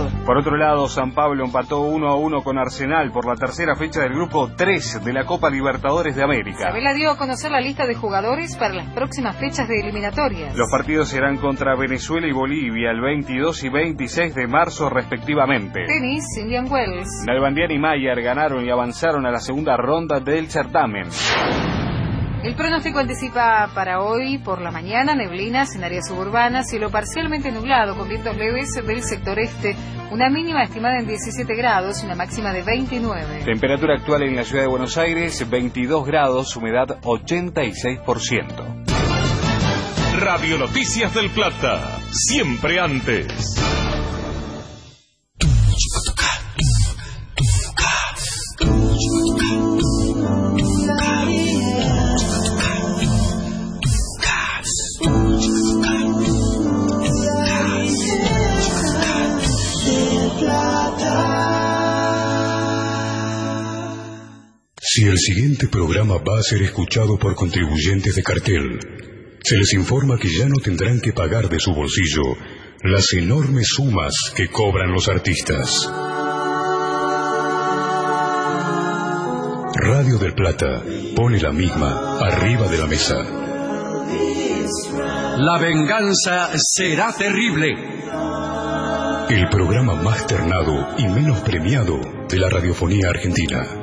Ecuador. Por otro lado, San Pablo empató 1-1 con Arsenal por la tercera fecha del grupo 3 de la Copa Libertadores de América. Sabela dio a conocer la lista de jugadores para las próximas fechas de eliminatorias. Los partidos serán contra Venezuela y Bolivia el 22 y 26 de marzo respectivamente. Tenis, Indian Wells. Nalbandián y Mayer ganaron y avanzaron a la segunda ronda del certamen. El pronóstico anticipa para hoy por la mañana neblinas en áreas suburbanas, cielo parcialmente nublado con vientos leves del sector este, una mínima estimada en 17 grados y una máxima de 29. Temperatura actual en la ciudad de Buenos Aires, 22 grados, humedad 86%. Radio Noticias del Plata, siempre antes. Si el siguiente programa va a ser escuchado por contribuyentes de cartel, se les informa que ya no tendrán que pagar de su bolsillo las enormes sumas que cobran los artistas. Radio del Plata pone la misma arriba de la mesa. La venganza será terrible. El programa más ternado y menos premiado de la radiofonía argentina.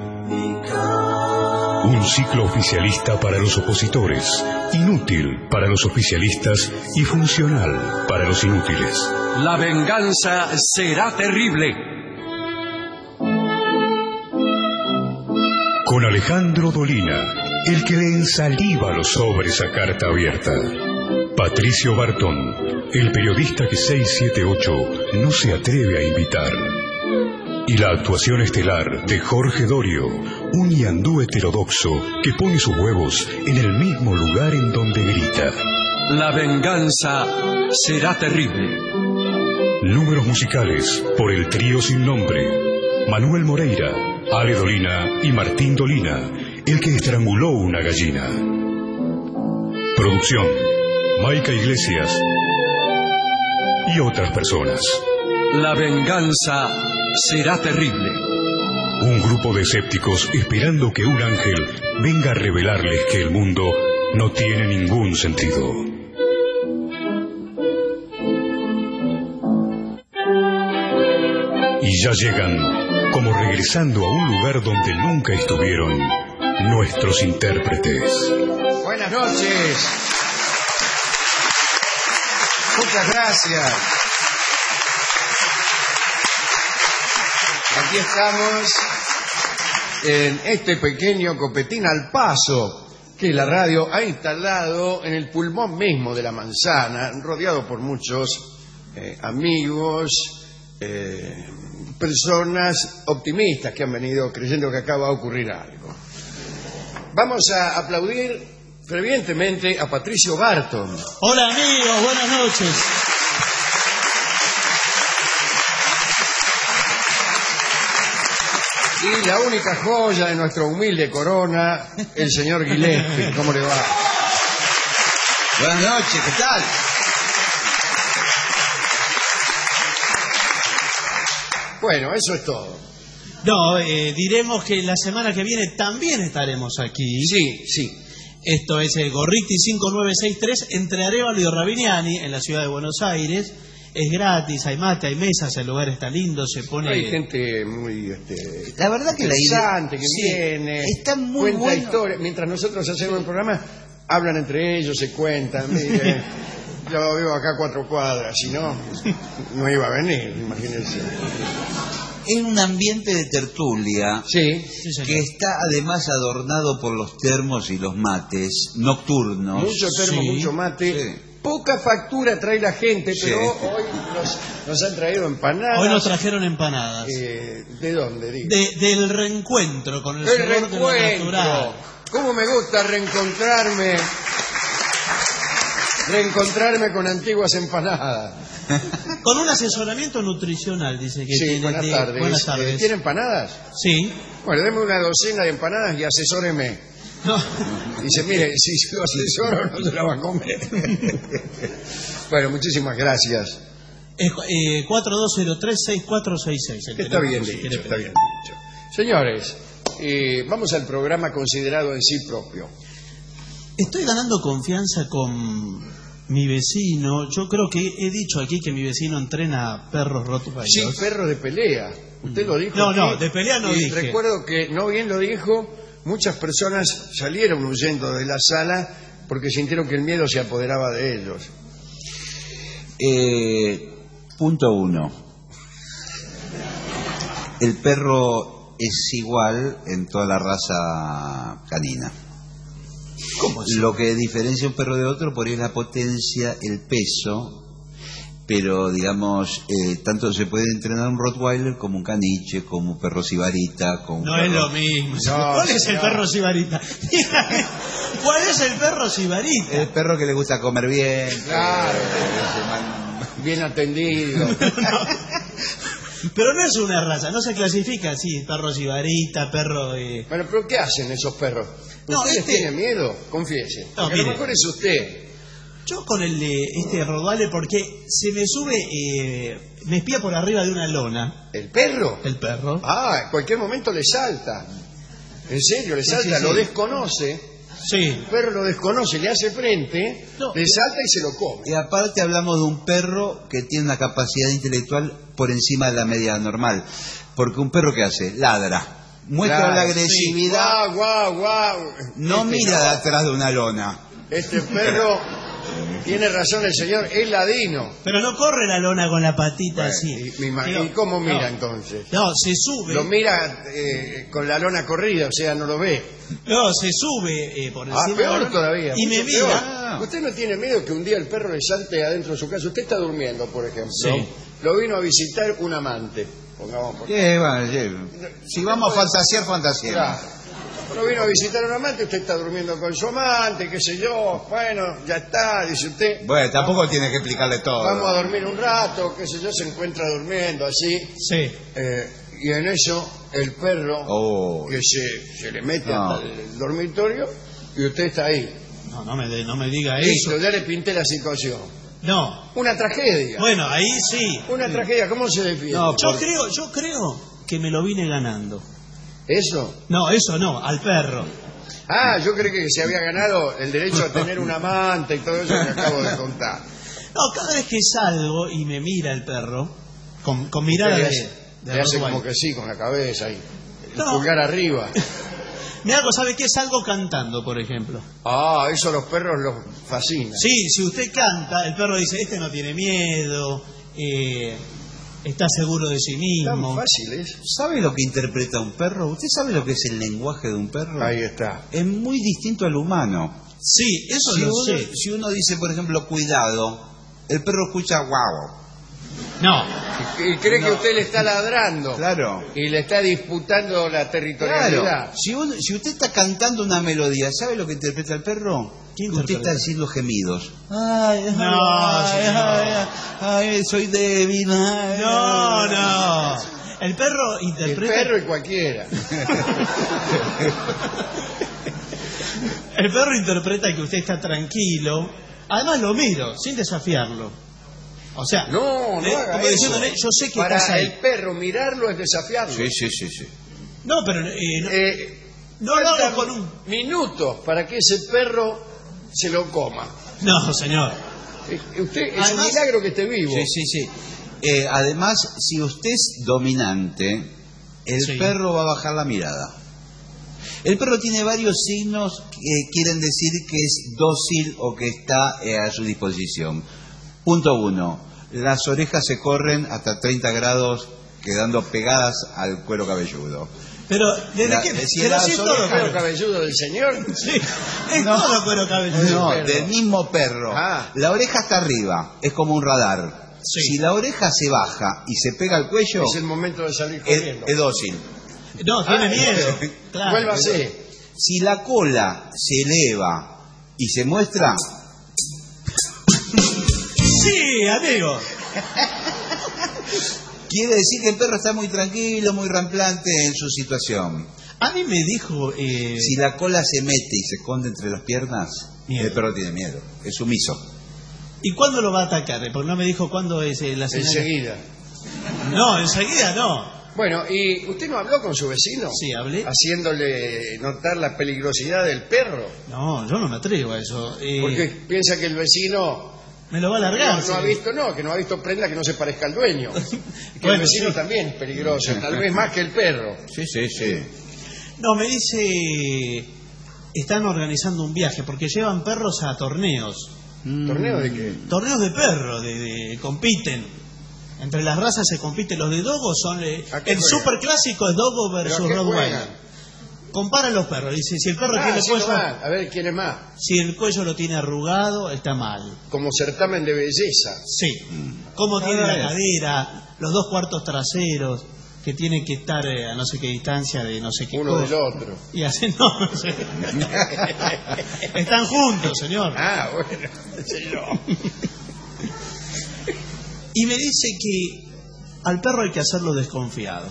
Un ciclo oficialista para los opositores, inútil para los oficialistas y funcional para los inútiles. La venganza será terrible. Con Alejandro Dolina, el que le ensaliva los sobres a carta abierta. Patricio Bartón, el periodista que 678 no se atreve a invitar. Y la actuación estelar de Jorge Dorio, un ñandú heterodoxo que pone sus huevos en el mismo lugar en donde grita. La venganza será terrible. Números musicales por el trío sin nombre. Manuel Moreira, Ale Dolina y Martín Dolina, el que estranguló una gallina. Producción, Maica Iglesias y otras personas. La venganza será terrible. Un grupo de escépticos esperando que un ángel venga a revelarles que el mundo no tiene ningún sentido. Y ya llegan, como regresando a un lugar donde nunca estuvieron, nuestros intérpretes. Buenas noches. Muchas gracias. Aquí estamos en este pequeño copetín al paso que la radio ha instalado en el pulmón mismo de la manzana, rodeado por muchos amigos, personas optimistas que han venido creyendo que acá va a ocurrir algo. Vamos a aplaudir fervientemente a Patricio Barton. Hola amigos, buenas noches. Y la única joya de nuestro humilde corona, el señor Gillespie. ¿Cómo le va? Buenas noches, ¿qué tal? Bueno, eso es todo. No, diremos que la semana que viene también estaremos aquí. Sí, sí. Esto es el Gorriti 5963 entre Arévalo y Ravignani en la ciudad de Buenos Aires. Es gratis, hay mate, hay mesas, el lugar está lindo, se pone... Hay gente muy la verdad que interesante que sí, viene, está muy cuenta bueno. historias. Mientras nosotros hacemos el programa, hablan entre ellos, se cuentan. Mire, yo vivo acá a 4 cuadras, si no, no iba a venir, imagínense. Es un ambiente de tertulia, sí, que está además adornado por los termos y los mates nocturnos. Mucho termo, sí, mucho mate. Sí. Poca factura trae la gente, pero Sí. hoy nos han traído empanadas. Hoy nos trajeron empanadas. ¿De dónde, digo? Del reencuentro con el El sabor de lo reencuentro. natural. ¿Cómo me gusta reencontrarme con antiguas empanadas? Con un asesoramiento nutricional, dice que Sí, tiene. buenas tardes. Buenas tardes. ¿Tiene empanadas? Sí. Bueno, deme una docena de empanadas y asesóreme. No. Dice, mire, si se lo asesoro no se la va a comer. Bueno, muchísimas gracias. Es 4203-6466. Está bien dicho, está bien dicho. Señores, vamos al programa considerado en sí propio. Estoy ganando confianza con mi vecino. Yo creo que he dicho aquí que mi vecino entrena perros rottweiler. Sí, perros de pelea. Usted lo dijo. No, de pelea no dije. Recuerdo que no bien lo dijo, muchas personas salieron huyendo de la sala porque sintieron que el miedo se apoderaba de ellos. Punto 1. El perro es igual en toda la raza canina. ¿Cómo es? Lo que diferencia un perro de otro por ahí es la potencia, el peso, pero digamos, tanto se puede entrenar un Rottweiler como un caniche, como un perro sibarita, como un No perro... es lo mismo. No, ¿Cuál es el señor. perro sibarita? ¿Cuál es el perro sibarita? El perro que le gusta comer bien. Claro. Bien atendido. Pero no es una raza, no se clasifica así, perro sibarita, perro... Bueno, pero ¿qué hacen esos perros? No, ¿Ustedes este- tienen miedo? Confiese. No, Porque a lo mire. mejor es usted. Yo con el de este Rottweiler, porque se me sube, me espía por arriba de una lona, ¿El perro? el perro. Ah, en cualquier momento le salta. En serio, le salta, sí. lo desconoce. Sí. El perro lo desconoce, le hace frente, No. le salta y se lo come. Y aparte hablamos de un perro que tiene una capacidad intelectual por encima de la media normal. Porque un perro que hace, ladra, muestra Claro, la sí. agresividad, Guau, guau, guau. no mira de atrás de una lona. Este perro, tiene razón el señor, es ladino. Pero no corre la lona con la patita así. ¿Y cómo mira no. entonces? No, se sube. Lo mira con la lona corrida, o sea, no lo ve. No, se sube por Ah, encima de la peor lona todavía. y me mucho peor. mira. ¿Usted no tiene miedo que un día el perro le salte adentro de su casa? Usted está durmiendo, por ejemplo. Sí. Lo vino a visitar un amante. Pongamos por Si vamos a fantasear, fantasear. Claro. Lo vino a visitar un amante, usted está durmiendo con su amante, qué sé yo. Bueno, ya está, dice usted. Bueno, tampoco tiene que explicarle todo. Vamos a dormir un rato, qué sé yo, se encuentra durmiendo así. Sí. Y en eso el perro Oh. que se le mete No. hasta el dormitorio y usted está ahí. No me diga Listo, eso. ya le pinté la situación. No. Una tragedia. Bueno, ahí sí. Una tragedia, ¿cómo se defiende? No, Yo creo que me lo vine ganando. ¿Eso? No, eso no, al perro. Ah, yo creí que se había ganado el derecho a tener un amante y todo eso que acabo de contar. No, cada vez que salgo y me mira el perro, con mirada Le de hace, le hace Rottweiler. como que sí, con la cabeza y el No. pulgar arriba. Me hago, ¿sabe qué? Salgo cantando, por ejemplo. Ah, eso a los perros los fascina. Sí, si usted canta, el perro dice, este no tiene miedo, está seguro de sí Tan mismo. fácil es. ¿Sabe lo que interpreta un perro? ¿Usted sabe lo que es el lenguaje de un perro? Ahí está. Es muy distinto al humano. Sí, eso Si lo uno, sé. si uno dice, por ejemplo, cuidado, el perro escucha guau. No, Y cree que usted le está ladrando. Claro. Y le está disputando la territorialidad. Claro. Si usted está cantando una melodía, ¿sabe lo que interpreta el perro? ¿Qué Que usted interpreta? está haciendo gemidos. Ay, No, ay, señor. ay, ay, soy débil. Ay, no, ay. no. El perro El interpreta... perro y cualquiera. El perro interpreta que usted está tranquilo. Además lo miro, sin desafiarlo. O sea, No, no haga como eso. diciéndole, yo sé que Para estás ahí. el perro mirarlo es desafiarlo. Sí, sí, sí, sí. No, pero no, no lo faltan hago con un... minutos para que ese perro se lo coma. No, señor. Usted es Además- un milagro que esté vivo. Sí, sí, sí. Además, si usted es dominante, el Sí. perro va a bajar la mirada. El perro tiene varios signos que quieren decir que es dócil o que está a su disposición. Punto 1. Las orejas se corren hasta 30 grados quedando pegadas al cuero cabelludo. Pero, ¿desde La- qué? si Pero las si es todo ¿El cuero cuero. cabelludo del señor? Sí, es todo cuero cabelludo. No, perro. del mismo perro. Ah. La oreja está arriba, es como un radar. Sí. Si la oreja se baja y se pega al cuello, Es el momento de salir es, corriendo. es dócil. No, tiene miedo. Claro. Vuélvase. Si la cola se eleva y se muestra, Sí, amigo. quiere decir que el perro está muy tranquilo, muy ramplante en su situación. A mí me dijo... Si la cola se mete y se esconde entre las piernas, Miedo. el perro tiene miedo, es sumiso. ¿Y cuándo lo va a atacar? Porque no me dijo cuándo es la señal. Enseguida. No, enseguida no. Bueno, ¿y usted no habló con su vecino? Sí, hablé. Haciéndole notar la peligrosidad del perro. No, yo no me atrevo a eso. Porque piensa que el vecino me lo va a largar. no ha visto, que no ha visto prenda que no se parezca al dueño. Que Bueno, el vecino sí. también es peligroso, tal vez más que el perro. Sí, sí, sí. No, me dice, están organizando un viaje porque llevan perros a torneos. ¿Torneo de qué? Torneos de perros, compiten. Entre las razas se compiten. Los de Dogo son... el super clásico es Dogo versus Rottweiler. Comparan los perros. Dice, si el perro tiene el cuello... A ver, ¿quién es más? Si el cuello lo tiene arrugado, está mal. Como certamen de belleza. Sí. Cómo tiene la cadera, los 2 cuartos traseros, que tienen que estar a no sé qué distancia de no sé qué uno cosa. del otro. Y hacen... No sé. Están juntos, señor. Ah, bueno, señor. Y me dice que al perro hay que hacerlo desconfiado.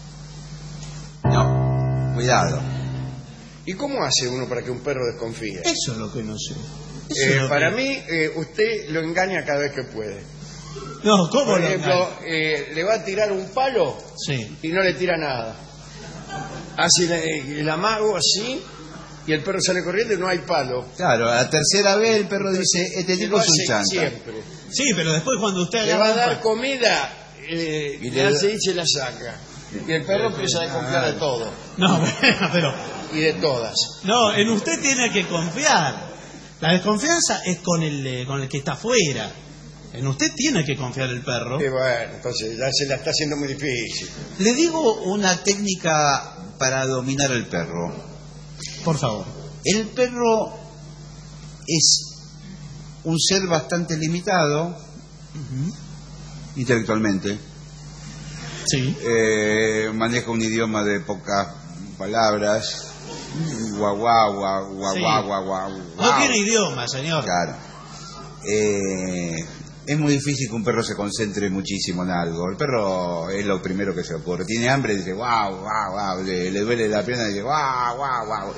No, cuidado. ¿Y cómo hace uno para que un perro desconfíe? Eso es lo que no sé. Eso es lo Para que... mí, usted lo engaña cada vez que puede. No, ¿cómo Por lo ejemplo, engaña? le va a tirar un palo Sí. y no le tira nada. Hace el amago así y el perro sale corriendo y no hay palo. Claro, a la tercera vez el perro dice, este Y tipo lo es un hace chanta. siempre. Sí, pero después cuando usted Le va a agarra... dar comida, Y le hace y se la saca. Y el perro empieza a desconfiar de todo No, bueno, pero... y de todas. No, en usted tiene que confiar. La desconfianza es con el que está afuera. En usted tiene que confiar el perro. Y bueno, entonces ya se la está haciendo muy difícil. Le digo una técnica para dominar al perro. Por favor. El perro es un ser bastante limitado intelectualmente. Sí. Maneja un idioma de pocas palabras. Guau, guau, guau, guau, Sí. guau, guau, guau, No guau. tiene idioma, señor. Claro. Es muy difícil que un perro se concentre muchísimo en algo. El perro es lo primero que se ocurre. Tiene hambre y dice guau, guau, guau. Le duele la pierna y dice guau, guau, guau.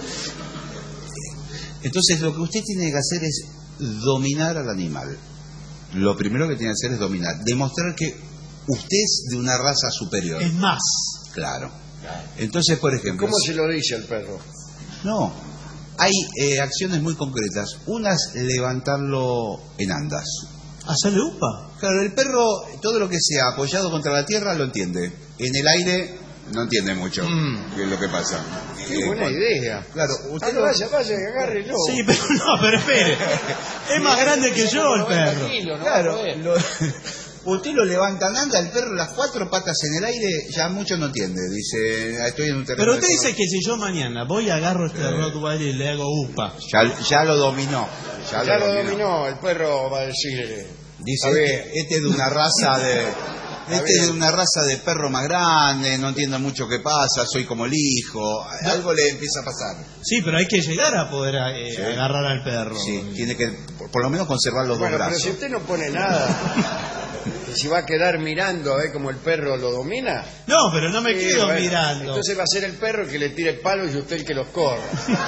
Entonces lo que usted tiene que hacer es dominar al animal. Lo primero que tiene que hacer es dominar. Demostrar que usted es de una raza superior. Es más. Claro. Entonces, por ejemplo... ¿Cómo se lo dice al perro? No. Hay acciones muy concretas. Una es levantarlo en andas. ¿Hacerle upa? Claro, el perro, todo lo que sea apoyado contra la tierra lo entiende. En el aire no entiende mucho qué es lo que pasa. Qué buena idea. Claro, usted lo... Vaya, agárrelo. Sí, pero espere. Es más grande que yo el perro. Tranquilo, no Claro, va a poder. usted lo levanta en anda, el perro las 4 patas en el aire ya mucho no entiende. Dice, estoy en un terreno... Pero usted de dice que si yo mañana voy y agarro este Rottweiler y le hago upa. Ya lo dominó. Ya lo dominó, el perro va a decir... Dice, a ver, este es de una raza de... ver. Este es de una raza de perro más grande, no entiendo mucho qué pasa, soy como el hijo. Algo le empieza a pasar. Sí, pero hay que llegar a poder agarrar al perro. Sí, tiene que por lo menos conservar los bueno, dos pero brazos. si usted no pone nada, que si va a quedar mirando a ver cómo el perro lo domina... No, pero no me sí, quedo bueno, mirando. Entonces va a ser el perro el que le tire el palo y usted el que los corra.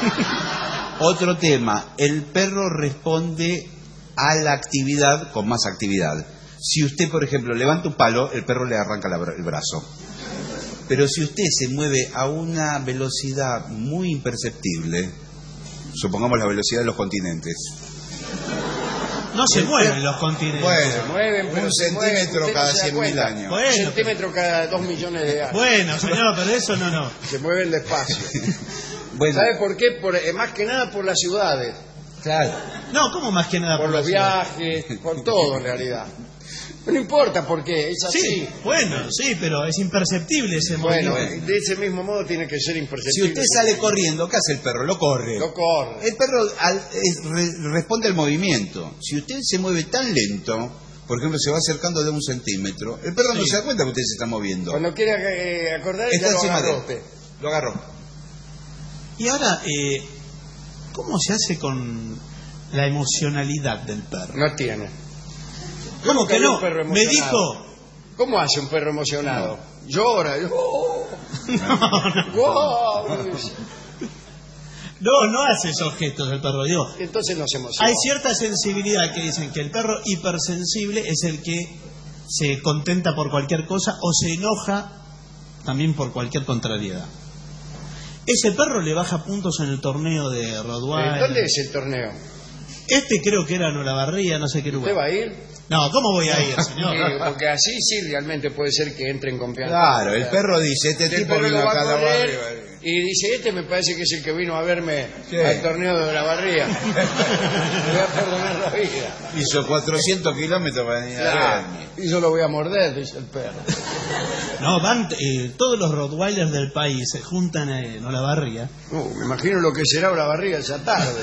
Otro tema, el perro responde a la actividad con más actividad. Si usted, por ejemplo, levanta un palo, el perro le arranca el brazo. Pero si usted se mueve a una velocidad muy imperceptible, supongamos la velocidad de los continentes. No se mueven los continentes. Se mueven, pero un se mueven, centímetro usted no cada se da 100.000 cuenta. años. Bueno, Un centímetro cada 2 millones de años. Bueno, señor, pero eso no. Se mueven despacio. Bueno, ¿Sabe por qué? Más que nada por las ciudades, claro. No, ¿cómo más que nada? por los la ciudad? viajes, por todo en realidad. No importa por qué, es así. Sí, bueno, sí, pero es imperceptible ese Bueno, movimiento. de ese mismo modo tiene que ser Si imperceptible. usted sale corriendo, ¿qué hace el perro? Lo corre. Lo corre. El perro responde al movimiento. Si usted se mueve tan lento, por ejemplo, se va acercando de 1 centímetro, el perro no Sí. se da cuenta que usted se está moviendo. Cuando quiere acordar, Está ya lo encima de agarró él. usted. Lo agarró. Y ahora, ¿cómo se hace con la emocionalidad del perro? No tiene. ¿Cómo Nunca que vi no? un perro Me emocionado. dijo... ¿Cómo hace un perro emocionado? Llora. No. No hace esos gestos el perro. Digo, Entonces nos emociona. hay cierta sensibilidad que dicen que el perro hipersensible es el que se contenta por cualquier cosa o se enoja también por cualquier contrariedad. Ese perro le baja puntos en el torneo de Rottweiler. ¿Dónde es el torneo? Este creo que era en Olavarría, no sé qué lugar. ¿Usted va a ir? No, ¿cómo voy a ir, señor? Sí, porque así sí realmente puede ser que entre en confianza. Claro, el perro dice, este El tipo perro vino lo va acá a a la correr barrio. y dice, este me parece que es el que vino a verme Sí. al torneo de Olavarría. Me voy a perdonar la vida. Hizo 400 kilómetros para venir a Claro. verme. Y yo lo voy a morder, dice el perro. No, van todos los Rottweilers del país se juntan en Olavarría. Me imagino lo que será Olavarría esa tarde.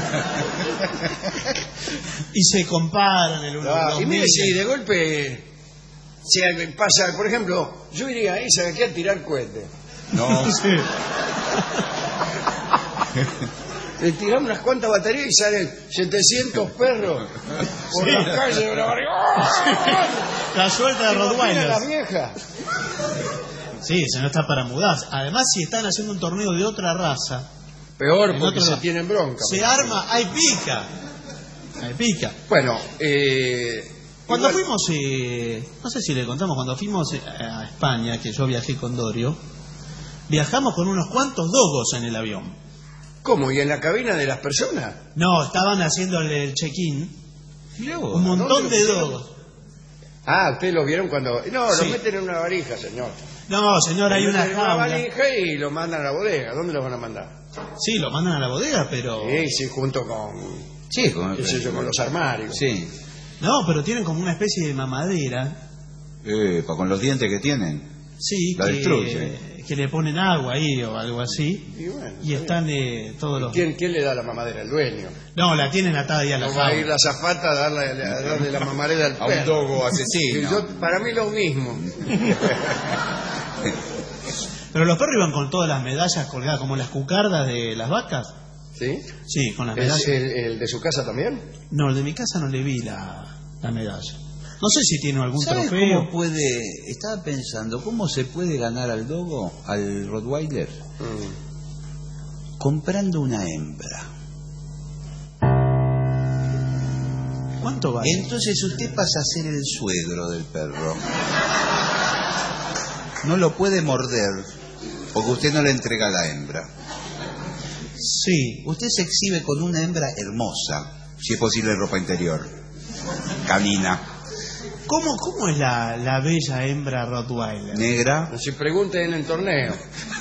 Y se comparan el uno con los Y mire, mil. si de golpe se pasa, por ejemplo, yo iría ahí, ¿sabe qué? A tirar cohetes. No, Sí. Le tiramos unas cuantas baterías y salen 700 perros por las calles de Olavarría. La suelta de ¿Se imagina Rottweilers. la vieja? Sí, se no está para mudarse. Además, si están haciendo un torneo de otra raza, Peor En porque otro se lado. tienen bronca. se arma, hay pica. Hay pica. Bueno, Cuando igual- fuimos, no sé si le contamos, cuando fuimos a España, que yo viajé con Dorio, viajamos con unos cuantos dogos en el avión. ¿Cómo? ¿Y en la cabina de las personas? No, estaban haciéndole el check-in. mirá vos. Un montón ¿dónde de lo pusieron? dogos. Ah, ¿ustedes lo vieron cuando...? No, Sí. lo meten en una varija, señor. No, señor, hay Lo una meten en una jaula. varija y lo mandan a la bodega. ¿Dónde lo van a mandar? Sí, lo mandan a la bodega, pero... Sí, junto con, Sí, con, qué sé yo, con los armarios. Sí, No, pero tienen como una especie de mamadera. con los dientes que tienen. Sí, La destruye. que le ponen agua ahí o algo así. Y bueno, Y está están todos los... ¿Quién le da la mamadera? El dueño. No, la tienen atada ahí a la No va a ir jaula. la azafata a darle la mamadera al A un perro. dogo asesino. Para mí lo mismo. Pero los perros iban con todas las medallas colgadas, como las cucardas de las vacas. ¿Sí? Sí, con las ¿Es medallas. el de su casa también? No, el de mi casa no le vi la medalla. No sé si tiene algún ¿Sabes trofeo. cómo puede? Estaba pensando, ¿cómo se puede ganar al dogo, al Rottweiler? Comprando una hembra. ¿Cuánto vale? Entonces usted pasa a ser el suegro del perro. No lo puede morder, porque usted no le entrega la hembra. Sí. Usted se exhibe con una hembra hermosa, si es posible ropa interior. Camina. ¿Cómo es la bella hembra Rottweiler? Negra. No se pregunten en el torneo.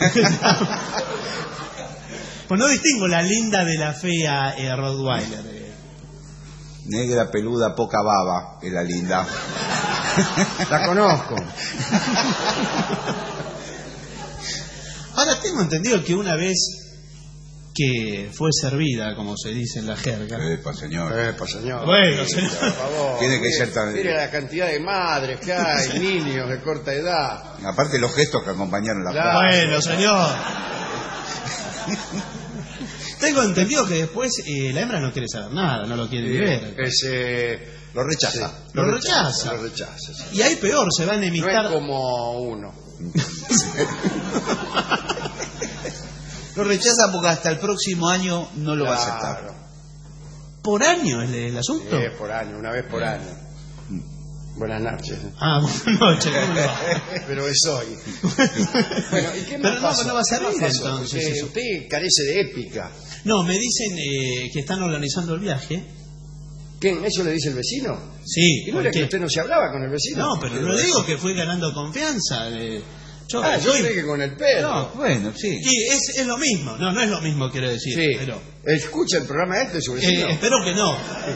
Pues no distingo la linda de la fea Rottweiler. Negra, peluda, poca baba, es la linda. La conozco. Ahora tengo entendido que una vez que fue servida, como se dice en la jerga. Epa, señor. Señor. Bueno, Sí, señor. por favor. Tiene que Mire- ser tan- Mire la cantidad de madres que hay, niños de corta edad. Aparte los gestos que acompañaron la Claro. frase. Bueno, señor. Tengo entendido que después la hembra no quiere saber nada, no lo quiere ni ver. Lo rechaza. Sí, Lo rechaza. Lo rechaza, sí. Y hay peor, se va a No enemistar. es como uno. Lo rechaza porque hasta el próximo año no lo va a aceptar. Claro. ¿Por año es el asunto? Por año, una vez por año. Buenas noches. Ah, buenas noches, ¿cómo le va? Pero es hoy. Bueno, ¿y qué más Pero no, pasó? no va a ¿Qué más salir pasó? entonces Porque eso. usted carece de épica. No, me dicen que están organizando el viaje. ¿Quién? ¿Eso le dice el vecino? Sí, ¿Y no era porque- que usted no se hablaba con el vecino? No, pero no le digo que fui ganando confianza. Yo Yo creí que con el perro. No, bueno, sí. Y es lo mismo. No, no es lo mismo, quiero decir. Sí. Pero ¿Escucha el programa este, su vecino? espero que no.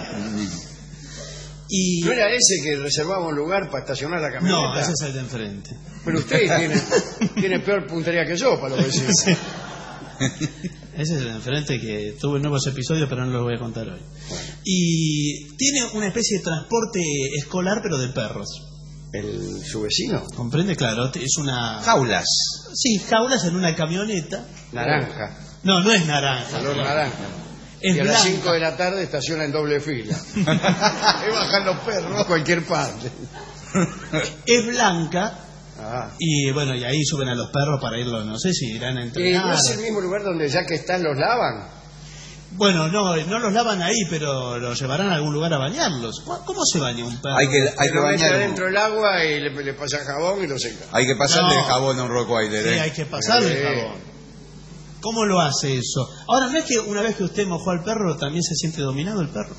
Y ¿No era ese que reservaba un lugar para estacionar la camioneta? no, ese es el de enfrente. Pero usted tiene peor puntería que yo, para lo decir. Ese es el de enfrente que tuve nuevos episodios, pero no los voy a contar hoy. Y tiene una especie de transporte escolar, pero de perros. ¿Su vecino? ¿Comprende? Claro, es una... Jaulas. Sí, jaulas en una camioneta. Naranja. No, no es naranja. Color naranja. Es y a las blanca. 5 de la tarde estaciona en doble fila. Y bajan los perros a cualquier parte. Es blanca Y bueno, y ahí suben a los perros para irlos, no sé si irán a ¿Y entrenar. no es el mismo lugar donde ya que están los lavan? Bueno, no los lavan ahí, pero los llevarán a algún lugar a bañarlos. ¿Cómo se baña un perro? Hay que Lo mete bañar. adentro del agua y le pasa jabón y lo seca. Hay que pasarle No. jabón a un Rottweiler. Sí, hay que pasarle el jabón. ¿Cómo lo hace eso? Ahora, ¿no es que una vez que usted mojó al perro también se siente dominado el perro?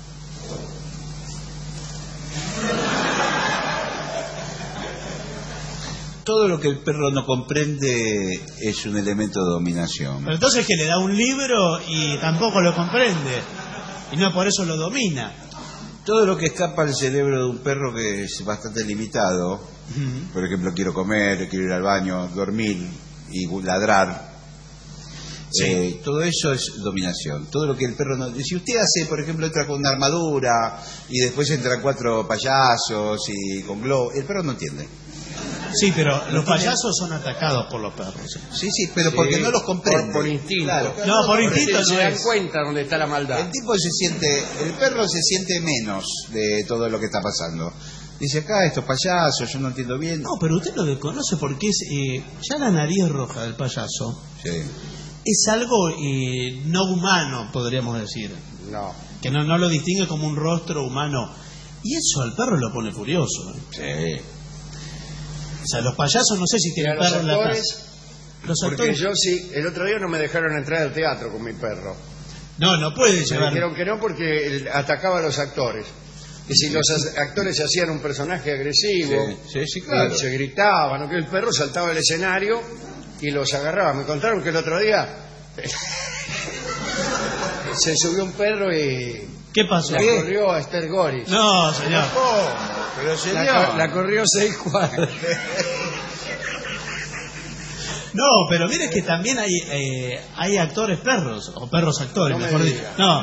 Todo lo que el perro no comprende es un elemento de dominación. Pero entonces que le da un libro y tampoco lo comprende. Y no por eso lo domina. Todo lo que escapa al cerebro de un perro, que es bastante limitado, por ejemplo, quiero comer, quiero ir al baño, dormir y ladrar, todo eso es dominación. Todo lo que el perro no... Si usted hace, por ejemplo, entra con una armadura y después entran 4 payasos y con globos, el perro no entiende. Sí, pero los payasos son atacados por los perros. Sí, pero porque no los comprende. Por instinto. Claro. No, por instinto Se no dan es. cuenta dónde está la maldad. El perro se siente menos de todo lo que está pasando. Dice, acá estos payasos, yo no entiendo bien. No, pero usted lo desconoce porque es ya la nariz roja del payaso Sí. es algo no humano, podríamos decir. No. Que no lo distingue como un rostro humano. Y eso al perro lo pone furioso. Sí. O sea, los payasos no sé si tienen Los perro en la actores, casa. Los porque actores. yo sí, el otro día no me dejaron entrar al teatro con mi perro. No puede Me llevar. dijeron que no porque atacaba a los actores. Y si los actores hacían un personaje agresivo, Sí, claro. se gritaban, ¿no? Que el perro saltaba del escenario y los agarraba. Me contaron que el otro día se subió un perro y ¿Qué pasó? la corrió a Esther Goris. No, señor. Pero señor... La corrió 6 cuadras. No, pero mire que también hay actores perros, o perros actores, No me mejor dicho. diga. No.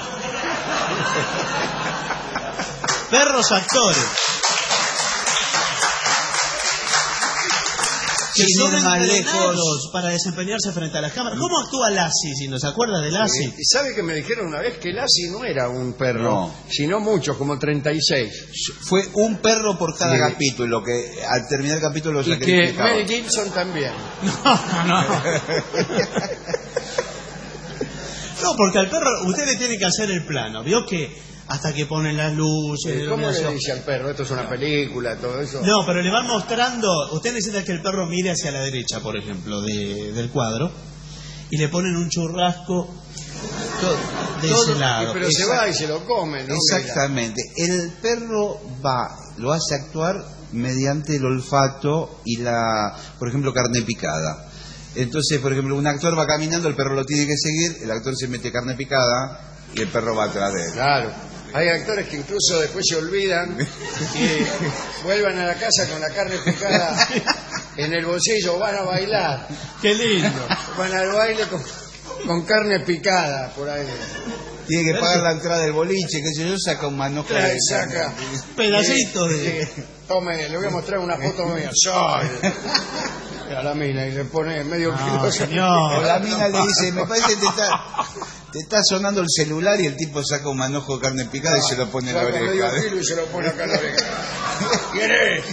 Perros actores. Que Sin son ir más entrenados lejos. para desempeñarse frente a las cámaras. ¿Cómo actúa Lassie, si nos acuerda de Lassie? ¿Y sabe que me dijeron una vez que Lassie no era un perro, No. sino muchos, como 36? Fue un perro por cada Sí. capítulo, que al terminar el capítulo lo Y que sacrificaba. Mel Gibson también. No. No, porque al perro usted le tiene que hacer el plano. Vio que hasta que ponen las luces, la ¿Cómo le iluminación. dice al perro? Esto es una película, todo eso. No, pero le van mostrando. Usted necesita que el perro mire hacia la derecha, por ejemplo, del cuadro, y le ponen un churrasco de ese lado. Pero se va y se lo come, ¿no? Exactamente. El perro lo hace actuar mediante el olfato y por ejemplo, carne picada. Entonces, por ejemplo, un actor va caminando, el perro lo tiene que seguir, el actor se mete carne picada y el perro va atrás de él. Claro. Hay actores que incluso después se olvidan y vuelvan a la casa con la carne picada en el bolsillo, van a bailar. ¡Qué lindo! Van al baile con carne picada por ahí. Tiene que pagar la entrada del boliche, qué sé yo, saca un manojo Claro, de saca Pedacitos de... Tome, le voy a mostrar una foto mía. Soy. A la mina y le pone medio kilo. O señor. la mina le dice, me parece que te está sonando el celular, y el tipo saca un manojo de carne picada y se lo pone en la Saca medio oreja. kilo y se lo pone acá en la oreja. ¿Quién es?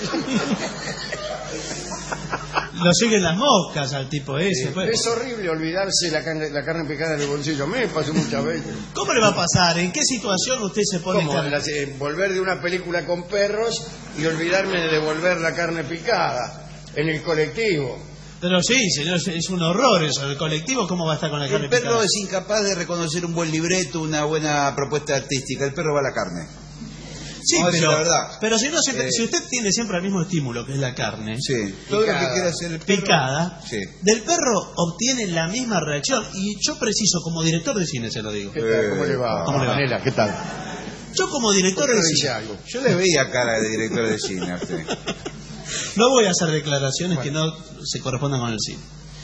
Lo siguen las moscas al tipo ese. pues. Es horrible olvidarse la carne picada en el bolsillo. A mí me pasó muchas veces. ¿Cómo le va a pasar? ¿En qué situación usted se pone Como volver de una película con perros y olvidarme de devolver la carne picada en el colectivo. Pero sí, señor, es un horror eso. El colectivo, ¿cómo va a estar con la carne El perro picada? es incapaz de reconocer un buen libreto, una buena propuesta artística. El perro va a la carne. Sí, Vamos a decir pero, la verdad. pero si, si usted tiene siempre el mismo estímulo, que es la carne, Sí, todo lo que quiera hacer el perro. picada, Sí. del perro obtiene la misma reacción. Y yo preciso, como director de cine se lo digo. ¿Qué tal? ¿Cómo le va? ¿Cómo le va? Manela, ¿qué tal? Yo como director de Otro dice cine, algo. Yo le veía cara de director de cine a usted. no voy a hacer declaraciones que no se correspondan con el cine.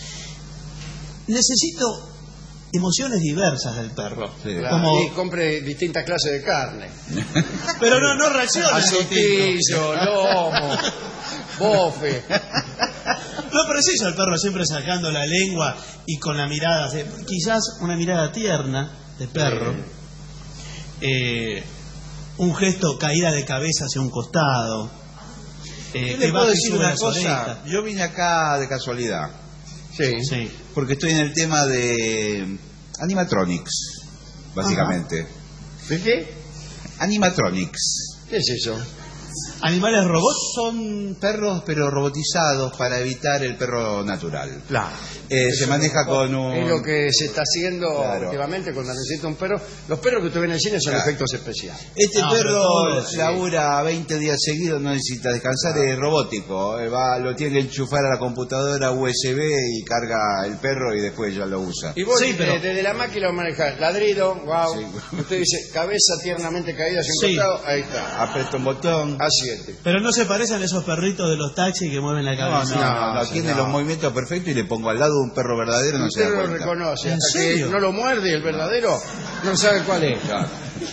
Necesito emociones diversas del perro. Sí. Como- Y compre distintas clases de carne. pero no reacciona. Azotillo, lomo, bofe. No preciso el perro siempre sacando la lengua y con la mirada, quizás una mirada tierna de perro, un gesto caída de cabeza hacia un costado, Yo que le puedo baje y decir suba una las cosa, orejas. yo vine acá de casualidad, Sí. porque estoy en el tema de animatronics, básicamente. ¿De qué? Animatronics. ¿Qué es eso? ¿Animales robots? Son perros pero robotizados para evitar el perro natural. Claro. Se maneja con un... Es lo que se está haciendo Claro. últimamente cuando necesita un perro. Los perros que usted ve en el cine son Claro. efectos especiales. Este No, pero perro todos, labura 20 días seguidos, no necesita descansar, es robótico. Lo tiene que enchufar a la computadora USB y carga el perro y después ya lo usa. Y vos Sí, pero- desde la máquina lo manejás. Ladrido, wow. Sí. Usted dice cabeza tiernamente caída hacia un Sí. costado, ahí está. Aprieta un botón. A7. Pero no se parecen a esos perritos de los taxis que mueven la No, cabeza. no, tiene señor. los movimientos perfectos y le pongo al lado un perro verdadero, no se Usted da lo cuenta. reconoce. ¿En Hasta serio? que no lo muerde el verdadero, no sabe cuál es. Claro.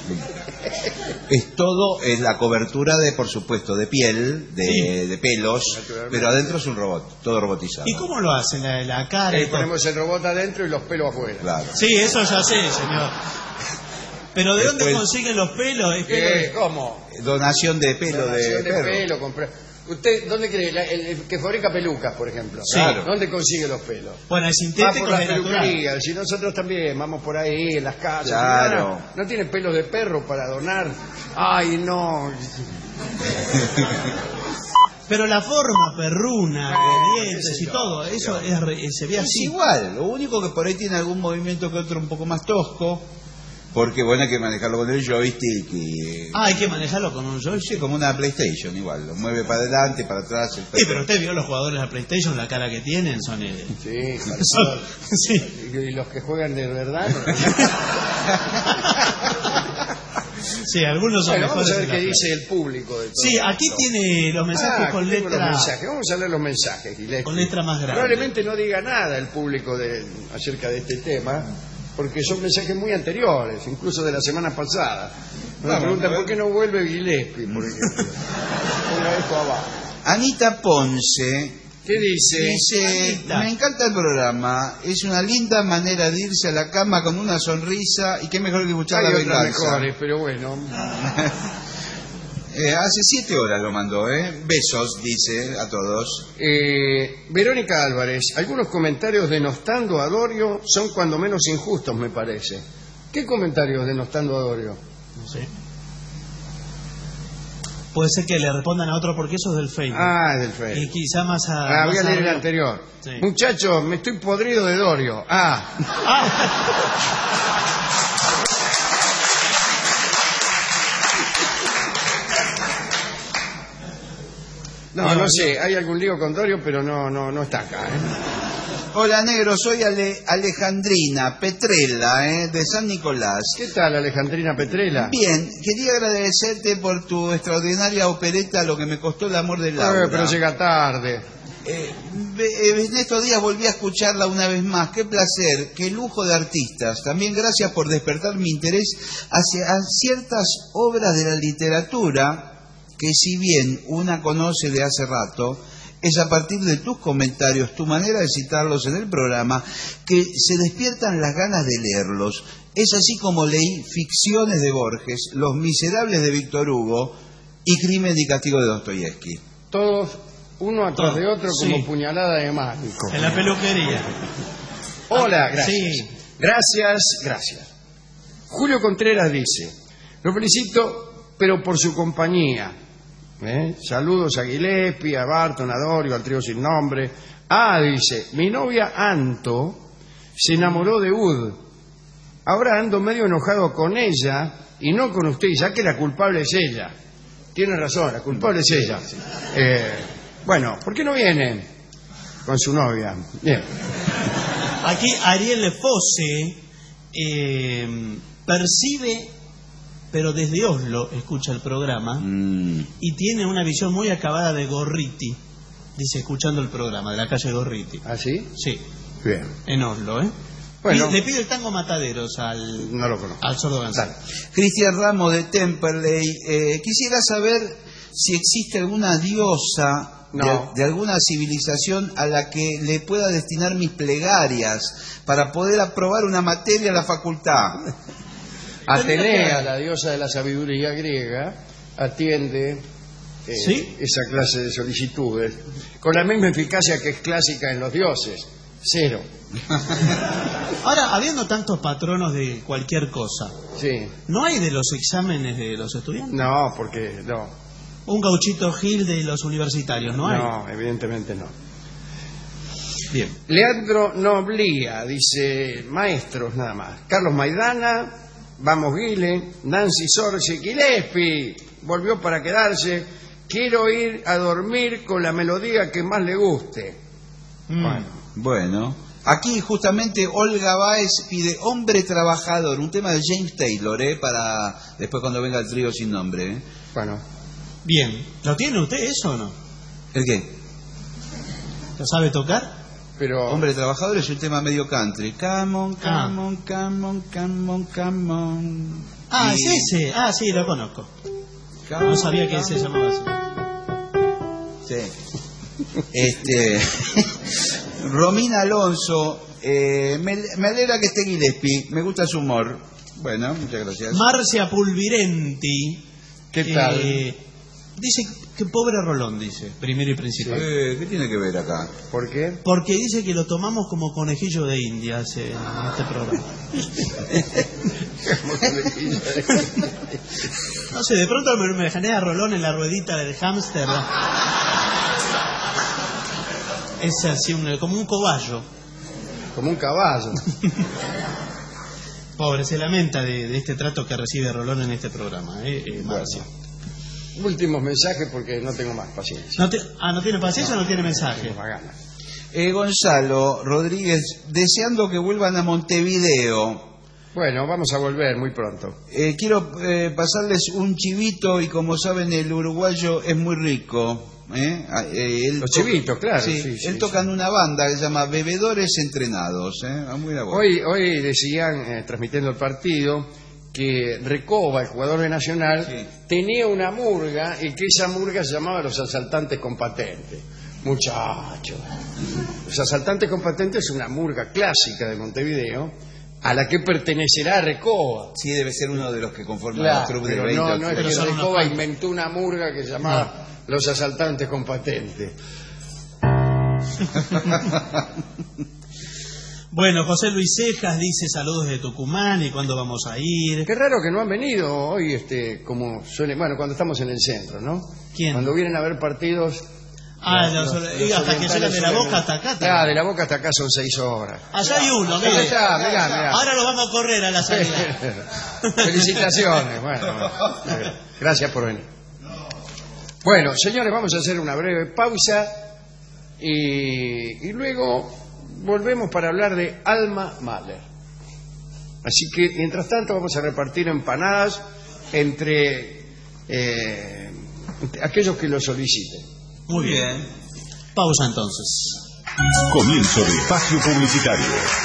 Es todo la cobertura de, por supuesto, de piel, de pelos, pero adentro es un robot, todo robotizado. ¿Y cómo lo hacen? La cara y todo. Ponemos el robot adentro y los pelos afuera. Claro. Sí, eso ya sé, señor. Pero ¿de dónde Después- consiguen los pelos? Es pelo- ¿Cómo? Donación de pelo Donación de perro. pelo, ¿Usted dónde cree? El que fabrica pelucas, por ejemplo. Sí. Claro. ¿Dónde consigue los pelos? Bueno, el Va sintético por la es natural. peluquería. Si nosotros también vamos por ahí en las casas. Claro. ¿No tiene pelos de perro para donar? Ay, no. Pero la forma perruna, de dientes qué sé y yo, todo, eso se ve Es así. igual, lo único que por ahí tiene algún movimiento que otro un poco más tosco, porque bueno, hay que manejarlo con el joystick y... Ah, hay que manejarlo con un joystick. Sí, como una PlayStation igual, lo mueve para adelante, para atrás. El Sí, pero usted vio los jugadores de la PlayStation, la cara que tienen, son... Sí, son- sí. y los que juegan de verdad. Sí, algunos son Bueno, vamos mejores a ver en qué la dice el público de todo Sí, aquí esto. tiene los mensajes con aquí tengo letra... los mensajes. Vamos a leer los mensajes, Gillespie. Con letra más grande. Probablemente no diga nada el público acerca de este tema, porque son mensajes muy anteriores, incluso de la semana pasada. Me preguntan por qué no vuelve Gillespie, por ejemplo. Ponga esto abajo. Anita Ponce ¿Qué dice? dice, Anita. me encanta el programa, es una linda manera de irse a la cama con una sonrisa y qué mejor que escuchar Hay la otras venganza. mejores, pero bueno. Hace 7 horas lo mandó, besos, dice a todos. Verónica Álvarez, algunos comentarios denostando a Dorio son cuando menos injustos, me parece. ¿Qué comentarios denostando a Dorio? No sé. Puede ser que le respondan a otro porque eso es del Facebook. Ah, es del Facebook. Y quizá más a... Voy más a leer el arriba. anterior. Sí. Muchachos, me estoy podrido de Dorio. No sé, hay algún lío con Dorio, pero no está acá. Hola negro, soy Alejandrina Petrella, de San Nicolás. ¿Qué tal, Alejandrina Petrella? Bien, quería agradecerte por tu extraordinaria opereta, Lo que me costó el amor del Laura. Pero llega tarde. En estos días volví a escucharla una vez más. Qué placer, qué lujo de artistas. También gracias por despertar mi interés hacia ciertas obras de la literatura que, si bien una conoce de hace rato, es a partir de tus comentarios, tu manera de citarlos en el programa, que se despiertan las ganas de leerlos. Es así como leí Ficciones de Borges, Los Miserables de Víctor Hugo y Crimen y Castigo de Dostoyevsky. Todos uno atrás de otro como Sí. puñalada de mágico. En la peluquería. Hola, gracias. Sí. Gracias. Julio Contreras dice, lo felicito, pero por su compañía. Saludos a Gillespie, a Barton, a Dorio, al trío sin nombre. Dice, mi novia Anto se enamoró de Ud. Ahora ando medio enojado con ella y no con usted, ya que la culpable es ella. Tiene razón, la culpable es ella. Bueno, ¿por qué no viene con su novia? Bien. Aquí Ariel Fosse percibe, pero desde Oslo escucha el programa y tiene una visión muy acabada de Gorriti. Dice, escuchando el programa, de la calle Gorriti. ¿Ah, sí? Sí, Bien. en Oslo, Bueno. Le pide el tango Mataderos No lo conozco. al sordo Gonzalo. Cristian Ramos de Temperley, quisiera saber si existe alguna diosa No. de alguna civilización a la que le pueda destinar mis plegarias para poder aprobar una materia en la facultad. Atenea, la diosa de la sabiduría griega, atiende ¿Sí? esa clase de solicitudes, con la misma eficacia que es clásica en los dioses, 0. Ahora, habiendo tantos patronos de cualquier cosa, Sí. ¿no hay de los exámenes de los estudiantes? No, porque no. Un Gauchito Gil de los universitarios, ¿no hay? No, evidentemente no. Bien. Leandro Noblía dice, maestros nada más. Carlos Maidana, Vamos Guile, Nancy Sorge, Gillespie, volvió para quedarse. Quiero ir a dormir con la melodía que más le guste. Bueno, aquí justamente Olga Báez pide Hombre Trabajador, un tema de James Taylor, para después cuando venga el trío sin nombre. Bueno. Bien. ¿Lo tiene usted eso o no? ¿El qué? ¿Lo sabe tocar? Pero... Hombre Trabajador es un tema medio country. Come on, come on, come on, come on, come on. Ah, es ese. Ah, sí, lo conozco. No sabía que se llamaba así. Sí. Romina Alonso, me alegra que esté Gillespie, me gusta su humor. Bueno, muchas gracias. Marcia Pulvirenti. ¿Qué tal? Dice que pobre Rolón, dice, primero y principal. ¿Qué tiene que ver acá? ¿Por qué? Porque dice que lo tomamos como conejillo de indias en este programa. No sé, de pronto me genera Rolón en la ruedita del hámster. Es así, como un cobayo. Como un caballo. Pobre, se lamenta de este trato que recibe Rolón en este programa, Marcia. Últimos mensajes porque no tengo más paciencia. ¿No tiene paciencia o no tiene mensaje? Gonzalo Rodríguez, deseando que vuelvan a Montevideo. Bueno, vamos a volver muy pronto. Quiero pasarles un chivito y como saben el uruguayo es muy rico. Los chivitos, claro. Sí, él toca en una banda que se llama Bebedores Entrenados. Muy de hoy decían, transmitiendo el partido, que Recoba, el jugador de Nacional, tenía una murga y que esa murga se llamaba Los Asaltantes con Patente. Muchachos. Los Asaltantes con Patente es una murga clásica de Montevideo a la que pertenecerá Recoba. Sí, debe ser uno de los que conforman el club de 20. No es que Recoba inventó una murga que se llamaba Los Asaltantes con Patente. Bueno, José Luis Cejas dice saludos de Tucumán y cuándo vamos a ir. Qué raro que no han venido hoy, como suele, bueno, cuando estamos en el centro, ¿no? ¿Quién? Cuando vienen a ver partidos. Hasta que llegan de la Boca hasta acá. De la Boca hasta acá son 6 horas. Allá hay uno, mire. Mirá. Ahora lo vamos a correr a la salida. Felicitaciones. Bueno, gracias por venir. Bueno, señores, vamos a hacer una breve pausa y luego volvemos para hablar de Alma Mahler. Así que, mientras tanto, vamos a repartir empanadas entre aquellos que lo soliciten. Muy bien. Pausa entonces. Comienzo de espacio publicitario.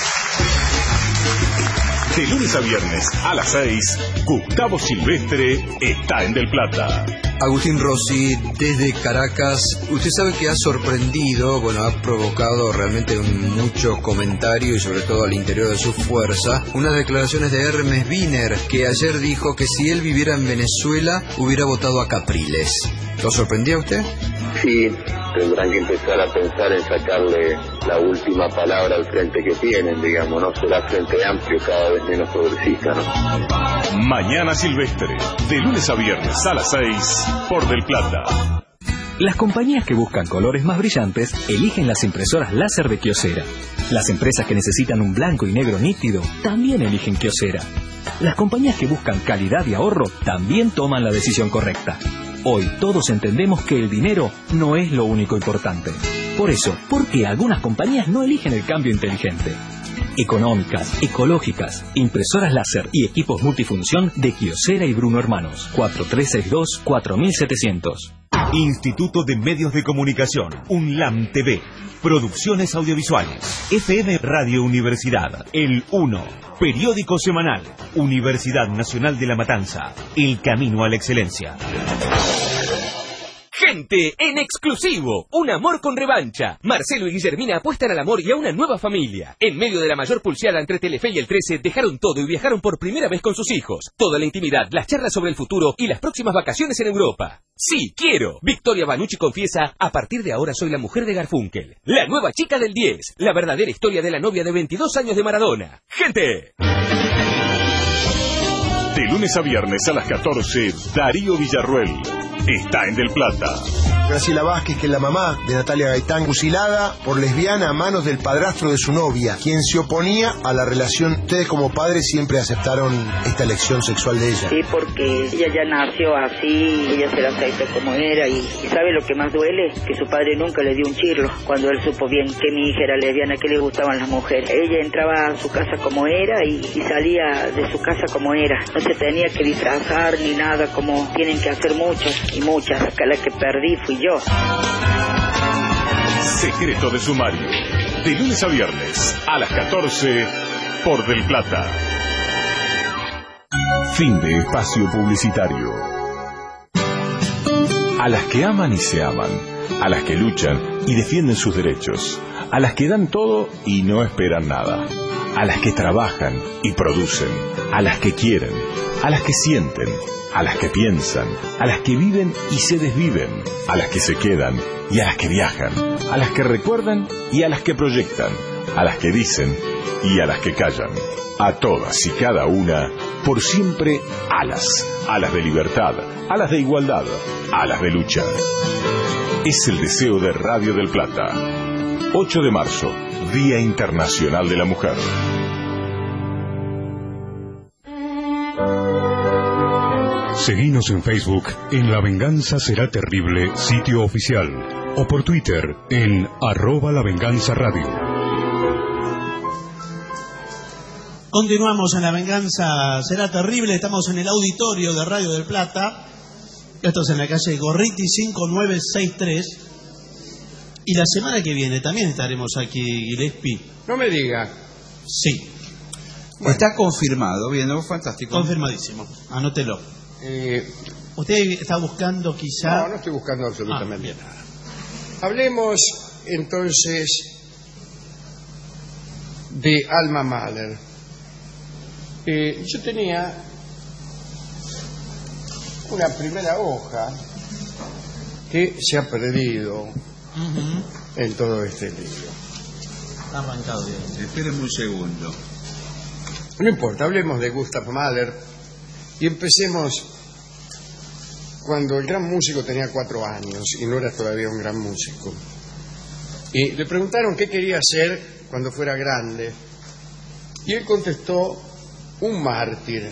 De lunes a viernes a las 6, Gustavo Silvestre está en Del Plata. Agustín Rossi, desde Caracas. Usted sabe que ha sorprendido, ha provocado realmente mucho comentario y sobre todo al interior de su fuerza, unas declaraciones de Hermes Wiener, que ayer dijo que si él viviera en Venezuela hubiera votado a Capriles. ¿Lo sorprendía a usted? Sí, tendrán que empezar a pensar en sacarle la última palabra al frente que tienen, digamos, ¿no? Será Frente Amplio cada vez menos progresista, ¿no? Mañana Silvestre, de lunes a viernes a las 6, por Del Plata. Las compañías que buscan colores más brillantes eligen las impresoras láser de Kyocera. Las empresas que necesitan un blanco y negro nítido también eligen Kyocera. Las compañías que buscan calidad y ahorro también toman la decisión correcta. Hoy todos entendemos que el dinero no es lo único importante. Por eso, ¿por qué algunas compañías no eligen el cambio inteligente? Económicas, ecológicas, impresoras láser y equipos multifunción de Kyocera y Bruno Hermanos. 4362-4700. Instituto de Medios de Comunicación, UNLAM TV, Producciones Audiovisuales, FM Radio Universidad, El 1, Periódico Semanal, Universidad Nacional de La Matanza, El Camino a la Excelencia. Gente, en exclusivo, un amor con revancha. Marcelo y Guillermina apuestan al amor y a una nueva familia. En medio de la mayor pulseada entre Telefe y el 13, dejaron todo y viajaron por primera vez con sus hijos. Toda la intimidad, las charlas sobre el futuro y las próximas vacaciones en Europa. Sí, quiero. Victoria Banucci confiesa, a partir de ahora soy la mujer de Garfunkel. La nueva chica del 10. La verdadera historia de la novia de 22 años de Maradona. ¡Gente! De lunes a viernes a las 14, Darío Villarruel está en Del Plata. Graciela Vázquez, que es la mamá de Natalia Gaitán, fusilada por lesbiana a manos del padrastro de su novia, quien se oponía a la relación. Ustedes como padres siempre aceptaron esta elección sexual de ella. Sí, porque ella ya nació así, ella se la aceptó como era y ¿sabe lo que más duele? Que su padre nunca le dio un chirlo cuando él supo bien que mi hija era lesbiana, que le gustaban las mujeres. Ella entraba a su casa como era y salía de su casa como era. No se tenía que disfrazar ni nada como tienen que hacer muchas y muchas, que la que perdí fui yo. Secreto de Sumario. De lunes a viernes a las 14 por Del Plata. Fin de espacio publicitario. A las que aman y se aman, a las que luchan y defienden sus derechos, a las que dan todo y no esperan nada, a las que trabajan y producen, a las que quieren, a las que sienten, a las que piensan, a las que viven y se desviven, a las que se quedan y a las que viajan, a las que recuerdan y a las que proyectan, a las que dicen y a las que callan. A todas y cada una, por siempre, alas de libertad, alas de igualdad, alas de lucha. Es el deseo de Radio del Plata. 8 de marzo, Día Internacional de la Mujer. Seguinos en Facebook en La Venganza Será Terrible, sitio oficial, o por Twitter en @lavenganzaradio. Continuamos en La Venganza Será Terrible, estamos en el auditorio de Radio del Plata, esto es en la calle Gorriti 5963, y la semana que viene también estaremos aquí, Gillespie. No me diga. Sí. Bueno. Está confirmado, bien, ¿no? Fantástico. Confirmadísimo, anótelo. ¿Usted está buscando quizá...? No estoy buscando absolutamente nada. Hablemos entonces de Alma Mahler. Yo tenía una primera hoja que se ha perdido en todo este libro. Está arrancado bien. Espérenme un segundo. No importa, hablemos de Gustav Mahler y empecemos cuando el gran músico tenía 4 años y no era todavía un gran músico. Y le preguntaron qué quería hacer cuando fuera grande. Y él contestó, un mártir.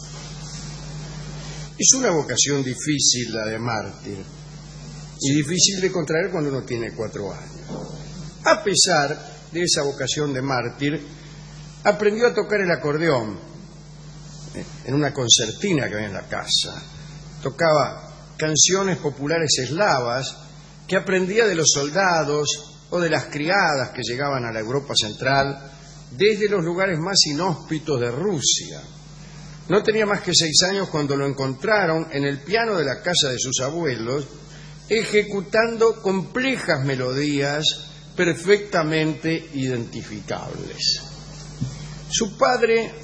Es una vocación difícil la de mártir. Y difícil de contraer cuando uno tiene 4 años. A pesar de esa vocación de mártir, aprendió a tocar el acordeón en una concertina que había en la casa. Tocaba canciones populares eslavas que aprendía de los soldados o de las criadas que llegaban a la Europa central desde los lugares más inhóspitos de Rusia. No tenía más que 6 años cuando lo encontraron en el piano de la casa de sus abuelos, ejecutando complejas melodías perfectamente identificables. Su padre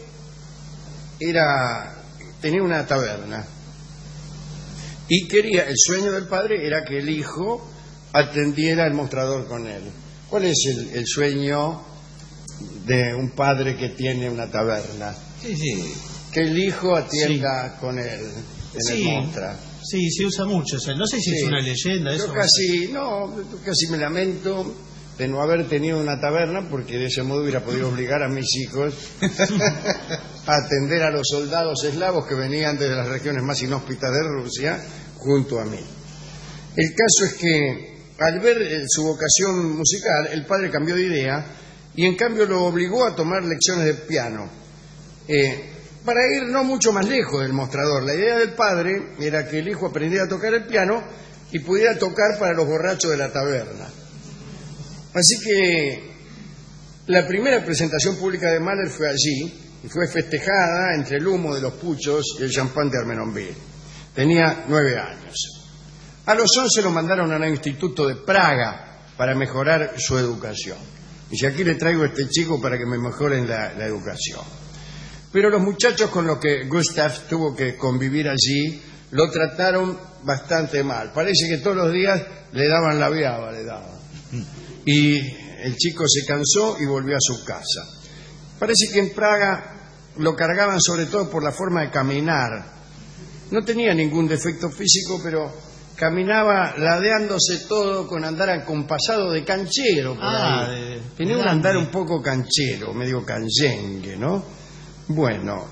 tenía una taberna y el sueño del padre era que el hijo atendiera el mostrador con él. ¿Cuál es el sueño de un padre que tiene una taberna? Sí. Que el hijo atienda con él en el mostra. Sí, se usa mucho. O sea, no sé si es una leyenda. Yo casi me lamento de no haber tenido una taberna, porque de ese modo hubiera podido obligar a mis hijos a atender a los soldados eslavos que venían desde las regiones más inhóspitas de Rusia junto a mí. El caso es que al ver su vocación musical, el padre cambió de idea y en cambio lo obligó a tomar lecciones de piano para ir no mucho más lejos del mostrador. La idea del padre era que el hijo aprendiera a tocar el piano y pudiera tocar para los borrachos de la taberna. Así que la primera presentación pública de Mahler fue allí y fue festejada entre el humo de los puchos y el champán de Armenonville. Tenía 9 años. A los 11 lo mandaron a un instituto de Praga para mejorar su educación. Dice, aquí le traigo a este chico para que me mejoren la educación. Pero los muchachos con los que Gustav tuvo que convivir allí lo trataron bastante mal. Parece que todos los días le daban la viaba, y el chico se cansó y volvió a su casa. Parece que en Praga lo cargaban sobre todo por la forma de caminar. No tenía ningún defecto físico, pero caminaba ladeándose todo con andar acompasado de canchero por ahí. Tenía un andar un poco canchero, medio canyengue, ¿no? Bueno,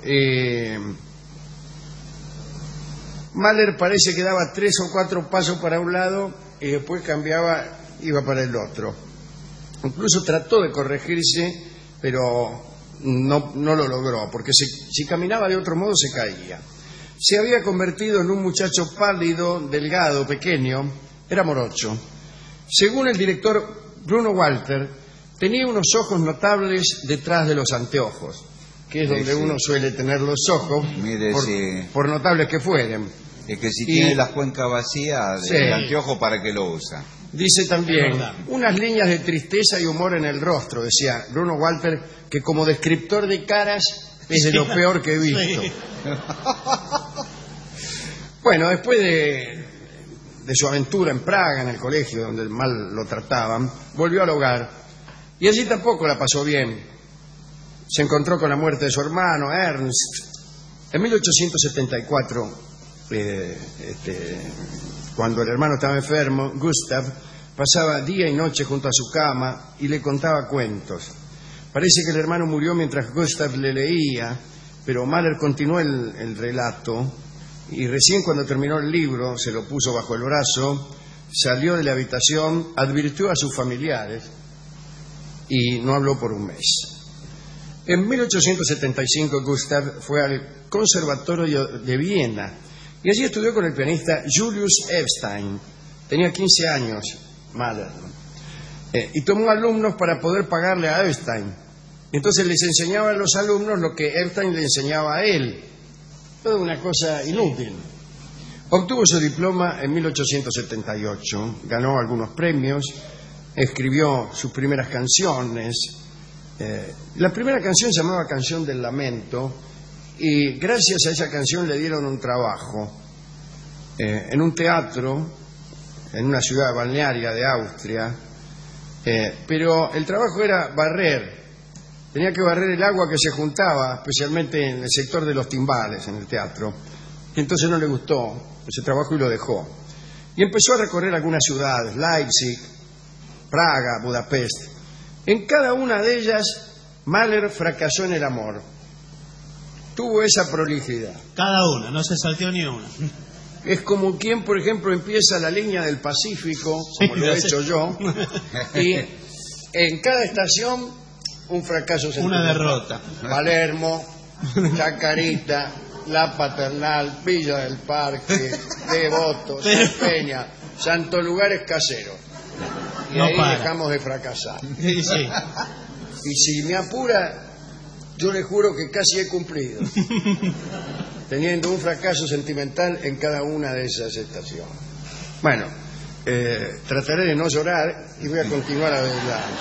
Mahler parece que daba 3 o 4 pasos para un lado y después cambiaba, iba para el otro. Incluso trató de corregirse, pero no lo logró, porque si caminaba de otro modo se caía. Se había convertido en un muchacho pálido, delgado, pequeño, era morocho. Según el director Bruno Walter, tenía unos ojos notables detrás de los anteojos, que es donde uno suele tener los ojos, por notables que fueren. Es que si tiene la cuenca vacía del anteojo, ¿para qué lo usa? Dice también, unas líneas de tristeza y humor en el rostro, decía Bruno Walter, que como descriptor de caras es de lo peor que he visto. Bueno, después de su aventura en Praga, en el colegio donde mal lo trataban, volvió al hogar y allí tampoco la pasó bien. Se encontró con la muerte de su hermano, Ernst. En 1874, cuando el hermano estaba enfermo, Gustav pasaba día y noche junto a su cama y le contaba cuentos. Parece que el hermano murió mientras Gustav le leía, pero Mahler continuó el relato y recién cuando terminó el libro, se lo puso bajo el brazo, salió de la habitación, advirtió a sus familiares y no habló por un mes. En 1875 Gustav fue al Conservatorio de Viena y allí estudió con el pianista Julius Epstein. Tenía 15 años, Mahler, y tomó alumnos para poder pagarle a Epstein. Entonces les enseñaba a los alumnos lo que Epstein le enseñaba a él. Toda una cosa inútil. Obtuvo su diploma en 1878, ganó algunos premios, escribió sus primeras canciones. La primera canción se llamaba Canción del Lamento y gracias a esa canción le dieron un trabajo en un teatro en una ciudad balnearia de Austria, pero el trabajo era barrer. Tenía que barrer el agua que se juntaba, especialmente en el sector de los timbales, en el teatro. Y entonces no le gustó ese trabajo y lo dejó. Y empezó a recorrer algunas ciudades, Leipzig, Praga, Budapest. En cada una de ellas, Mahler fracasó en el amor. Tuvo esa prolijidad. Cada una, no se salteó ni una. Es como quien, por ejemplo, empieza la línea del Pacífico, como lo he hecho yo, y en cada estación un fracaso sentimental. Una derrota. Palermo, Chacarita, La Paternal, Villa del Parque, Devoto, San Peña, Santo Lugares Caseros. Y ahí dejamos de fracasar. Sí, sí. Y si me apura, yo le juro que casi he cumplido, teniendo un fracaso sentimental en cada una de esas estaciones. Bueno, trataré de no llorar y voy a continuar adelante.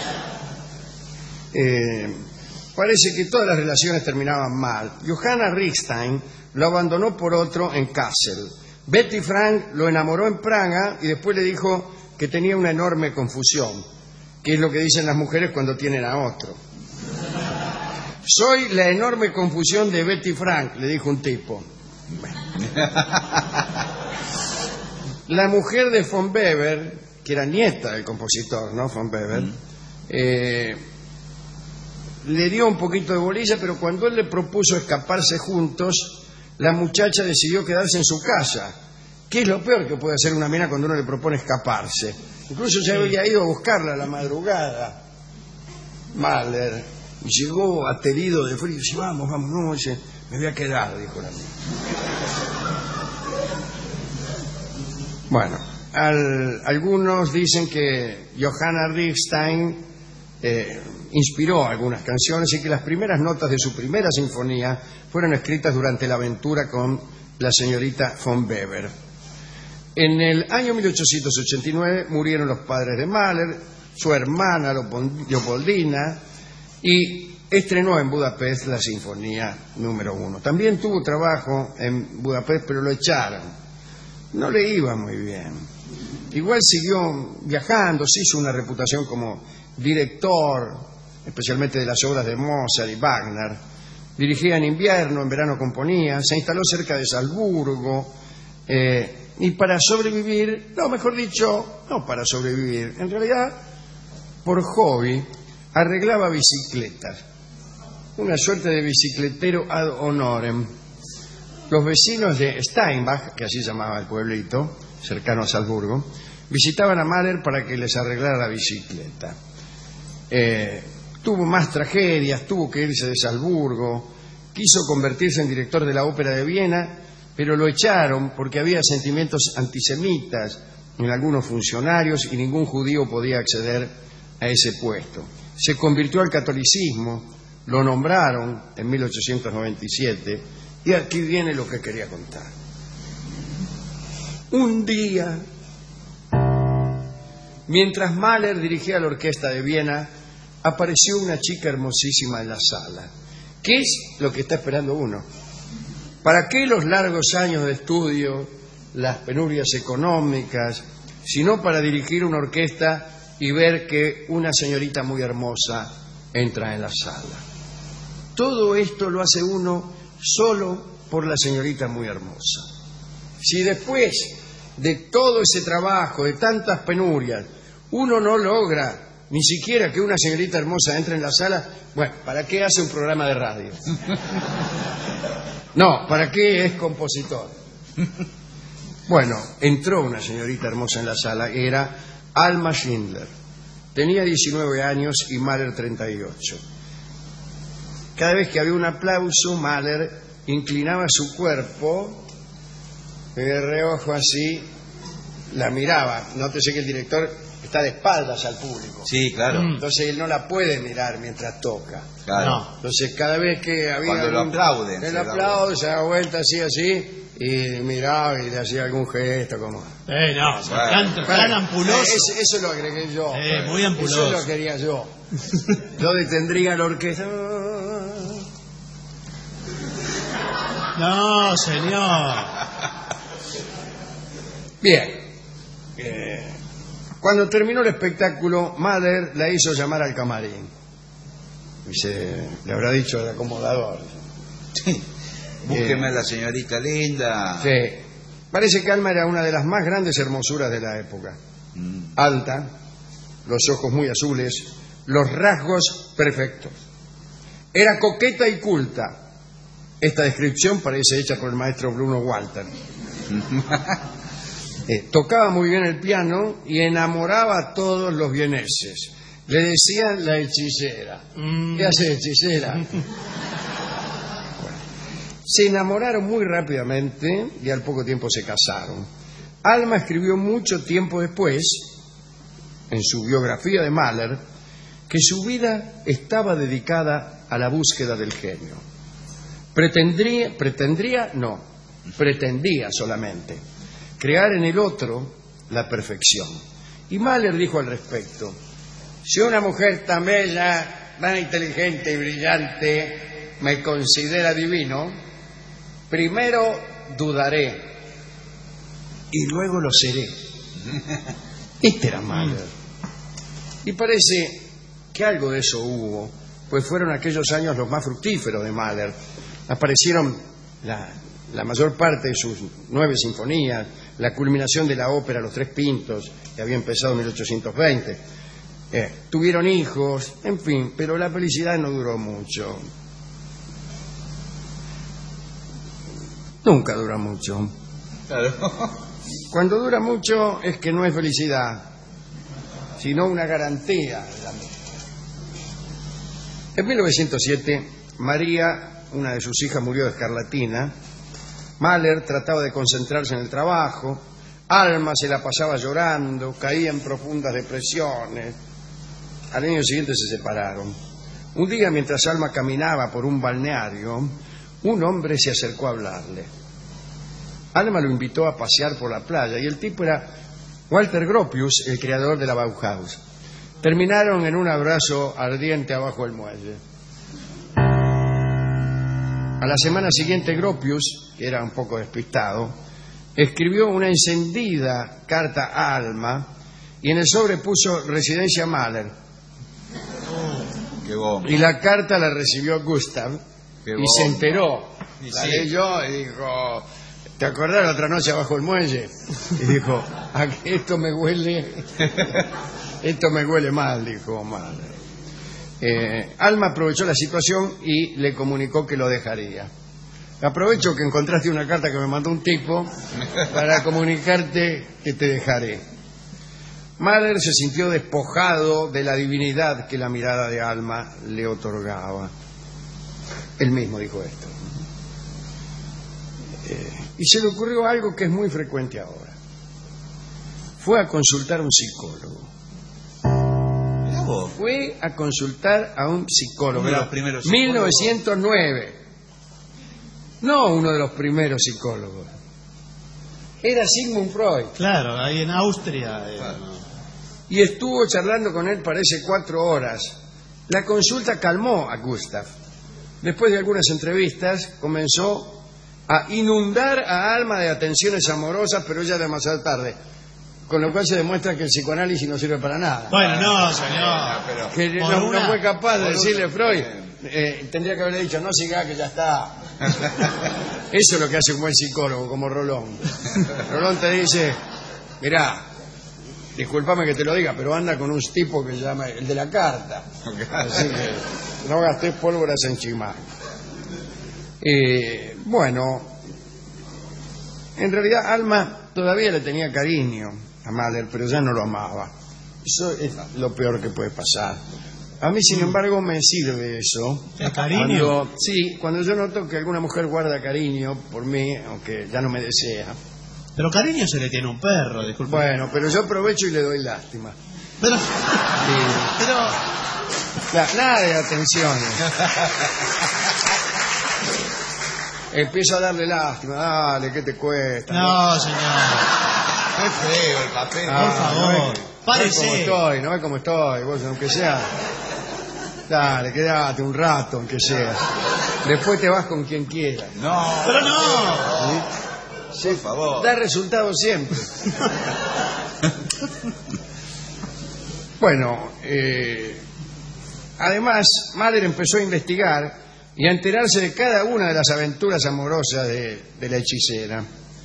Parece que todas las relaciones terminaban mal. Johanna Rickstein lo abandonó por otro en Kassel. Betty Frank lo enamoró en Praga y después le dijo que tenía una enorme confusión, que es lo que dicen las mujeres cuando tienen a otro. Soy la enorme confusión de Betty Frank, le dijo un tipo. Bueno. La mujer de von Weber, que era nieta del compositor, ¿no? Von Weber, le dio un poquito de bolilla, pero cuando él le propuso escaparse juntos, la muchacha decidió quedarse en su casa. ¿Qué es lo peor que puede hacer una mina cuando uno le propone escaparse? Incluso se había ido a buscarla a la madrugada, Mahler, y llegó aterido de frío. Dice, vamos, no, dice, me voy a quedar, dijo la mina. Bueno, algunos dicen que Johanna Rickstein inspiró algunas canciones y que las primeras notas de su primera sinfonía fueron escritas durante la aventura con la señorita von Weber. En el año 1889 murieron los padres de Mahler, su hermana Leopoldina, y estrenó en Budapest la Sinfonía número 1. También tuvo trabajo en Budapest, pero lo echaron. No le iba muy bien. Igual siguió viajando, se hizo una reputación como director, especialmente de las obras de Mozart y Wagner. Dirigía en invierno, en verano componía, se instaló cerca de Salzburgo, y para sobrevivir, no, mejor dicho, no para sobrevivir, en realidad, por hobby, arreglaba bicicletas. Una suerte de bicicletero ad honorem. Los vecinos de Steinbach, que así llamaba el pueblito, cercano a Salzburgo, visitaban a Mahler para que les arreglara la bicicleta. Tuvo más tragedias, tuvo que irse de Salzburgo, quiso convertirse en director de la Ópera de Viena, pero lo echaron porque había sentimientos antisemitas en algunos funcionarios y ningún judío podía acceder a ese puesto. Se convirtió al catolicismo, lo nombraron en 1897, y aquí viene lo que quería contar. Un día, mientras Mahler dirigía la orquesta de Viena, apareció una chica hermosísima en la sala. ¿Qué es lo que está esperando uno? ¿Para qué los largos años de estudio, las penurias económicas, sino para dirigir una orquesta y ver que una señorita muy hermosa entra en la sala? Todo esto lo hace uno solo por la señorita muy hermosa. Si después de todo ese trabajo, de tantas penurias, uno no logra ni siquiera que una señorita hermosa entre en la sala, bueno, ¿para qué hace un programa de radio? No, ¿para qué es compositor? Bueno, entró una señorita hermosa en la sala, era Alma Schindler. Tenía 19 años y Mahler 38. Cada vez que había un aplauso, Mahler inclinaba su cuerpo, de reojo así, la miraba. Nótese que el director está de espaldas al público. Sí, claro. Entonces él no la puede mirar mientras toca. Claro. No. Entonces cada vez que había cuando lo aplauden, el aplauso, se daba vuelta así, y miraba y le hacía algún gesto como... no, tan ampuloso. Eso lo agregué yo. Muy ampuloso. Eso lo quería yo. Yo detendría la orquesta. No, señor. Bien. Cuando terminó el espectáculo, Mahler la hizo llamar al camarín. Y le habrá dicho al acomodador. Sí. Búsqueme a la señorita linda. Sí. Parece que Alma era una de las más grandes hermosuras de la época. Alta, los ojos muy azules, los rasgos perfectos. Era coqueta y culta. Esta descripción parece hecha por el maestro Bruno Walter. Tocaba muy bien el piano y enamoraba a todos los vieneses. Le decían la hechicera. ¿Qué hace hechicera? Bueno. Se enamoraron muy rápidamente y al poco tiempo se casaron. Alma escribió mucho tiempo después, en su biografía de Mahler, que su vida estaba dedicada a la búsqueda del genio. Pretendía solamente crear en el otro la perfección. Y Mahler dijo al respecto: si una mujer tan bella, tan inteligente y brillante me considera divino, primero dudaré y luego lo seré. Este era Mahler. Y parece que algo de eso hubo, pues fueron aquellos años los más fructíferos de Mahler. Aparecieron la mayor parte de sus 9 sinfonías, la culminación de la ópera Los Tres Pintos, que había empezado en 1820. Tuvieron hijos, en fin, pero la felicidad no duró mucho. Nunca dura mucho. Claro. Cuando dura mucho es que no es felicidad, sino una garantía de la misma. En 1907, María, una de sus hijas, murió de escarlatina. Mahler trataba de concentrarse en el trabajo. Alma se la pasaba llorando, caía en profundas depresiones. Al año siguiente se separaron. Un día, mientras Alma caminaba por un balneario, un hombre se acercó a hablarle. Alma lo invitó a pasear por la playa y el tipo era Walter Gropius, el creador de la Bauhaus. Terminaron en un abrazo ardiente abajo del muelle. A la semana siguiente Gropius, que era un poco despistado, escribió una encendida carta a Alma y en el sobre puso Residencia Mahler. Y la carta la recibió Gustav y se enteró. La leyó y dijo, ¿te acordás la otra noche abajo del muelle? Y dijo, esto me huele mal, dijo Mahler. Alma aprovechó la situación y le comunicó que lo dejaría. Aprovecho que encontraste una carta que me mandó un tipo para comunicarte que te dejaré. Mahler se sintió despojado de la divinidad que la mirada de Alma le otorgaba. Él mismo dijo esto. Y se le ocurrió algo que es muy frecuente ahora. Fue a consultar a un psicólogo. Fue a consultar a un psicólogo. Uno de los primeros 1909. No uno de los primeros psicólogos. Era Sigmund Freud. Claro, ahí en Austria. Y estuvo charlando con él, parece 4 horas. La consulta calmó a Gustav. Después de algunas entrevistas, comenzó a inundar a Alma de atenciones amorosas, pero ya demasiado tarde. Con lo cual se demuestra que el psicoanálisis no sirve para nada. Bueno, no, señor. Que no fue capaz de decirle Freud. Tendría que haberle dicho, no siga, que ya está. Eso es lo que hace un buen psicólogo, como Rolón. Rolón te dice, mirá, discúlpame que te lo diga, pero anda con un tipo que se llama el de la carta. Así que no gastés pólvoras en chimar. Bueno, en realidad Alma todavía le tenía cariño a Mahler, pero ya no lo amaba. Eso es lo peor que puede pasar. A mí, sin embargo, me sirve eso. ¿El cariño? Cuando yo noto que alguna mujer guarda cariño por mí, aunque ya no me desea. Pero cariño se le tiene a un perro, disculpe. Bueno, pero yo aprovecho y le doy lástima. Pero... Nada de atenciones. Empiezo a darle lástima. Dale, ¿qué te cuesta? No, señor. Es feo el papel. Por favor, párese. No ves cómo estoy, vos, aunque sea. Dale, quédate un rato, aunque sea. Después te vas con quien quieras. No. Pero no. ¿Sí? Por favor. Da resultado siempre. Bueno, además, Mahler empezó a investigar y a enterarse de cada una de las aventuras amorosas de la hechicera.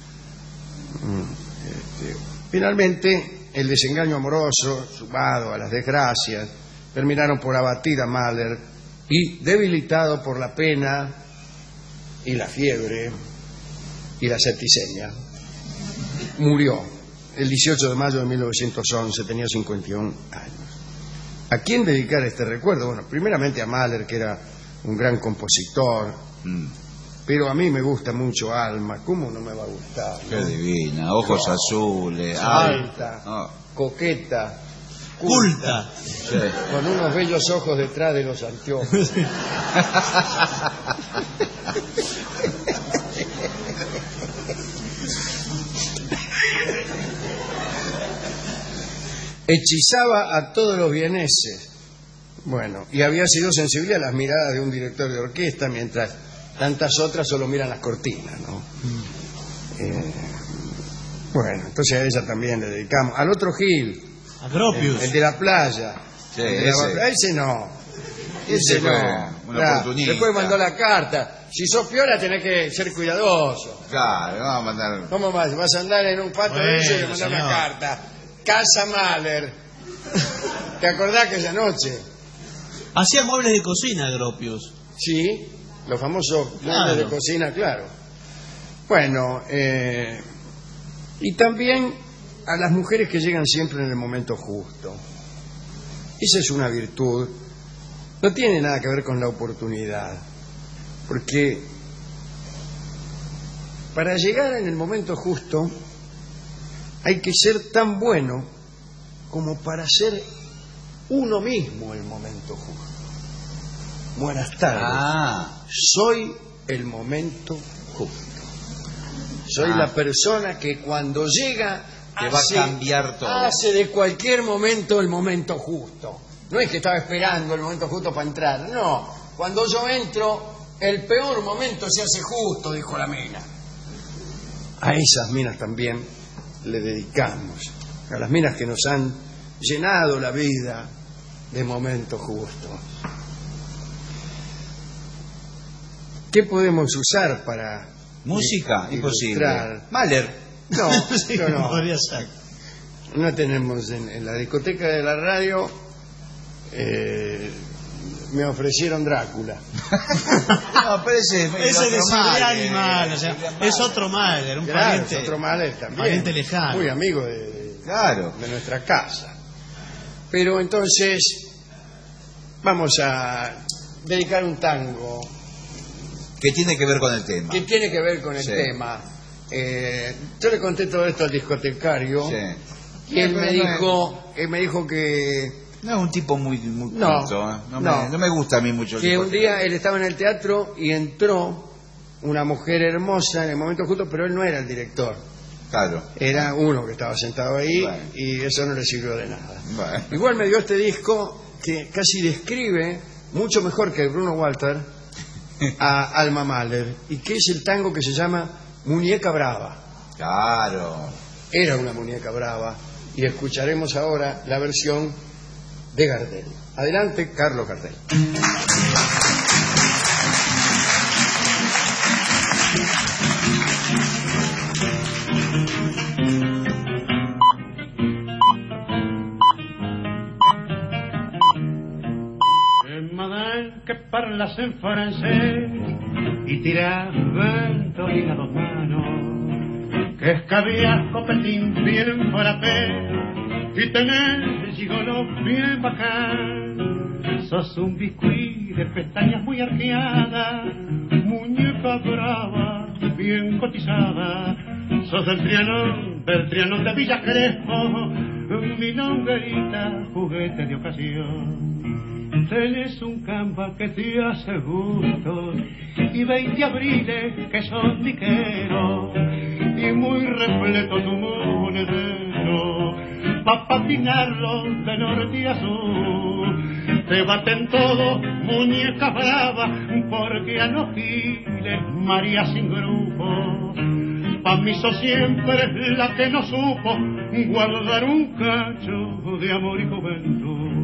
Finalmente, el desengaño amoroso, sumado a las desgracias, terminaron por abatir a Mahler y, debilitado por la pena y la fiebre y la septicemia, murió el 18 de mayo de 1911, tenía 51 años. ¿A quién dedicar este recuerdo? Bueno, primeramente a Mahler, que era un gran compositor, pero a mí me gusta mucho Alma. ¿Cómo no me va a gustar? Qué divina, ojos azules, alta, coqueta, culta, sí, con unos bellos ojos detrás de los anteojos. Hechizaba a todos los vieneses. Bueno, y había sido sensible a las miradas de un director de orquesta, mientras tantas otras solo miran las cortinas, ¿no? Bueno, entonces a ella también le dedicamos. Al otro Gil, a Gropius, el de la playa. Sí, ese no. Ese fue no. una oportunista. Después mandó la carta. Si sos piola tenés que ser cuidadoso. Claro, vamos a mandar. ¿Cómo vas? Vas a andar en un patio de eso y mandar una carta. Casa Mahler. ¿Te acordás que esa noche? Hacía muebles de cocina, Gropius. Sí, los famosos muebles de cocina, claro. Bueno, y también a las mujeres que llegan siempre en el momento justo. Esa es una virtud. No tiene nada que ver con la oportunidad. Porque para llegar en el momento justo hay que ser tan bueno como para ser uno mismo el momento justo. Buenas tardes. Soy el momento justo. Soy la persona que cuando llega te va a cambiar todo. Hace de cualquier momento el momento justo. No es que estaba esperando el momento justo para entrar. No, cuando yo entro, el peor momento se hace justo, dijo la mina. A esas minas también le dedicamos. A las minas que nos han llenado la vida de momentos justos. ¿Qué podemos usar para música? Imposible. Mahler. No, sí, no. Podría ser. No tenemos en la discoteca de la radio. Me ofrecieron Drácula. No, pero ese de Silvia Animal, o sea, es otro Mahler, un pariente. Es otro Mahler también. Pariente lejano. Muy amigo de nuestra casa. Pero entonces vamos a dedicar un tango que tiene que ver con el tema. Que tiene que ver con el tema. Yo le conté todo esto al discotecario y él me dijo que no es un tipo muy no, culto, no me gusta a mí mucho el que un día él estaba en el teatro y entró una mujer hermosa en el momento justo, pero él no era el director. Claro. Era uno que estaba sentado ahí, bueno, y eso no le sirvió de nada. Bueno. Igual me dio este disco que casi describe mucho mejor que el Bruno Walter a Alma Mahler, y que es el tango que se llama Muñeca Brava. Claro. Era una muñeca brava, y escucharemos ahora la versión de Gardel. Adelante, Carlos Gardel. Que parlas en francés y tiras vento y las dos manos, que escabías copetín bien frappé y tenés gigolo bien bacán. Sos un biscuit de pestañas muy arqueadas, muñeca brava bien cotizada. Sos del Trianón de Villa Crespo, milonguerita, juguete de ocasión. Tenés un campa que te hace gusto y 20 abriles que son diqueros y muy repleto tu monedero pa' patinarlo de norte a sur. Te baten todos, muñeca brava, porque a los giles María sin grupo. Pa' mí sos siempre la que no supo guardar un cacho de amor y juventud.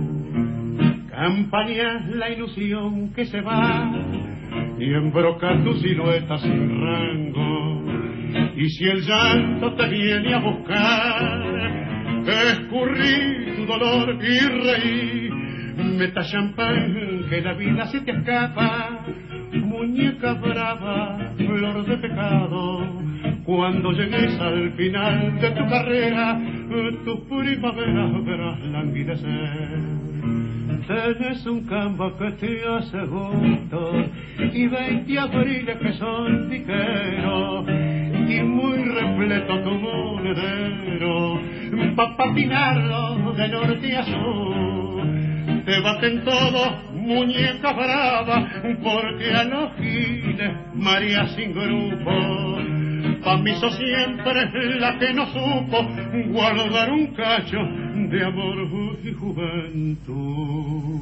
Campañas la ilusión que se va y embroca tu silueta sin rango. Y si el llanto te viene a buscar, escurrí tu dolor y reí. Meta champán que la vida se te escapa, muñeca brava, flor de pecado. Cuando llegues al final de tu carrera, tu primavera verás languidecer. Tenés un campo que te hace gusto y 20 abriles que son tiqueros y muy repleto tu monedero pa' patinarlo de norte a sur. Te baten todos, muñeca brava, porque a los giles María sin grupo. Pa' mí sos siempre la que no supo guardar un cacho de amor y juventud.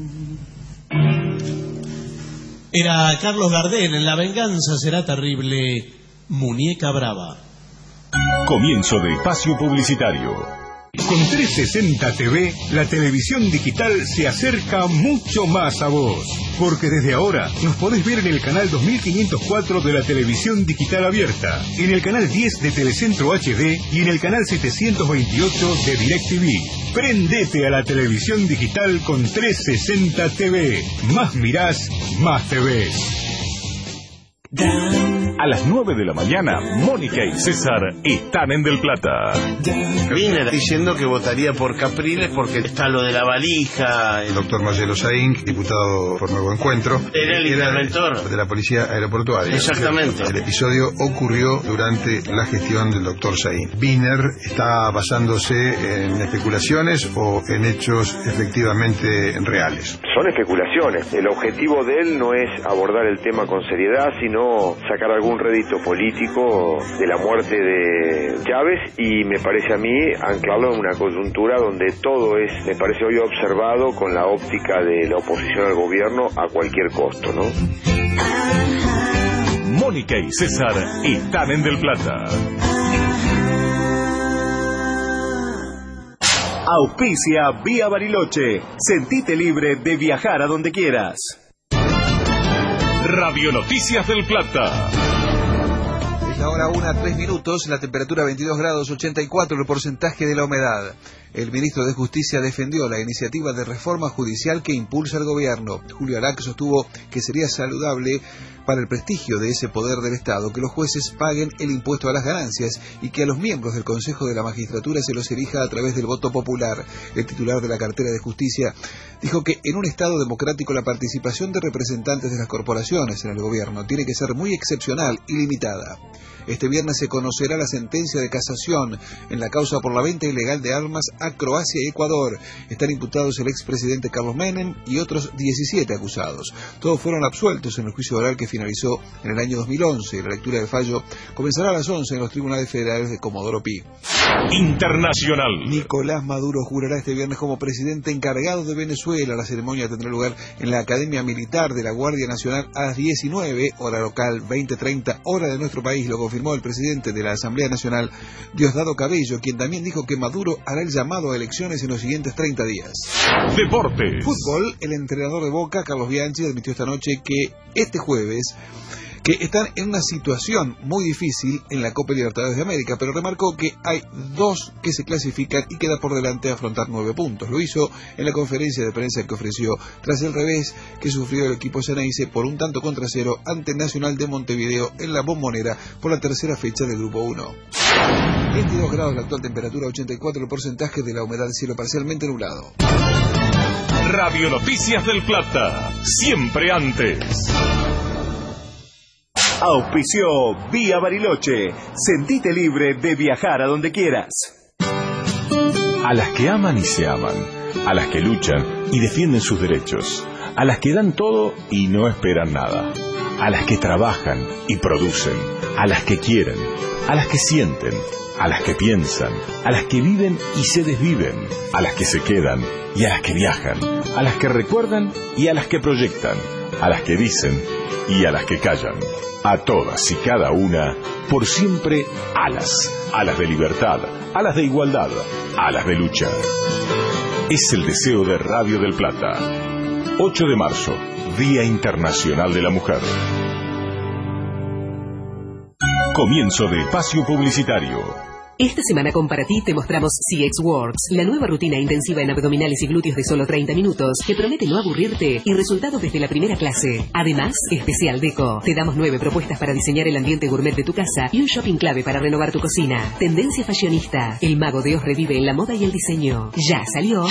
Era Carlos Gardel en La venganza será terrible, Muñeca brava. Comienzo de espacio publicitario. Con 360 TV, la televisión digital se acerca mucho más a vos. Porque desde ahora nos podés ver en el canal 2504 de la televisión digital abierta, en el canal 10 de Telecentro HD y en el canal 728 de DirecTV. Prendete a la televisión digital con 360 TV. Más mirás, más te ves. A las 9 de la mañana, Mónica y César están en Del Plata. Vine diciendo que votaría por Capriles porque está lo de la valija. El doctor Marcelo Saín, diputado por Nuevo Encuentro. Era el interventor de la policía aeroportuaria. Exactamente. El episodio ocurrió durante la gestión del doctor Saín. Wiener está basándose en especulaciones o en hechos efectivamente reales. Son especulaciones. El objetivo de él no es abordar el tema con seriedad, sino sacar algún algún rédito político de la muerte de Chávez, y me parece a mí anclarlo en una coyuntura donde todo es, me parece hoy observado con la óptica de la oposición al gobierno a cualquier costo, ¿no? Mónica y César están en Del Plata. Auspicia Vía Bariloche. Sentite libre de viajar a donde quieras. Radio Noticias del Plata. Es la hora 1:03, la temperatura 22 grados 84, el porcentaje de la humedad. El ministro de Justicia defendió la iniciativa de reforma judicial que impulsa el gobierno. Julio Arac sostuvo que sería saludable para el prestigio de ese poder del Estado que los jueces paguen el impuesto a las ganancias y que a los miembros del Consejo de la Magistratura se los elija a través del voto popular. El titular de la cartera de Justicia dijo que en un Estado democrático la participación de representantes de las corporaciones en el gobierno tiene que ser muy excepcional y limitada. Este viernes se conocerá la sentencia de casación en la causa por la venta ilegal de armas a Croacia y Ecuador. Están imputados el expresidente Carlos Menem y otros 17 acusados. Todos fueron absueltos en el juicio oral que finalizó en el año 2011. La lectura del fallo comenzará a las 11 en los tribunales federales de Comodoro Pi. Internacional. Nicolás Maduro jurará este viernes como presidente encargado de Venezuela. La ceremonia tendrá lugar en la Academia Militar de la Guardia Nacional a las 19, hora local, 20:30, hora de nuestro país. Lo confirmó el presidente de la Asamblea Nacional, Diosdado Cabello, quien también dijo que Maduro hará el llamado a elecciones en los siguientes 30 días. Deportes. Fútbol. El entrenador de Boca, Carlos Bianchi, admitió esta noche que este jueves que están en una situación muy difícil en la Copa Libertadores de América, pero remarcó que hay 2 que se clasifican y queda por delante afrontar 9 puntos. Lo hizo en la conferencia de prensa que ofreció tras el revés que sufrió el equipo Ceneice por 1-0 ante Nacional de Montevideo en la Bombonera por la tercera fecha del Grupo 1. 22 grados la actual temperatura, 84 el porcentaje de la humedad, cielo parcialmente nublado. Radio Noticias del Plata, siempre antes. Auspició Vía Bariloche. Sentite libre de viajar a donde quieras. A las que aman y se aman, a las que luchan y defienden sus derechos, a las que dan todo y no esperan nada, a las que trabajan y producen, a las que quieren, a las que sienten, a las que piensan, a las que viven y se desviven, a las que se quedan y a las que viajan, a las que recuerdan y a las que proyectan, a las que dicen y a las que callan. A todas y cada una, por siempre, alas de libertad, alas de igualdad, alas de lucha. Es el deseo de Radio del Plata. 8 de marzo, Día Internacional de la Mujer. Comienzo de espacio publicitario. Esta semana con Para Ti te mostramos CX Works, la nueva rutina intensiva en abdominales y glúteos de solo 30 minutos que promete no aburrirte y resultados desde la primera clase. Además, especial deco. Te damos 9 propuestas para diseñar el ambiente gourmet de tu casa y un shopping clave para renovar tu cocina. Tendencia fashionista. El mago de Oz revive en la moda y el diseño. Ya salió.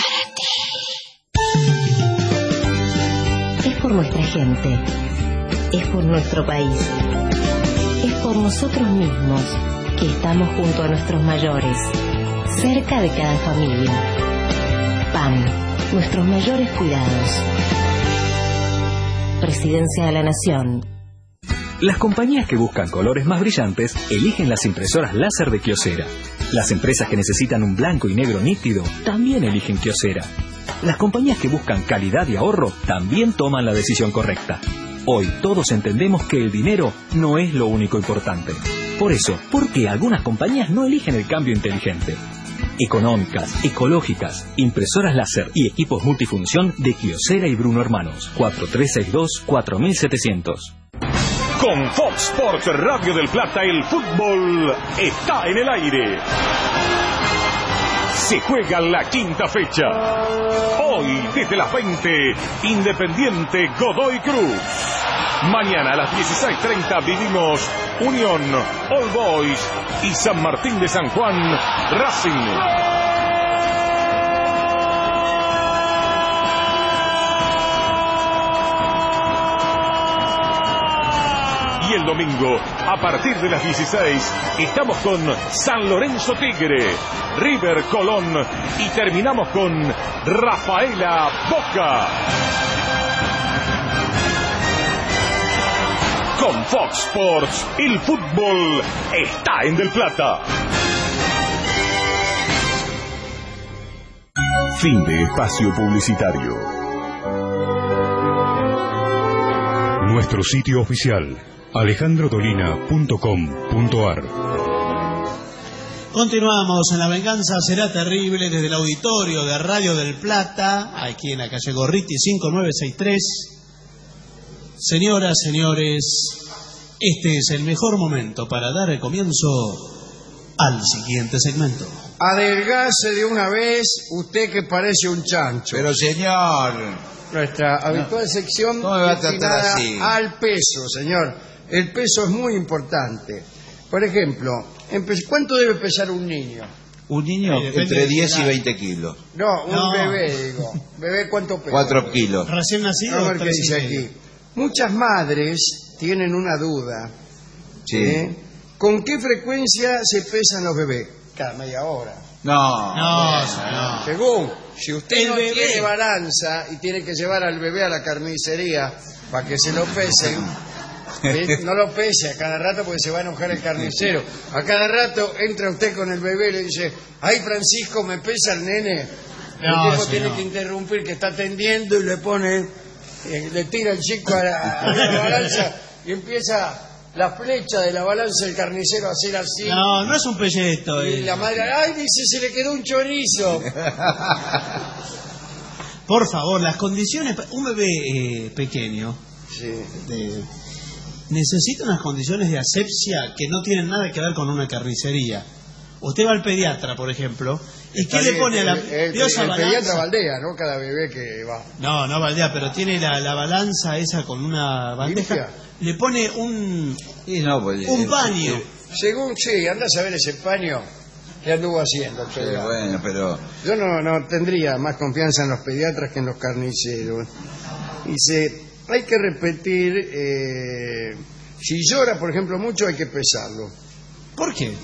Es por nuestra gente. Es por nuestro país. Es por nosotros mismos, que estamos junto a nuestros mayores, cerca de cada familia. PAM, nuestros mayores cuidados. Presidencia de la Nación. Las compañías que buscan colores más brillantes eligen las impresoras láser de Kyocera. Las empresas que necesitan un blanco y negro nítido también eligen Kyocera. Las compañías que buscan calidad y ahorro también toman la decisión correcta. Hoy todos entendemos que el dinero no es lo único importante. Por eso, ¿por qué algunas compañías no eligen el cambio inteligente? Económicas, ecológicas, impresoras láser y equipos multifunción de Kyocera y Bruno Hermanos. 4362-4700. Con Fox Sports Radio del Plata, el fútbol está en el aire. Se juega la quinta fecha. Hoy, desde las 20, Independiente Godoy Cruz. Mañana a las 16:30 vivimos Unión, All Boys y San Martín de San Juan, Racing. Y el domingo, a partir de las 16, estamos con San Lorenzo Tigre, River Colón y terminamos con Rafaela Boca. Con Fox Sports, el fútbol está en Del Plata. Fin de espacio publicitario. Nuestro sitio oficial, alejandrodolina.com.ar. Continuamos en La Venganza Será Terrible desde el auditorio de Radio del Plata, aquí en la calle Gorriti 5963. Señoras, señores, este es el mejor momento para dar el comienzo al siguiente segmento. Adelgase de una vez, usted que parece un chancho. Pero señor, nuestra habitual sección ¿cómo me va a tratar destinada así? al peso, señor. El peso es muy importante. Por ejemplo, ¿cuánto debe pesar un niño? Un niño entre 10 y 20 kilos. No, un bebé, digo. ¿Bebé cuánto pesa? 4 kilos. Recién nacido. A ver qué dice aquí. Muchas madres tienen una duda. Sí. ¿Con qué frecuencia se pesan los bebés? Cada media hora. No, señor. Según, si usted El no bebé. tiene balanza y tiene que llevar al bebé a la carnicería para que se lo pesen, no lo pese a cada rato porque se va a enojar el carnicero. A cada rato entra usted con el bebé y le dice, ay Francisco, ¿me pesa el nene? No, el tipo señor. tiene que interrumpir que está atendiendo y le pone, le tira el chico a la balanza y empieza la flecha de la balanza del carnicero a hacer así. No, no es un pelleto. Y la madre, ay, dice, se le quedó un chorizo. Por favor, las condiciones... Un bebé pequeño necesita unas condiciones de asepsia que no tienen nada que ver con una carnicería. Usted va al pediatra, por ejemplo, ¿y qué le pone a la diosa balanza? El pediatra baldea, ¿no? Cada bebé que va. No baldea, pero tiene la balanza esa con una bandeja. ¿Limpia? Le pone un un paño. Según, anda a saber ese paño que anduvo haciendo. Sí, bueno, pero... Yo no tendría más confianza en los pediatras que en los carniceros. Dice, hay que repetir, si llora, por ejemplo, mucho, hay que pesarlo. ¿Por qué?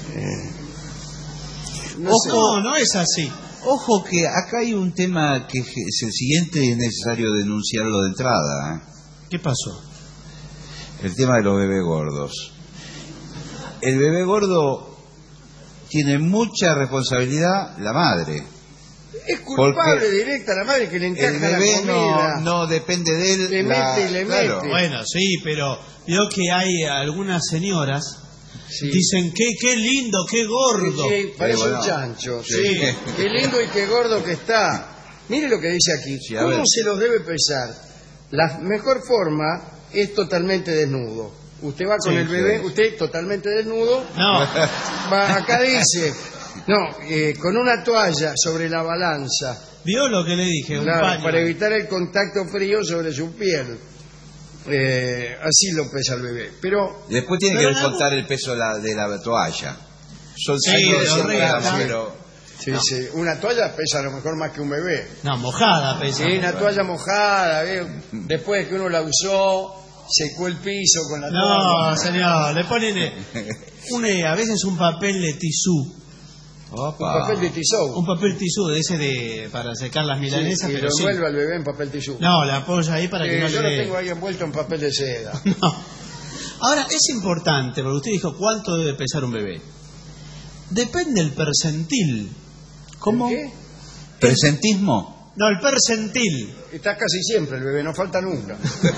No es así. Ojo que acá hay un tema que es el siguiente y es necesario denunciarlo de entrada. ¿Qué pasó? El tema de los bebés gordos. El bebé gordo tiene mucha responsabilidad la madre. Es culpable directa la madre que le encaja el bebé la comida. No depende de él. Le mete. Bueno, sí, pero veo que hay algunas señoras dicen que qué lindo, qué gordo. Sí, parece un chancho. Sí. Qué lindo y qué gordo que está. Mire lo que dice aquí. ¿Cómo se los debe pesar? La mejor forma es totalmente desnudo. Usted va con el bebé, usted totalmente desnudo. No. Acá dice, con una toalla sobre la balanza. ¿Vio lo que le dije? Un paño. Para evitar el contacto frío sobre su piel. Así lo pesa el bebé. Pero después tiene que descontar el peso de la toalla. Son Sí, una toalla pesa a lo mejor más que un bebé. No, mojada pesa. Sí, una toalla mojada, después de que uno la usó, secó el piso con la toalla. No, señor, le ponen a veces un papel de tisú. Un papel de tisú. Un papel tisú de ese para secar las milanesas. Y pero lo envuelve al bebé en papel tisú. No, la apoya ahí para que no yo le... lo tengo ahí envuelto en papel de seda. No. Ahora, es importante, porque usted dijo, ¿cuánto debe pesar un bebé? Depende el percentil. ¿Cómo? ¿Qué? ¿Presentismo? No, el percentil. Está casi siempre el bebé, no falta nunca.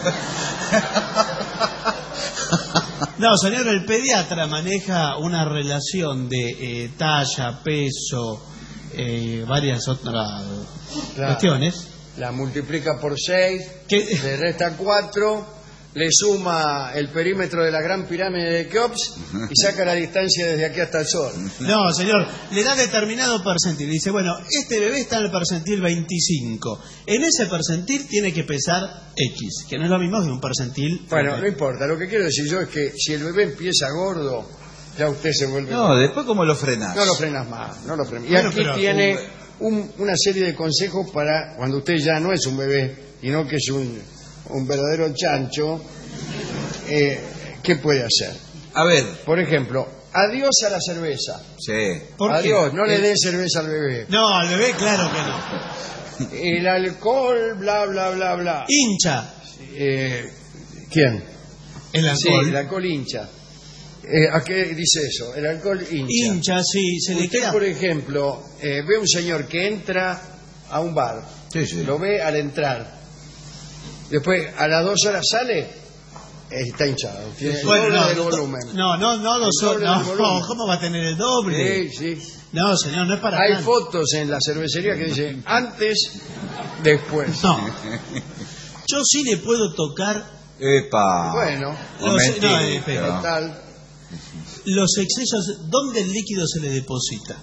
No, señor, el pediatra maneja una relación de talla, peso, varias otras cuestiones. La multiplica por 6, le resta 4, le suma el perímetro de la gran pirámide de Keops y saca la distancia desde aquí hasta el sol. No, señor, le da determinado percentil. Dice, bueno, este bebé está en el percentil 25. En ese percentil tiene que pesar X, que no es lo mismo que un percentil... Bueno, no importa. Lo que quiero decir yo es que si el bebé empieza gordo, ya usted se vuelve... No, después ¿cómo lo frenás? No lo frenas más, no lo frenas. Y aquí tiene una serie de consejos para cuando usted ya no es un bebé, sino que es un verdadero chancho. ¿Qué puede hacer? A ver. Por ejemplo, adiós a la cerveza. Sí. Adiós, no le dé cerveza al bebé. No, al bebé claro que no. El alcohol, bla, bla, bla, bla. Hincha. ¿Quién? El alcohol. Sí, el alcohol hincha. ¿A qué dice eso? El alcohol hincha. Hincha, sí, se le Usted, queda. por ejemplo, ve a un señor que entra a un bar, lo ve al entrar, después a las 2 horas sale, está hinchado, tiene el doble del volumen. No, 2 horas, no, ¿cómo va a tener el doble? Sí. No, señor, no es para Hay tanto. fotos en la cervecería que dicen antes, después. No. Yo sí le puedo tocar. Epa. Bueno, total. Los excesos, ¿dónde el líquido se le deposita?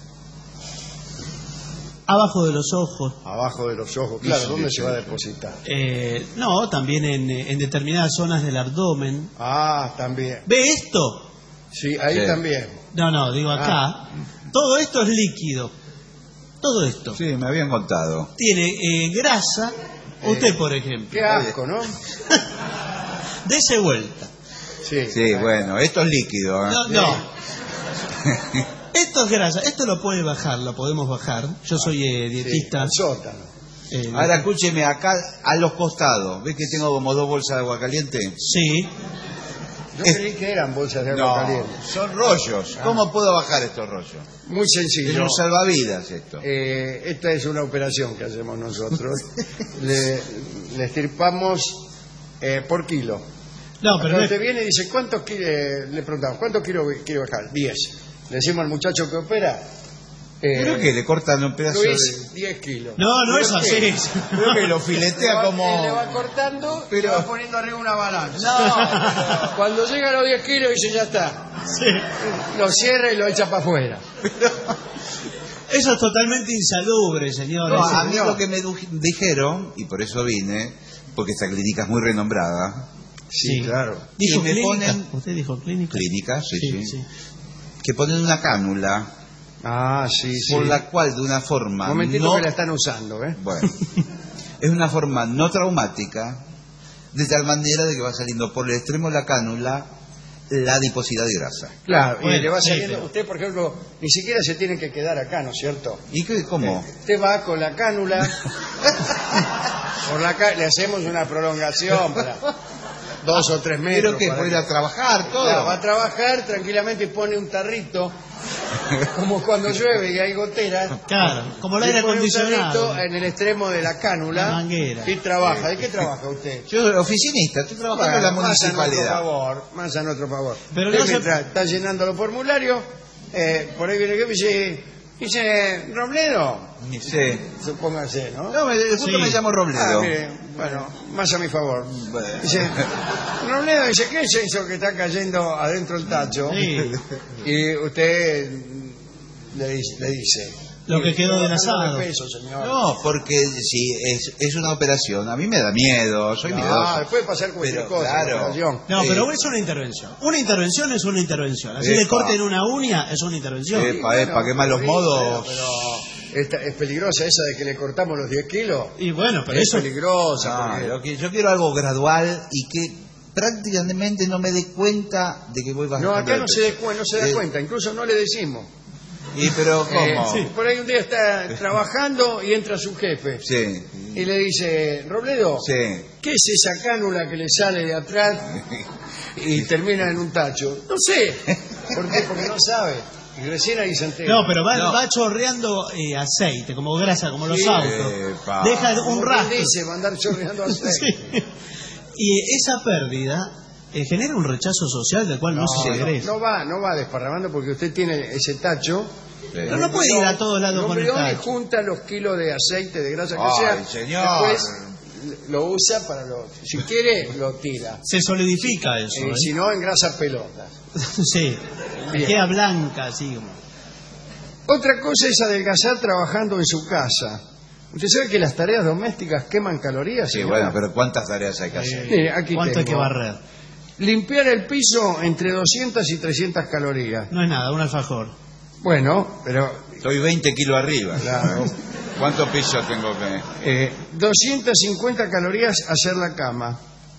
Abajo de los ojos. Abajo de los ojos, claro, ¿dónde se va a depositar? No, también en determinadas zonas del abdomen. Ah, también. ¿Ve esto? Sí, ahí también. No, digo acá. Todo esto es líquido. Todo esto. Sí, me habían contado. Tiene grasa. Usted, por ejemplo. Qué asco, ¿no? Dese vuelta. Sí, bueno, esto es líquido. No. Esto es grasa. Esto lo puede bajar, lo podemos bajar. Yo soy dietista. Sótano. Ahora escúcheme, acá a los costados. ¿Ves que tengo como 2 bolsas de agua caliente? Sí. Yo creí que eran bolsas de agua caliente. Son rollos. ¿Cómo puedo bajar estos rollos? Muy sencillo. Es un salvavidas esto. Esta es una operación que hacemos nosotros. le estirpamos por kilo. No, pero cuando te viene y dice, ¿cuántos kilos? Le preguntamos, ¿cuántos kilos quiere bajar? 10. Le decimos al muchacho que opera. Creo que le cortan un pedazo Luis, 10 kilos. No es así. Creo que lo filetea como... Le va cortando y le va poniendo arriba una balanza. No. Cuando llega a los 10 kilos dice, ya está. Sí. Lo cierra y lo echa para afuera. Eso es totalmente insalubre, señor. No, a mí lo que me dijeron, y por eso vine, porque esta clínica es muy renombrada. Sí, claro. ¿Dijo me clínica? ponen... ¿Usted dijo clínica? Clínica, sí. Que ponen una cánula. Sí. Por la cual, de una forma... Un momentito que la están usando, ¿eh? Bueno, es una forma no traumática, de tal manera de que va saliendo por el extremo de la cánula la adiposidad de grasa. Claro, Bueno, y le va sí, saliendo... pero- Usted, por ejemplo, ni siquiera se tiene que quedar acá, ¿no es cierto? ¿Y cómo? Usted va con la cánula, le hacemos una prolongación para 2 o 3 metros. Pero que para puede ir a trabajar todo. Claro, va a trabajar tranquilamente y pone un tarrito, como cuando llueve y hay goteras. Claro, como el aire y pone un acondicionado. tarrito en el extremo de la cánula. La manguera. Y trabaja. ¿De qué trabaja usted? Yo soy oficinista, estoy trabajando en la municipalidad. Más a nuestro favor. Pero Usted no se- mientras está llenando los formularios, por ahí viene que dice, Robledo, Sí. supóngase, ¿no? No, justo me llamo Robledo. Mire, bueno, más a mi favor. Bueno. Dice, Robledo dice, ¿qué es eso que está cayendo adentro del tacho? Sí. Y usted le dice, Lo que quedó del asado. Peso, señor. No, porque si es una operación, a mí me da miedo, soy miedoso. Puede pasar cualquier Pero, cosa. claro. una operación. No, pero es una intervención. Una intervención es una intervención. Así le Epa. corten una uña, es una intervención. Epa, qué malos Sí, modos. pero es peligrosa esa de que le cortamos los 10 kilos. Y bueno, pero Es eso... peligrosa. Ah, porque- yo quiero algo gradual y que prácticamente no me dé cuenta de que voy bajando. No, acá de no peso. se da cuenta, incluso no le decimos. Pero ¿cómo? Por ahí un día está trabajando y entra su jefe Sí. y le dice, Robledo, Sí. ¿qué es esa cánula que le sale de atrás y termina en un tacho? No sé. ¿Por qué? Porque no sabe. Y recién ahí se entera. No, pero va chorreando aceite, como grasa, como los Sí. autos. Epa. Deja un Como rastro. quien dice, mandar chorreando aceite. Sí. Y esa pérdida genera un rechazo social del cual no se regresa. No va desparramando porque usted tiene ese tacho. Pero no puede ir a todos lados con el y tacho. junta los kilos de aceite, de grasa que Ay, sea. señor. Después lo usa para si quiere, lo tira. Se solidifica eso. Si no, engrasa pelotas. Sí. Bien. Queda blanca, así como. Otra cosa es adelgazar trabajando en su casa. ¿Usted sabe que las tareas domésticas queman calorías? Sí, señor? bueno, pero ¿cuántas tareas hay que hacer? Mire, aquí ¿Cuánto hay que tengo. barrer? Limpiar el piso entre 200 y 300 calorías. No es nada, un alfajor. Bueno, pero Estoy 20 kilos arriba. claro. ¿Cuánto piso tengo que...? 250 calorías hacer la cama.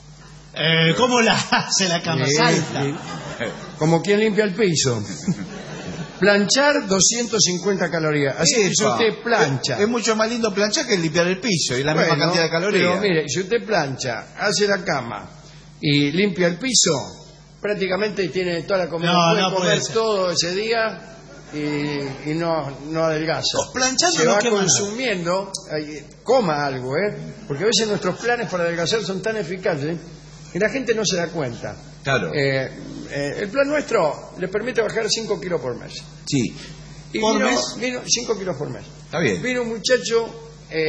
¿Cómo la hace la cama? Sí, Salta. sí. Como quien limpia el piso. Planchar 250 calorías. Así que si Epa. usted plancha. Es mucho más lindo planchar que limpiar el piso y la misma Bueno, cantidad de calorías. Pero mire, si usted plancha, hace la cama y limpia el piso, prácticamente tiene toda la comida. Puede comer todo ese día y no adelgaza. Planchando se no va quema consumiendo, coma algo, porque a veces nuestros planes para adelgazar son tan eficaces que la gente no se da cuenta. Claro. El plan nuestro le permite bajar 5 kilos por mes. Sí. Y vino 5 kilos por mes. Está bien. Vino un muchacho,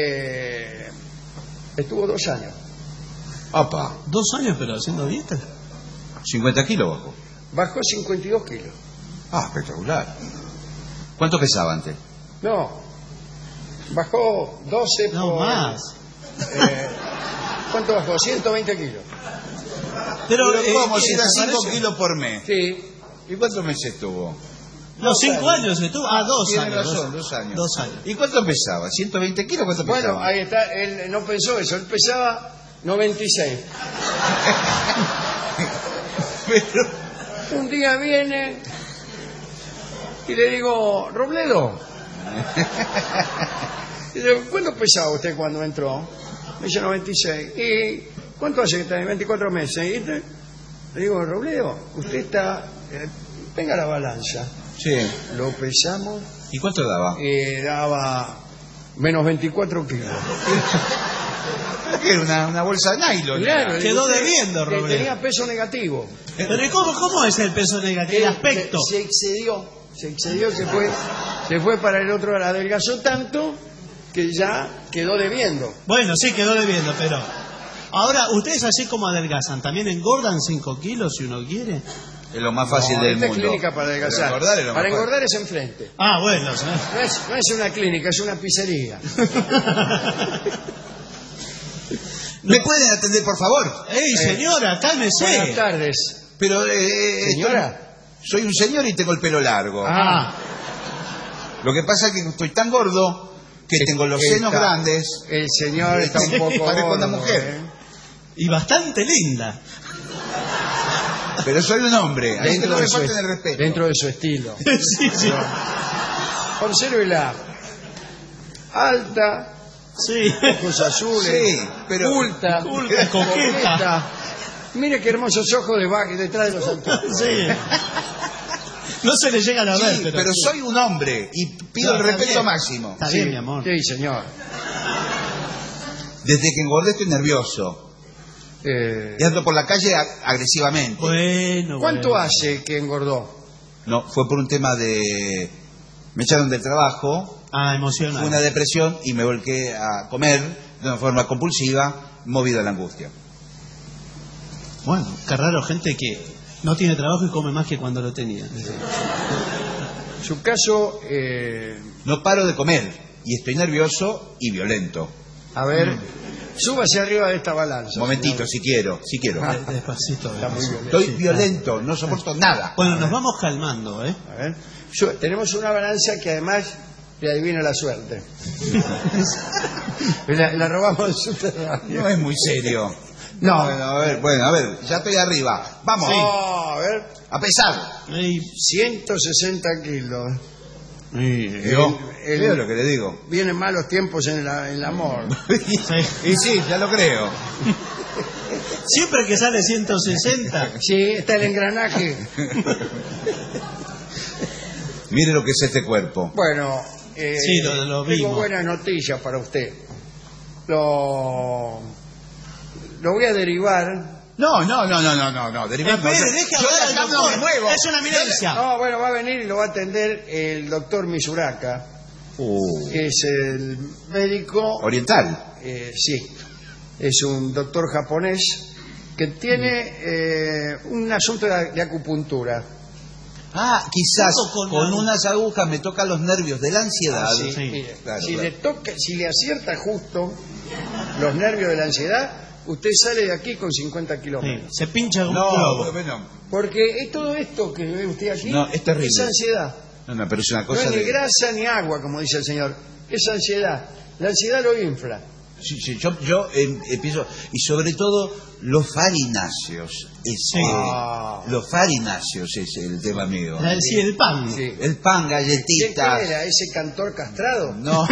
estuvo 2 años. Opa. 2 años, pero haciendo dieta. 50 kilos bajó. Bajó 52 kilos. Ah, espectacular. ¿Cuánto pesaba antes? No, bajó 12 no, por... más. ¿Cuánto bajó? 120 kilos. Pero ¿cómo? Si da 5 kilos por mes. Sí. ¿Y cuántos meses tuvo? No, 5 años estuvo. 2 Tiene años. razón, 2 años. 2 años. ¿Y cuánto pesaba? ¿120 kilos? ¿Cuánto pesaba? Bueno, ahí está. Él no pensó eso. Él pesaba 96. Pero un día viene y le digo, Robledo, ¿cuánto pesaba usted cuando entró? Me dice 96. ¿Y cuánto hace que está? 24 meses. Y le digo, Robledo, usted está... venga a la balanza. Sí. Lo pesamos. ¿Y cuánto daba? Daba menos 24 kilos. Era una bolsa de nylon. Claro, quedó debiendo, Robledo. Tenía peso negativo. Pero ¿cómo es el peso negativo? El aspecto. Se excedió, se fue para el otro, adelgazó tanto que ya quedó debiendo. Bueno, sí, quedó debiendo, pero... Ahora, ¿ustedes así como adelgazan, también engordan 5 kilos si uno quiere? Es lo más fácil del esta mundo. Es clínica para adelgazar. Para engordar es enfrente. Ah, bueno. ¿Sí? No es una clínica, es una pizzería. ¿Me pueden atender, por favor? ¡Ey, señora, cálmese! Buenas tardes. Pero, señora. Soy un señor y tengo el pelo largo. Ah. Lo que pasa es que estoy tan gordo que tengo los senos grandes. El señor está un poco parezco una mujer. Y bastante linda. Pero soy un hombre. Ahí Dentro, no me falten el respeto. Dentro de su estilo. Sí. Obsérvela. Alta. Sí. Ojos azules. Sí, pero... Culta. Coqueta. Mire qué hermosos ojos detrás de los anteojos. Sí. No se le llegan a ver. Sí, pero soy un hombre y pido el respeto máximo. Está bien, mi amor. Sí, señor. Desde que engordé estoy nervioso. Y ando por la calle agresivamente. Bueno. ¿Cuánto hace que engordó? No, fue por un tema de... Me echaron del trabajo. Emocional. Fue una depresión y me volqué a comer de una forma compulsiva, movido a la angustia. Bueno, qué raro, gente que no tiene trabajo y come más que cuando lo tenía. Su caso... No paro de comer y estoy nervioso y violento. A ver, súbase arriba de esta balanza. Momentito, si quiero. Despacito. Está muy violento. Estoy violento, no soporto nada. Bueno, nos vamos calmando, A ver. Tenemos una balanza que además le adivina la suerte. la robamos del subterráneo. No es muy serio. No. Bueno, a ver, ya estoy arriba. Vamos. Sí. A ver. A pesar. 160 kilos. Veo lo que le digo. Vienen malos tiempos en el amor. Y sí, ya lo creo. Siempre que sale 160. Sí, está el engranaje. Mire lo que es este cuerpo. Bueno, sí, lo vimos. tengo buenas noticias para usted. Lo voy a derivar. No. Derivar. Espere, deje hablar al doctor. No me muevo. Es una eminencia. No, bueno, va a venir y lo va a atender el doctor Misuraka. Es el médico... ¿Oriental? Sí. Es un doctor japonés que tiene un asunto de acupuntura. Quizás con unas agujas me tocan los nervios de la ansiedad. Sí. Mire, Claro. si le acierta justo los nervios de la ansiedad, usted sale de aquí con 50 kilómetros. Se pincha un globo. Porque es todo esto que ve usted aquí, es terrible. Es ansiedad. No, pero es una cosa No es ni de... grasa ni agua, como dice el señor. Es ansiedad. La ansiedad lo infla. Sí, yo empiezo... Y sobre todo, los farináceos. Los farináceos es el tema mío. Sí, el pan. Sí. El pan, galletitas... ¿Qué era? ¿Ese cantor castrado? No.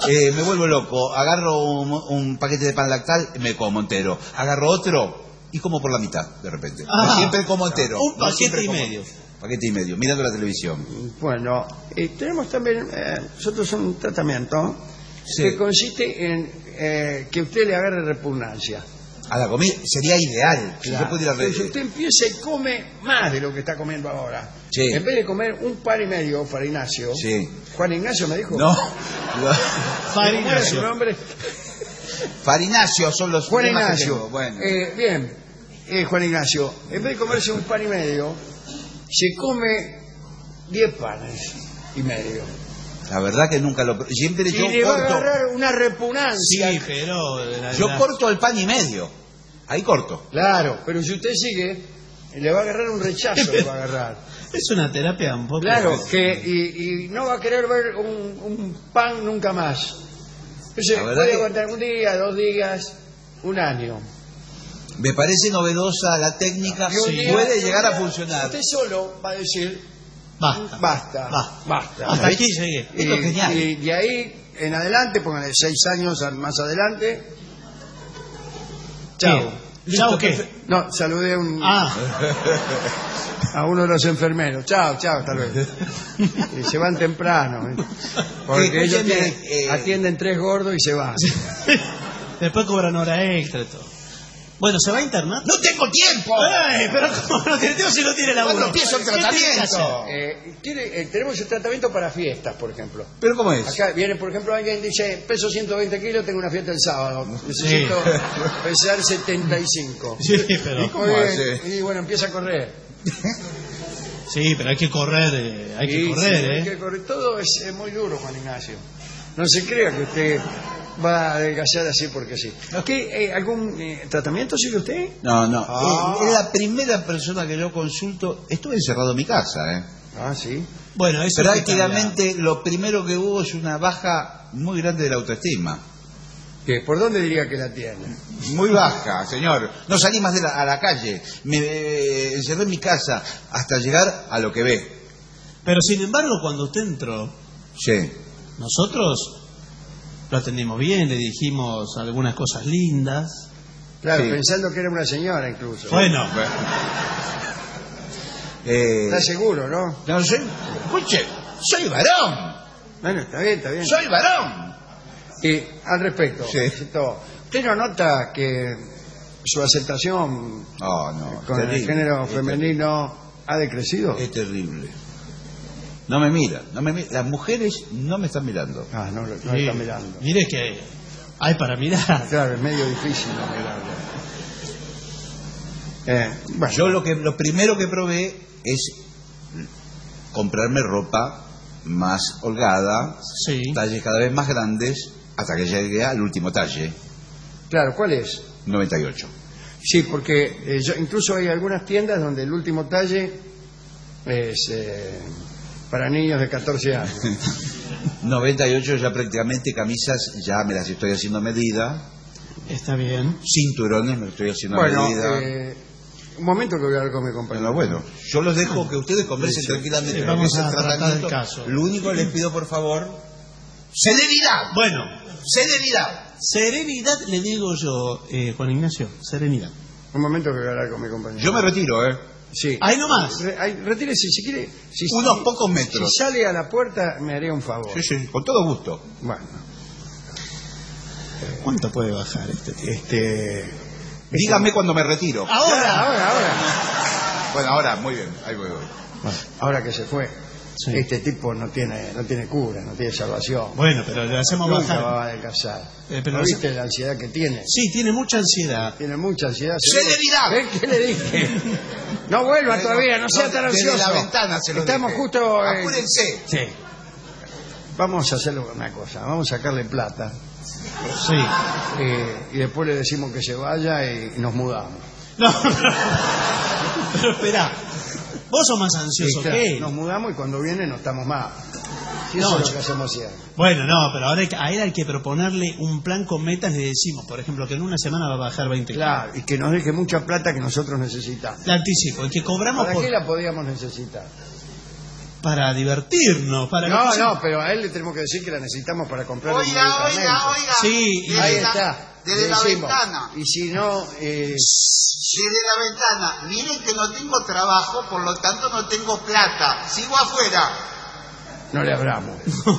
Me vuelvo loco. Agarro un paquete de pan lactal, me como entero. Agarro otro y como por la mitad, de repente. Siempre como entero. Un paquete y medio. Paquete y medio, mirando la televisión. Bueno, tenemos también, nosotros un tratamiento que consiste en que usted le agarre repugnancia. A la comida sería ideal. Si Claro. yo pudiera Entonces usted empieza y come más de lo que está comiendo ahora. Sí. En vez de comer un par y medio, Farinacio. Sí. Juan Ignacio me dijo. No. ¿Cómo era su nombre? Farinacio son los Juan temas que Ignacio. tengo. Bueno. Bien, Juan Ignacio, en vez de comerse un pan y medio, se come 10 panes y medio. La verdad que nunca lo... Siempre Y yo le va a corto... agarrar una repugnancia. Sí, pero... Yo corto el pan y medio. Ahí corto. Claro, pero si usted sigue, le va a agarrar un rechazo, le va a agarrar. Es una terapia un poco... Claro, y no va a querer ver un pan nunca más. Entonces, La verdad puede que- aguantar un día, 2 días, un año. Me parece novedosa la técnica. Y un día- Puede llegar a funcionar. Usted solo va a decir, Basta. basta. Hasta aquí llegué. Esto es genial. Y de ahí en adelante, póngale 6 años más adelante. Chao. ¿Chao qué? No, saludé a uno de los enfermeros. Chao, hasta luego. Y se van temprano. Porque ellos atienden 3 gordos y se van. Después cobran hora extra y todo. Bueno, ¿se va a internar? ¡No tengo tiempo! Ay, pero ¿cómo no tiene tiempo si no tiene laburo? ¿Cuándo empiezo el ¿Qué tiene que tratamiento? hacer? Tenemos el tratamiento para fiestas, por ejemplo. ¿Pero cómo es? Acá viene, por ejemplo, alguien dice, peso 120 kilos, tengo una fiesta el sábado. Necesito pesar 75. Sí, pero... ¿Y cómo Muy bien. hace? Y bueno, empieza a correr. Sí, pero hay que correr, hay que correr, hay que correr. Todo es muy duro, Juan Ignacio. No se crea que usted va a adelgazar así porque sí. ¿Algún tratamiento sigue usted? No. Ah. Es la primera persona que yo consulto. Estuve encerrado en mi casa, Ah, sí. Bueno, eso Prácticamente lo primero que hubo es una baja muy grande de la autoestima. ¿Qué? ¿Por dónde diría que la tiene? Muy baja, señor. No salí más a la calle. Me encerré en mi casa hasta llegar a lo que ve. Pero sin embargo, cuando usted entró, Sí. nosotros lo atendimos bien, le dijimos algunas cosas lindas. Claro, Sí. pensando que era una señora incluso. Bueno, ¿Está seguro, no? No sé. Escuche, soy varón. Bueno, está bien. Soy varón. Y al respecto, Sí. ¿usted no nota que su aceptación No, con el terrible. género Es femenino ha decrecido? Es terrible. No me miran. Las mujeres no me están mirando. No sí, está mirando. mire que hay para mirar. Claro, es medio difícil no mirarlo. Bueno, Yo lo primero que probé es comprarme ropa más holgada, Sí. talles cada vez más grandes, hasta que llegué al último talle, claro, ¿cuál es? 98. Sí, porque incluso hay algunas tiendas donde el último talle es para niños de 14 años. 98 ya prácticamente camisas, ya me las estoy haciendo a medida, Está bien. cinturones me los estoy haciendo a Bueno, medida. un momento que voy a hablar con mi compañero. Bueno, yo los dejo que ustedes conversen tranquilamente. Sí, con vamos ese a tratar tratamiento. el caso. Lo único que les pido, por favor, serenidad. Bueno, Serenidad. serenidad le digo yo, Juan Ignacio, serenidad. Un momento que voy a hablar con mi compañero. Yo me retiro, Sí. Ahí nomás. Retírese si quiere. Unos pocos metros. Si sale a la puerta, me haría un favor. Sí, con todo gusto. Bueno. ¿Cuánto puede bajar este? Dígame cuando me retiro. Ahora. Bueno, ahora, muy bien. Ahí voy. Bueno, ahora que se fue, este tipo no tiene cura, no tiene salvación. Bueno, pero le hacemos Nunca bajar. va a adelgazar. Pero ¿No viste la ansiedad que tiene? Sí, tiene mucha ansiedad. Tiene mucha ansiedad. ¡Serenidad! ¿Ves qué le dije? No vuelva todavía, no sea tan Desde ansioso. la ventana se lo Estamos dije. justo... Apúrense. Sí. Vamos a hacer una cosa, vamos a sacarle plata. Sí. Y después le decimos que se vaya y nos mudamos. No, pero espera. Vos sos más ansioso Sí, claro, que él. nos mudamos y cuando viene no estamos más. Sí, eso No, es lo que hacemos siempre. Bueno, no, pero ahora a él hay que proponerle un plan con metas. Le decimos, por ejemplo, que en una semana va a bajar 20 kilos. Claro, y que nos deje mucha plata que nosotros necesitamos. La anticipo, el que cobramos ¿Para por... qué la podíamos necesitar? para divertirnos. Para no, pero a él le tenemos que decir que la necesitamos para comprar un medicamento. Oiga. Sí, ahí está. Desde la ventana. Y si no... Desde la ventana. Miren que no tengo trabajo, por lo tanto no tengo plata. Sigo afuera. No le hablamos.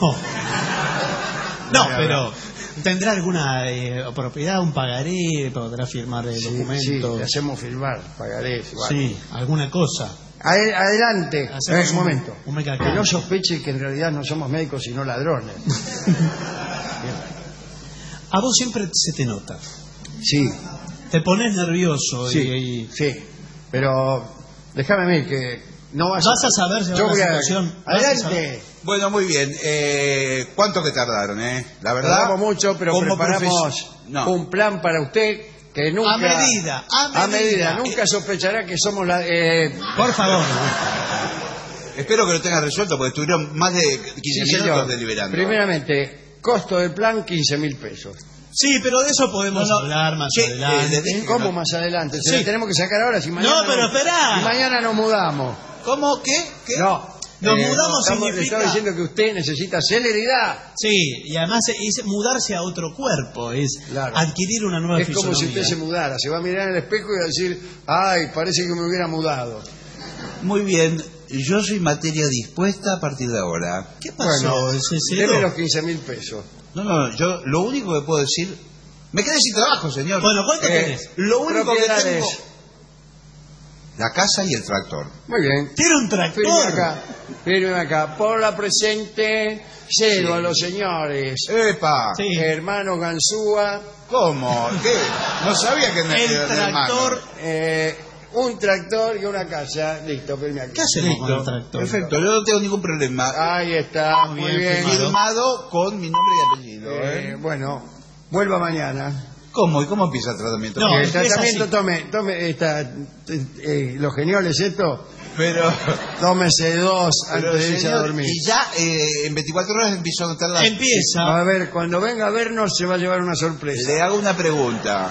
No, pero tendrá alguna propiedad, un pagaré, podrá firmar el documento. Sí, le hacemos firmar, pagaré. Sí, alguna cosa. Adelante. Un momento. Que no sospeche que en realidad no somos médicos sino ladrones. A vos siempre se te nota. Sí. Te pones nervioso. Sí, sí. Pero déjame a mí que no vas a saber llevar la situación. Adelante. Bueno, muy bien. ¿Cuánto que tardaron, La verdad. Tardamos mucho, pero preparamos un plan para usted que nunca... A medida. Nunca sospechará que somos Por favor. Espero que lo tengas resuelto, porque estuvieron más de 15 minutos deliberando. Primeramente, costo del plan, 15.000 pesos. Sí, pero de eso podemos hablar más adelante. ¿Cómo más adelante? Se la tenemos que sacar ahora si mañana... No, pero esperá. Si mañana nos mudamos. ¿Cómo? ¿Qué? No. Nos mudamos significa... Le estaba diciendo que usted necesita celeridad. Sí, y además es mudarse a otro cuerpo, es adquirir una nueva fisonomía. Es como si usted se mudara, se va a mirar en el espejo y va a decir, ay, parece que me hubiera mudado. Muy bien, yo soy materia dispuesta a partir de ahora. ¿Qué pasó? Bueno, deme los 15.000 pesos. No, yo lo único que puedo decir... Me quedé sin trabajo, señor. Bueno, ¿cuánto tenés? Lo único que tengo... La casa y el tractor. Muy bien. ¿Tiene un tractor? Firme acá. Por la presente, cero a los señores. ¡Epa! Sí. Hermano Ganzúa. ¿Cómo? ¿Qué? No sabía que me el tractor. Un tractor y una casa. Listo, firme acá. ¿Qué hacemos con el tractor? Perfecto, yo no tengo ningún problema. Ahí está, muy bien. Firmado con mi nombre y apellido. Bueno, vuelva mañana. ¿Cómo? ¿Y cómo empieza el tratamiento? No, el tratamiento, tome los genioles esto, pero tómese 2 antes de irse a dormir. Y ya en 24 horas empiezo a notar la... Empieza. A ver, cuando venga a vernos se va a llevar una sorpresa. Le hago una pregunta.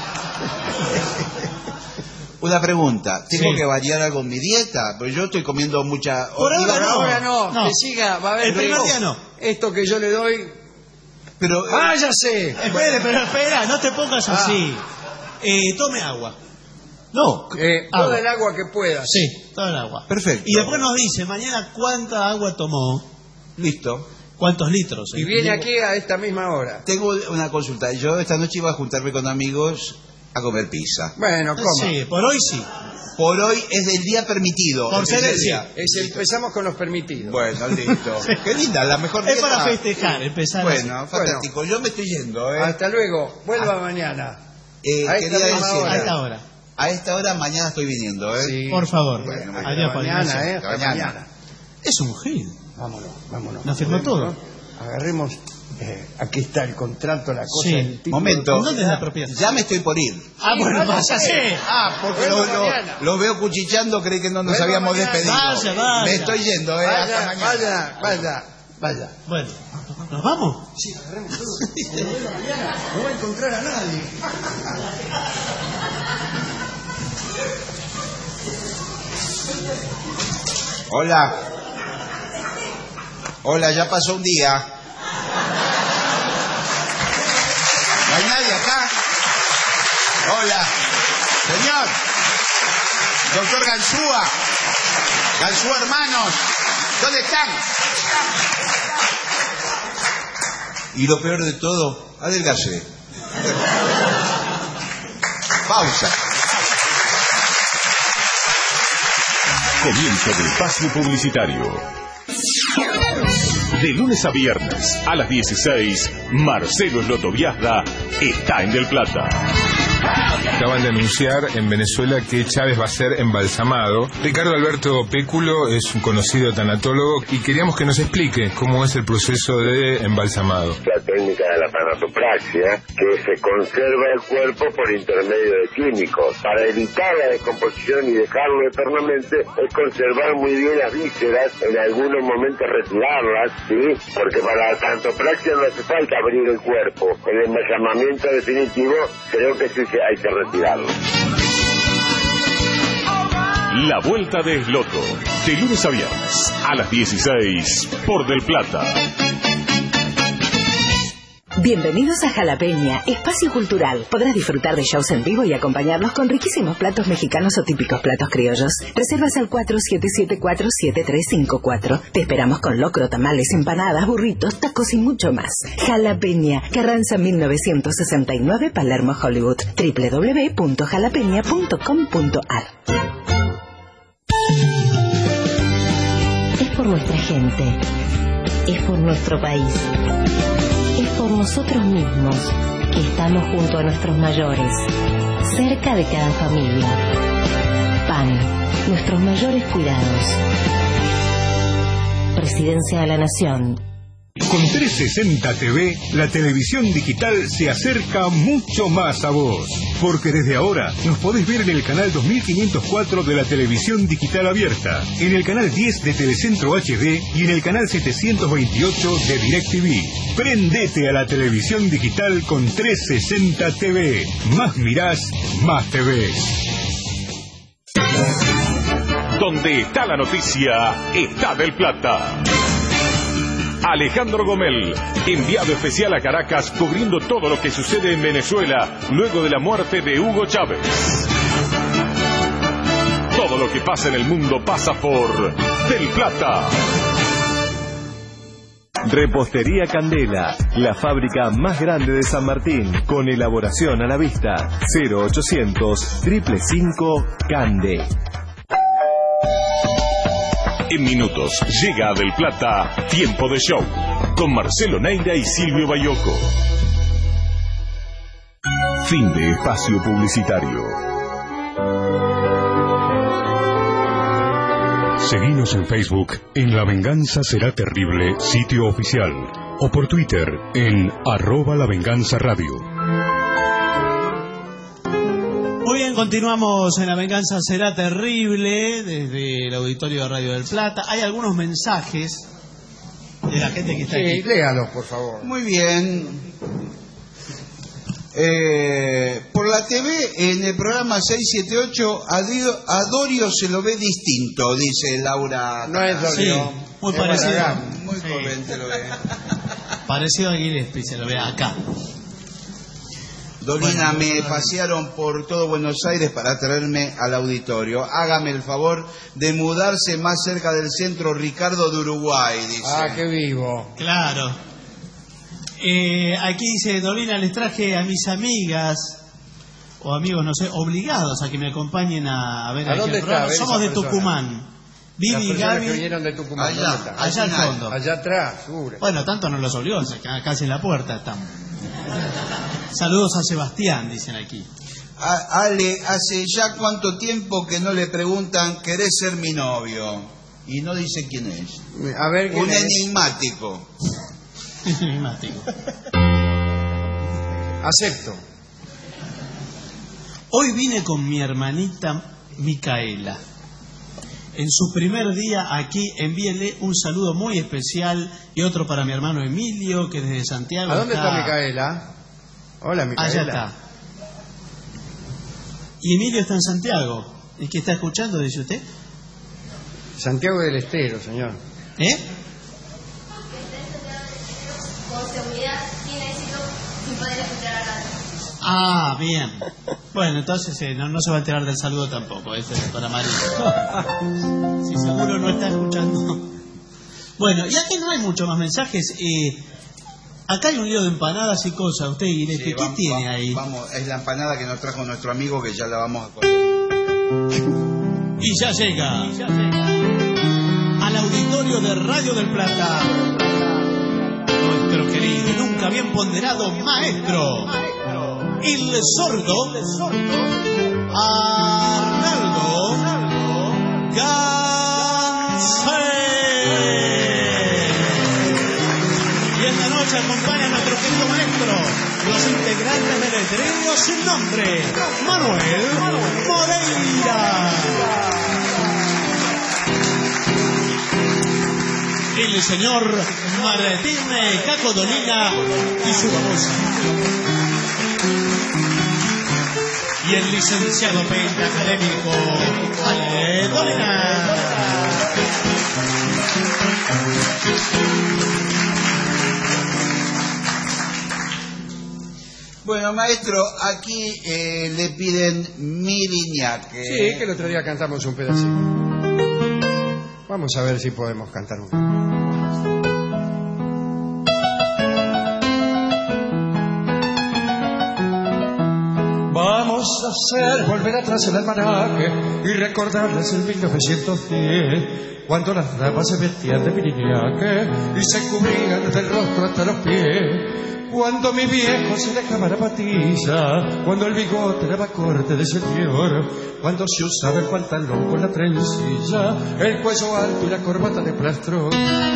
¿Tengo que variar algo en mi dieta? Pues yo estoy comiendo mucha... Por ahora no. Que siga, va a haber... El primer día no. Esto que yo le doy... Pero... ya sé. Espera, no te pongas así. Tome agua. No. Toda el agua que pueda. Sí, toda el agua. Perfecto. Y después nos dice mañana cuánta agua tomó. Listo. ¿Cuántos litros? Y viene aquí a esta misma hora. Tengo una consulta. Yo esta noche iba a juntarme con amigos a comer pizza. Bueno, ¿cómo? Sí, por hoy sí. Por hoy es del día permitido. Por ser el día. Empezamos con los permitidos. Bueno, listo. Qué linda, la mejor dieta. Es para festejar, empezar Bueno, así. fantástico. Bueno, yo me estoy yendo. Hasta luego. Vuelva mañana. A esta hora. A esta hora mañana estoy viniendo, Sí. Por favor. Bueno, adiós, mañana. Es un gil. Vámonos. ¿No firmó todo? Agarremos... aquí está el contrato, la cosa. Sí. El Momento. ¿Dónde es la propiedad? Ya me estoy por ir. Bueno, váyase. Porque lo veo cuchicheando, creí que no nos habíamos despedido. Vaya. Me estoy yendo, hasta mañana. Vaya. Bueno, ¿nos vamos? Sí, agarremos todo. Mañana no va a encontrar a nadie. Hola, ya pasó un día. ¿No hay nadie acá? Hola. Señor. Doctor Ganzúa. Ganzúa hermanos. ¿Dónde están? Y lo peor de todo, adelgacé. Pausa. Comienzo del espacio publicitario. De lunes a viernes a las 16, Marcelo Slotoviazda está en Del Plata. Acaban de anunciar en Venezuela que Chávez va a ser embalsamado. Ricardo Alberto Péculo es un conocido tanatólogo y queríamos que nos explique cómo es el proceso de embalsamado. La técnica de la tanatopraxia, que se conserva el cuerpo por intermedio de químicos. Para evitar la descomposición y dejarlo eternamente, es conservar muy bien las vísceras, en algunos momentos retirarlas, ¿sí? Porque para la tanatopraxia no hace falta abrir el cuerpo. El embalsamamiento definitivo creo que sí hay que retirarlo. La Vuelta de Esloto. De lunes a viernes a las 16 por Del Plata. Bienvenidos a Jalapeña, espacio cultural. Podrás disfrutar de shows en vivo y acompañarnos con riquísimos platos mexicanos o típicos platos criollos. Reservas al 4774-7354. Te esperamos con locro, tamales, empanadas, burritos, tacos y mucho más. Jalapeña, Carranza 1969, Palermo, Hollywood. www.jalapeña.com.ar. Es por nuestra gente. Es por nuestro país. Es por nosotros mismos que estamos junto a nuestros mayores, cerca de cada familia. PAN, nuestros mayores cuidados. Presidencia de la Nación. Con 360 TV, la televisión digital se acerca mucho más a vos. Porque desde ahora nos podés ver en el canal 2504 de la televisión digital abierta, en el canal 10 de Telecentro HD y en el canal 728 de DirecTV. Prendete a la televisión digital con 360 TV. Más mirás, más te ves. Donde está la noticia, está Del Plata. Alejandro Gomel, enviado especial a Caracas, cubriendo todo lo que sucede en Venezuela luego de la muerte de Hugo Chávez. Todo lo que pasa en el mundo pasa por Del Plata. Repostería Candela, la fábrica más grande de San Martín, con elaboración a la vista. 0800-555 Cande. En minutos llega a Del Plata Tiempo de Show con Marcelo Neira y Silvio Bayoco. Fin de espacio publicitario. Seguinos en Facebook en La Venganza Será Terrible, sitio oficial, o por Twitter en @lavenganzaradio. Muy bien, continuamos en La Venganza Será Terrible desde el auditorio de Radio del Plata. Hay algunos mensajes de la gente que está aquí. Léalos, por favor. Muy bien. Por la TV, en el programa 678, a Dorio se lo ve distinto, dice Laura. No es Dorio. Sí, muy parecido. Muy joven te lo ve. Parecido a Gillespie, se lo ve acá. Dolina, me pasearon por todo Buenos Aires para traerme al auditorio. Hágame el favor de mudarse más cerca del centro Ricardo de Uruguay, dice. Ah, qué vivo. Claro. Aquí dice Dolina, les traje a mis amigas o amigos, no sé, obligados a que me acompañen a ver ¿A dónde el programa. está? Somos de Persona. Tucumán. Vivi y Gaby. Que vinieron de Tucumán. Allá al fondo. Allá atrás, seguro. Bueno, tanto no los obligó, casi en la puerta estamos. Saludos a Sebastián, dicen aquí. Ale, ¿hace ya cuánto tiempo que no le preguntan, ¿querés ser mi novio? Y no dice quién es. A ver, ¿quién Un es? enigmático. Enigmático. Acepto. Hoy vine con mi hermanita Micaela. En su primer día aquí, envíele un saludo muy especial y otro para mi hermano Emilio, que desde Santiago ¿A dónde está Micaela? Hola, Micaela. Allá está. Y Emilio está en Santiago. ¿Y qué está escuchando, dice usted? Santiago del Estero, señor. ¿Eh? Con seguridad, sin éxito, sin poder escuchar a la radio. Ah, bien. Bueno, entonces no se va a enterar del saludo tampoco. Este es para María. Si seguro no está escuchando. Bueno, y aquí no hay muchos más mensajes. Acá hay un lío de empanadas y cosas. Usted, Gillespie, Sí, ¿qué tiene ahí? Vamos, es la empanada que nos trajo nuestro amigo, que ya la vamos a comer. Y ya llega al auditorio de Radio del Plata nuestro querido y nunca bien ponderado maestro, el sordo Arnaldo Gansé. Y esta noche acompaña a nuestro querido maestro, los integrantes del trío sin nombre, Manuel Moreira. El señor Martín Caco Dolina y su babosa. y el licenciado pentacadémico Ale Dolina. Bueno, maestro, aquí le piden Miriñaque. Sí, que el otro día cantamos un pedacito. Vamos a ver si podemos cantar un poco. Vamos a hacer volver atrás el almanaque y recordarles el 1910, cuando las damas se vestían de miriñaque y se cubrían del rostro hasta los pies. Cuando mi viejo se dejaba la patilla, cuando el bigote daba corte de señor, cuando se usaba el pantalón con la trencilla, el cuello alto y la corbata de plastrón.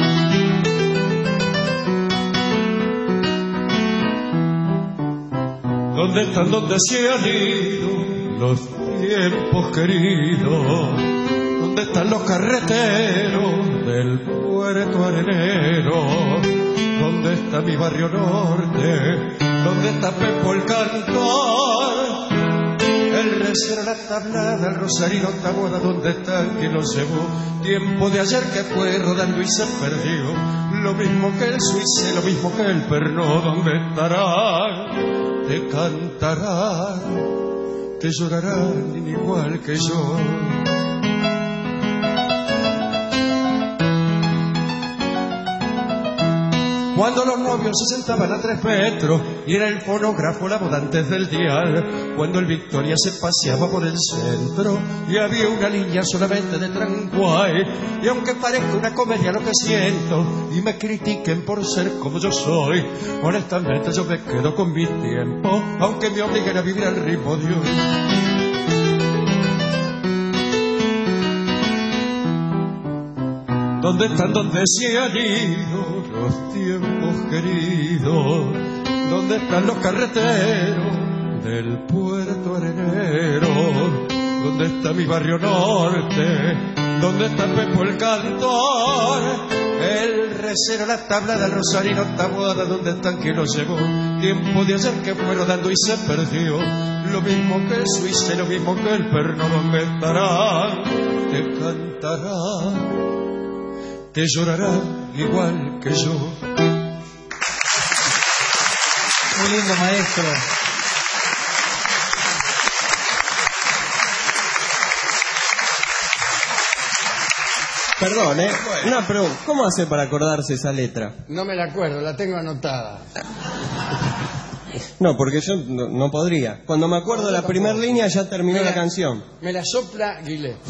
¿Dónde están, dónde se han ido los tiempos queridos? ¿Dónde están los carreteros del puerto arenero? ¿Dónde está mi barrio norte? ¿Dónde está Pepo el cantor? El recero, la tablada, el rosarino, taboda, ¿dónde están que los llevó? Tiempo de ayer que fue rodando y se perdió. Lo mismo que el suizo, lo mismo que el perno. ¿Dónde estarán? Te cantarán, te llorarán igual que yo. Cuando los novios se sentaban a 3 metros y era el fonógrafo la boda antes del dial, cuando el Victoria se paseaba por el centro y había una línea solamente de Tranguay, y aunque parezca una comedia lo que siento y me critiquen por ser como yo soy, honestamente yo me quedo con mi tiempo, aunque me obliguen a vivir al ritmo de hoy. ¿Dónde están, dónde se han ido los tiempos queridos? ¿Dónde están los carreteros del puerto arenero? ¿Dónde está mi barrio norte? ¿Dónde está Pepo el cantor? El recero, la tablada, el rosarino, tabuada, ¿dónde están que los llevó? Tiempo de ayer que fue rodando y se perdió. Lo mismo que el suizo, lo mismo que el perno. ¿Dónde estarán? Te cantarán, te llorarán igual que yo. Muy lindo, maestro. Perdón, una pregunta. ¿Cómo hace para acordarse esa letra? No me la acuerdo, la tengo anotada. No, porque yo no podría. Cuando me acuerdo la primera línea ya terminó la canción. Me la sopla Guilherme.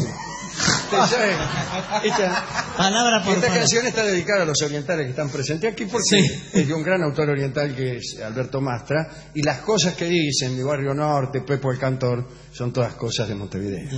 Palabra por esta palabra. canción está dedicada a los orientales que están presentes aquí porque es de un gran autor oriental que es Alberto Mastra, y las cosas que dicen mi barrio norte, Pepo el cantor, son todas cosas de Montevideo.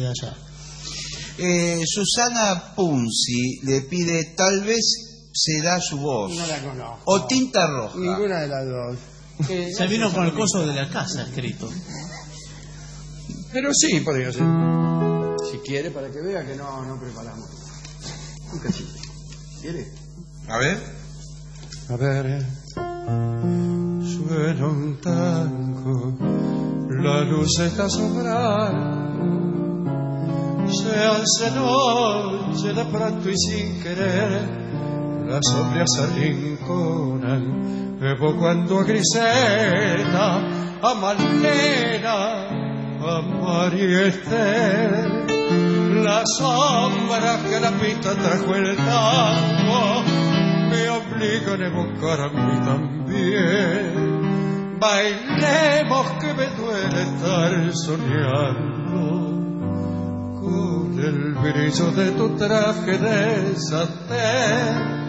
Susana Punzi le pide Tal vez será su voz. No la conozco. O Tinta Roja. Ninguna de las dos. Se vino con el coso de la casa escrito. Pero sí, podría ser. Si quiere, para que vea que no preparamos. Un cachito. ¿Quiere? A ver. A ver. Suena un tango, la luz está sobrando. Se hace noche de pronto y sin querer, las sombras se arrinconan. Evo cuando a Griseta, a Malena, a María Esther, la sombra que la pista trajo el tango me obligan a evocar a mí también. Bailemos que me duele estar soñando con el brillo de tu traje de satén.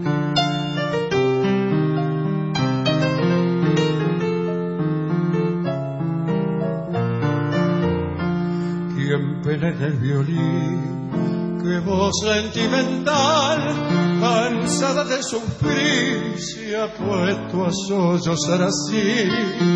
En el violín, qué voz sentimental, cansada de sufrir, se ha puesto a sollozar así.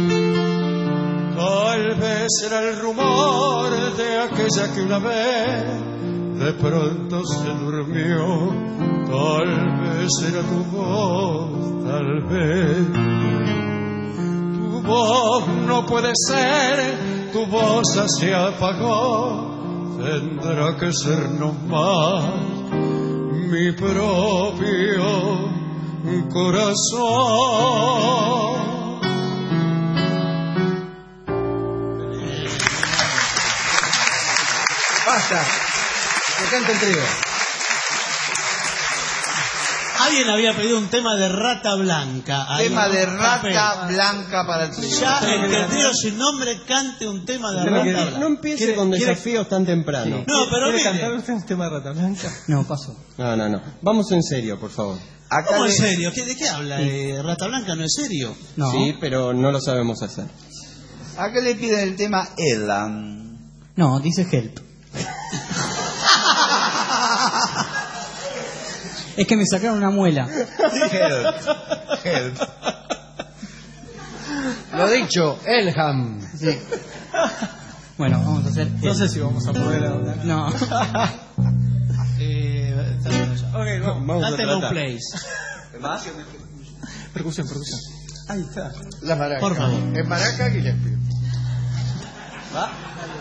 Tal vez era el rumor de aquella que una vez de pronto se durmió. Tal vez era tu voz, tal vez. Tu voz no puede ser tu voz se apagó, tendrá que ser nomás mi propio corazón. Basta, que cante el trío. Alguien había pedido un tema de Rata Blanca. Tema de Rata Blanca para el trío. Ya el trío sin nombre cante un tema de Rata Blanca. No empiece con desafíos tan temprano. No, pero ¿quiere mire. cantar usted un tema de Rata Blanca? No, paso. No. Vamos en serio, por favor. ¿Cómo en serio? ¿De qué habla? ¿Rata Blanca no es serio? No. Sí, pero no lo sabemos hacer. Acá le piden el tema Elan. No, dice Help. Es que me sacaron una muela. Help. Lo dicho, Elham. Sí. Bueno, vamos a hacer. No sé si vamos a poder hablar. No. Okay, vamos a Dátelo un tratar. place. Percusión. Ahí está. La maraca. Por favor. En Maraca, Gillespie. ¿Va?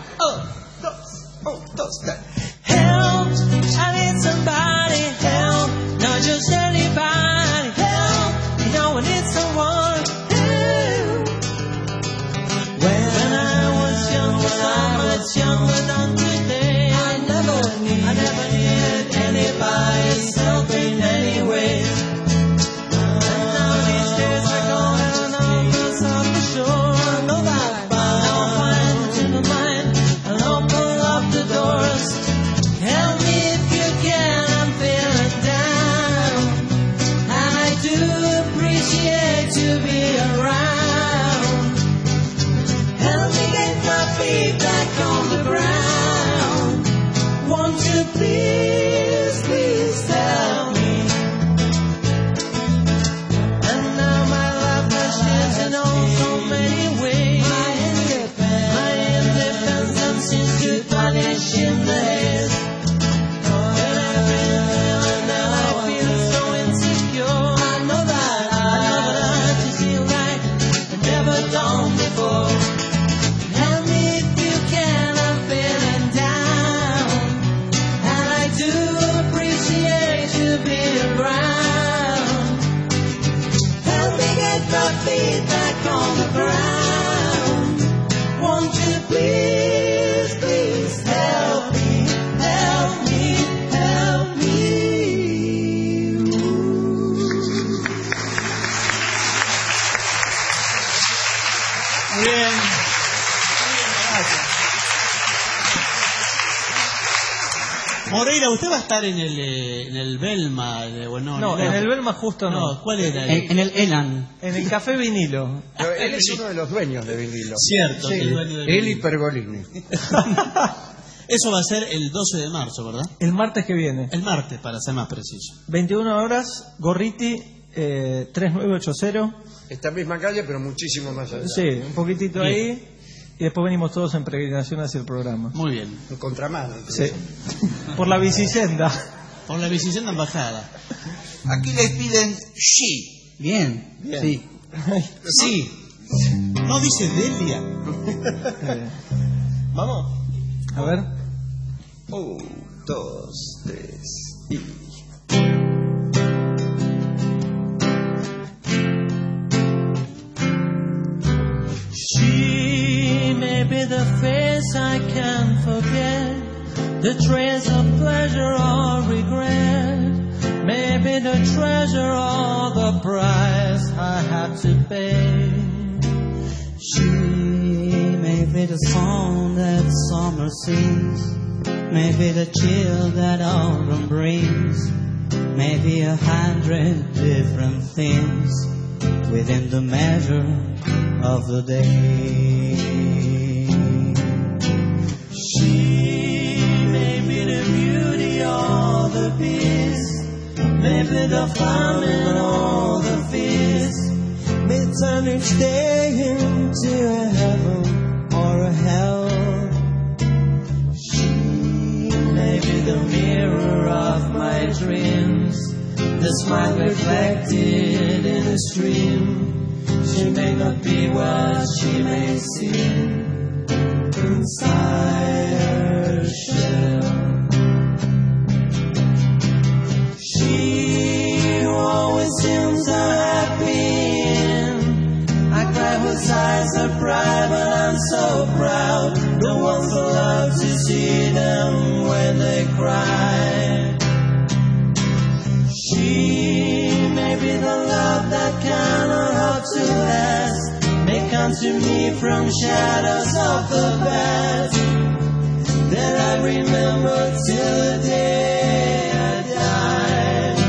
Dos, tres. Help, I need somebody help, not just anybody help, you know I need someone help. When I was young, so much younger than today, I never needed anybody's help in any way. And now these days are gone and I'm just off the shore. I know that now I'm fine in my mind and open up the doors. Help me if you can, I'm feeling down. And I do appreciate to be around. Help me get my feet back on the ground. Won't you please, please help me? And now my life has changed in all so many ways. My independence seems to vanish in the haze. Back on the ground. Won't you please, please help me, help me, help me. Muy bien. Moreira, ¿usted va a estar en el Belma? No, en el Belma justo no. ¿Cuál era? En el Elan. En el Café Vinilo. Pero él es uno de los dueños de Vinilo. Cierto, Sí, que es dueño de él y Vinilo. Pergolini. Eso va a ser el 12 de marzo, ¿verdad? El martes que viene. El martes, para ser más preciso. 21 horas, Gorriti, 3980. Esta misma calle, pero muchísimo más allá. Sí, un poquitito Bien. ahí. Y después venimos todos en peregrinación hacia el programa. Muy bien. En contramano. Sí. Por la bicicenda. Por la bicicleta embajada. Aquí les piden She. Bien. Sí. Sí. No dice Delia. Vamos. A ver. 1, 2, 3 y... She may be the face I can't forget, the trace of pleasure or regret, maybe the treasure or the price I had to pay. She may be the song that summer sings, maybe the chill that autumn brings, maybe 100 different things within the measure of the day. She may be the beauty or the beast, maybe the famine or the feast, may turn each day into a heaven or a hell. She may be the mirror of my dreams, the smile reflected in a stream. She may not be what she may seem. inside her shell. She who always seems so happy, I cry whose eyes are bright, but I'm so proud. The ones who love to see them when they cry. She may be the love that cannot hope to last, may come to me from shadows of the past that I remember till the day I die.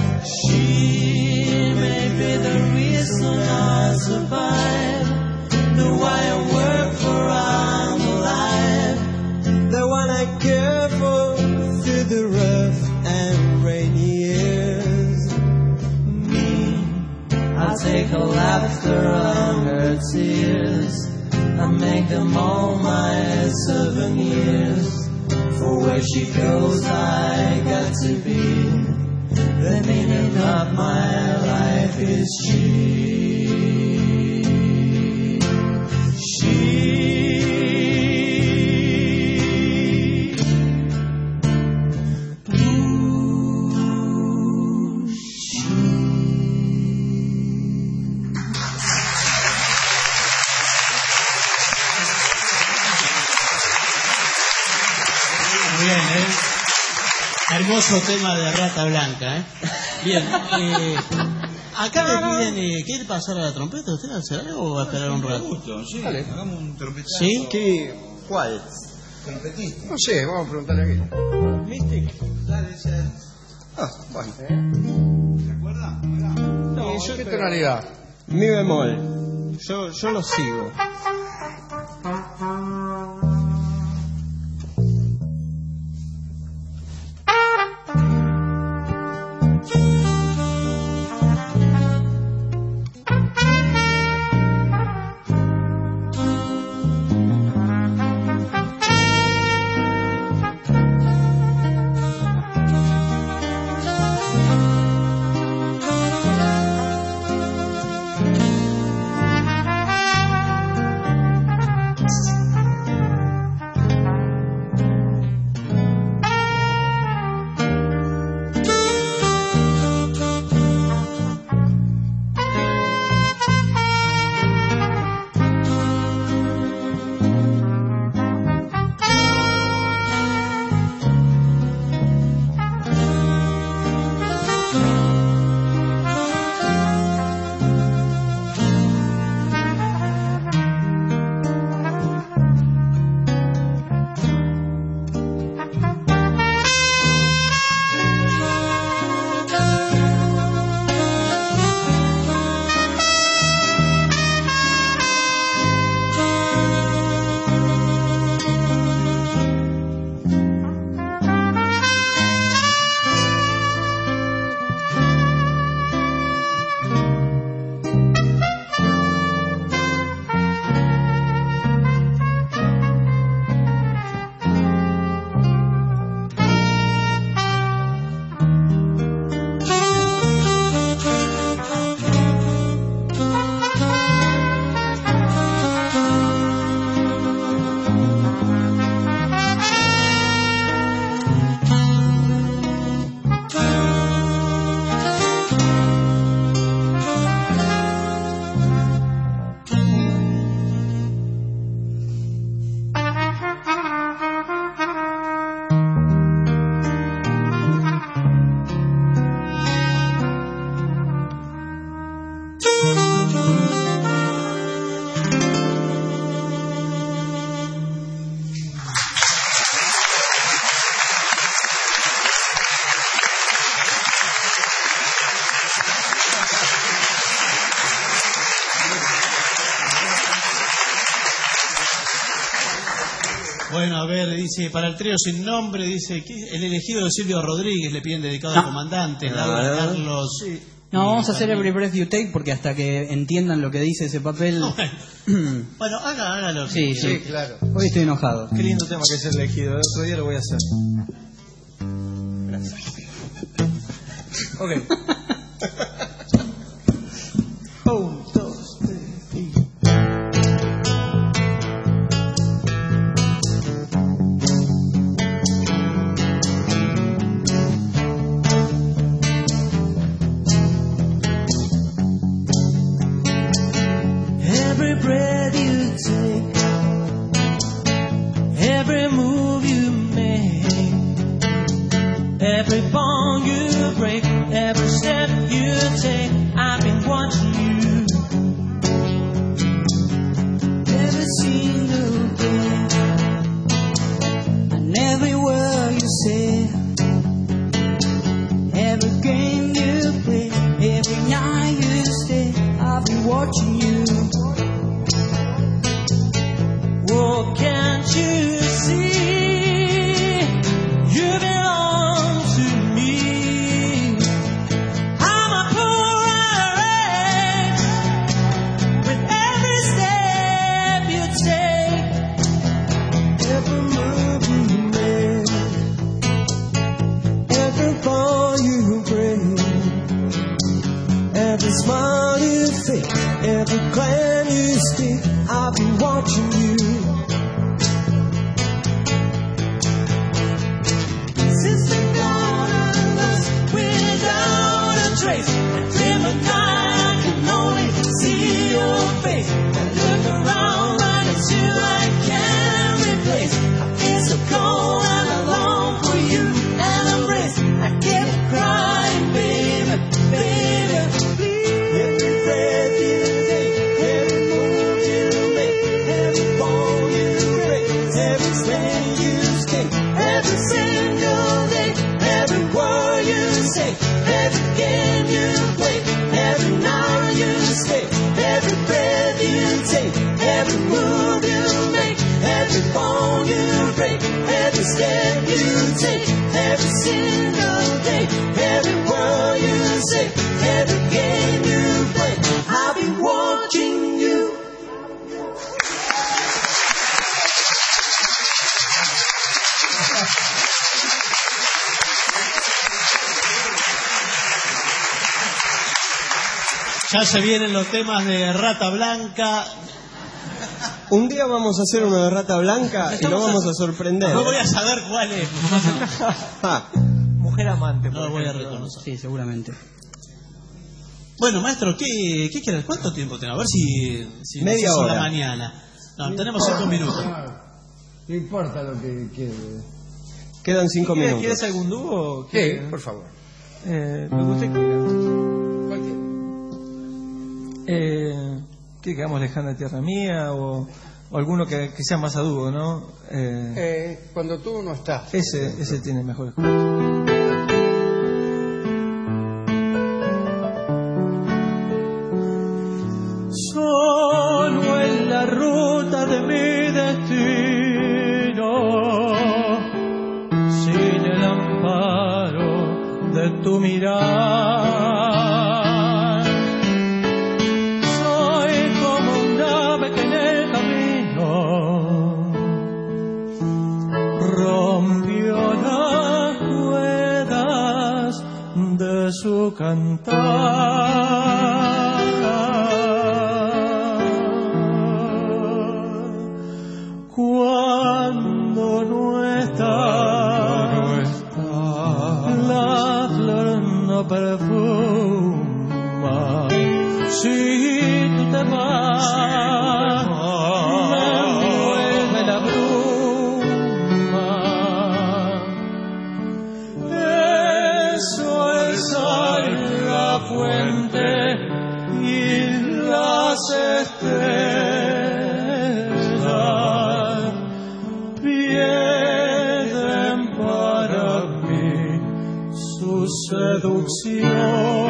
She may be the reason I survive, the why I work for I'm alive, the one I care for through the rough and rainy years. Me, I'll take her laughter and her tears, I make them all my souvenirs. For where she goes I got to be, the meaning of my life is she. Hermoso tema de Rata Blanca, ¿eh? Bien, acá me piden, ¿quiere pasar a la trompeta? ¿Usted va a hacer algo o va a esperar un rato? Sí, hagamos un trompetazo. ¿Sí? ¿Qué? ¿Cuál? Trompetista. No sé, vamos a preguntarle aquí. ¿Viste? Dale, ya. Ah, bueno. ¿Se acuerda? No, ¿qué tonalidad? Mi bemol. Yo lo sigo. Bueno, a ver, dice, para el trío sin nombre, dice, el elegido de Silvio Rodríguez le piden dedicado al comandante, Carlos. Sí. No, vamos a hacer Every Breath You Take porque hasta que entiendan lo que dice ese papel... Bueno, hágalo. Sí, claro. Hoy estoy enojado. Qué lindo tema que es el elegido. El otro día lo voy a hacer. Gracias. Ok. 1, 2, 3, 4. every breath you take, every move you make, every bond you break, every step you take. I've been watching you every single day, and every word you say, every game you play, every night you stay. I've been watching you. Oh, can't you see? You belong to me. I'm a poor wretch with every step you take, every move you make, every fall you break, every smile you fake, every clan you speak. I've been watching you. Since the dawn of us, without a trace, I dream at night, I can only see your face. I look around, but it's you I can't replace. I feel so cold and I long for you and embrace. I kept crying, baby, baby, please. Every breath you take, every move you make, every bone you break, every swing you skate, every single day, every word you say, every game you play, every night you stay, every breath you take, every move you make, every bone you break, every step you take, every single day, every word you say, every game you play. I'll be watching you. Ya se vienen los temas de Rata Blanca. Un día vamos a hacer uno de Rata Blanca y lo vamos a sorprender. No voy a saber cuál es. Mujer amante. No lo voy a reconocer. Sí, seguramente. Bueno, maestro, ¿qué quieres? ¿Cuánto tiempo tenemos? A ver si media nos hace hora. la mañana. No, tenemos 5 minutos. No importa lo que quede. Quedan 5 minutos. ¿Quieres algún dúo? Sí, por favor. Me gusta que hagamos Lejana Tierra Mía o alguno que sea más a dúo, ¿no? Cuando tú no estás. Ese tiene mejores. Solo en la ruta de mi destino, sin el amparo de tu mirar, soy como un ave que en el camino rompió las ruedas de su cantar. Cuando no está, la flor no perfuma. Si tú te vas, me envuelve la bruma. Eso es la fuente y las estrellas pierden para mí su seducción.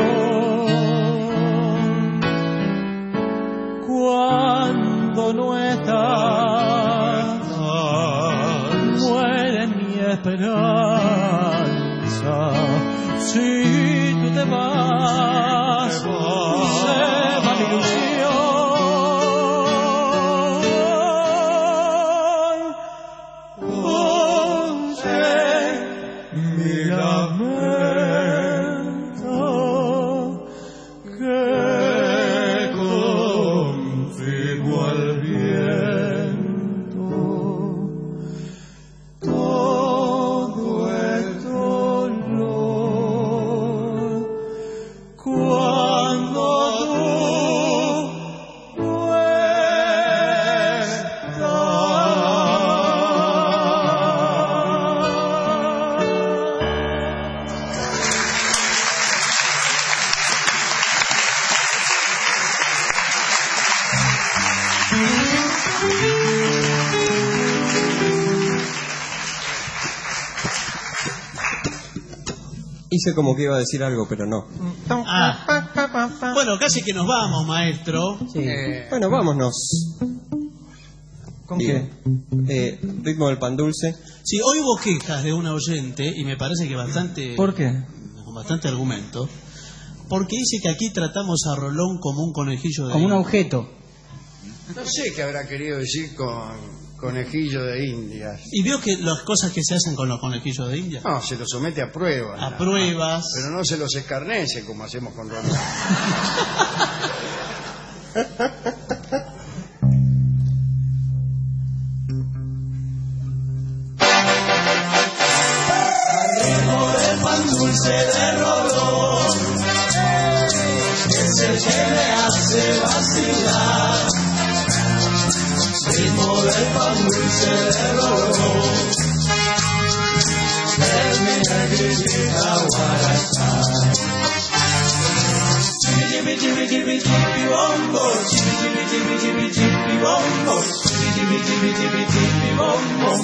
Cuando no estás, muere mi esperanza. Si tú te vas, se va mi ilusión. Oye mi lamento, que contigo al viento todo es dolor. Cuando tú Hice como que iba a decir algo, pero no. Bueno, casi que nos vamos, maestro. Sí. Bueno, vámonos. ¿Con qué? Ritmo del pan dulce. Sí, hoy hubo quejas de una oyente y me parece que bastante... ¿Por qué? Con bastante argumento. Porque dice que aquí tratamos a Rolón como un conejillo de... Como un objeto. No sé qué habrá querido decir con conejillo de Indias. ¿Y vio que las cosas que se hacen con los conejillos de Indias? No, se los somete a pruebas. A pruebas. Pero no se los escarnece como hacemos con Rolón. El pan dulce de Rolón, es el que me hace vacilar. Ritmo del pan dulce de Rolón, el mi negrita guarachá. Chibi chibi chibi chibi bombo, chibi chibi chibi chibi bombo, chibi chibi chibi chibi bombo.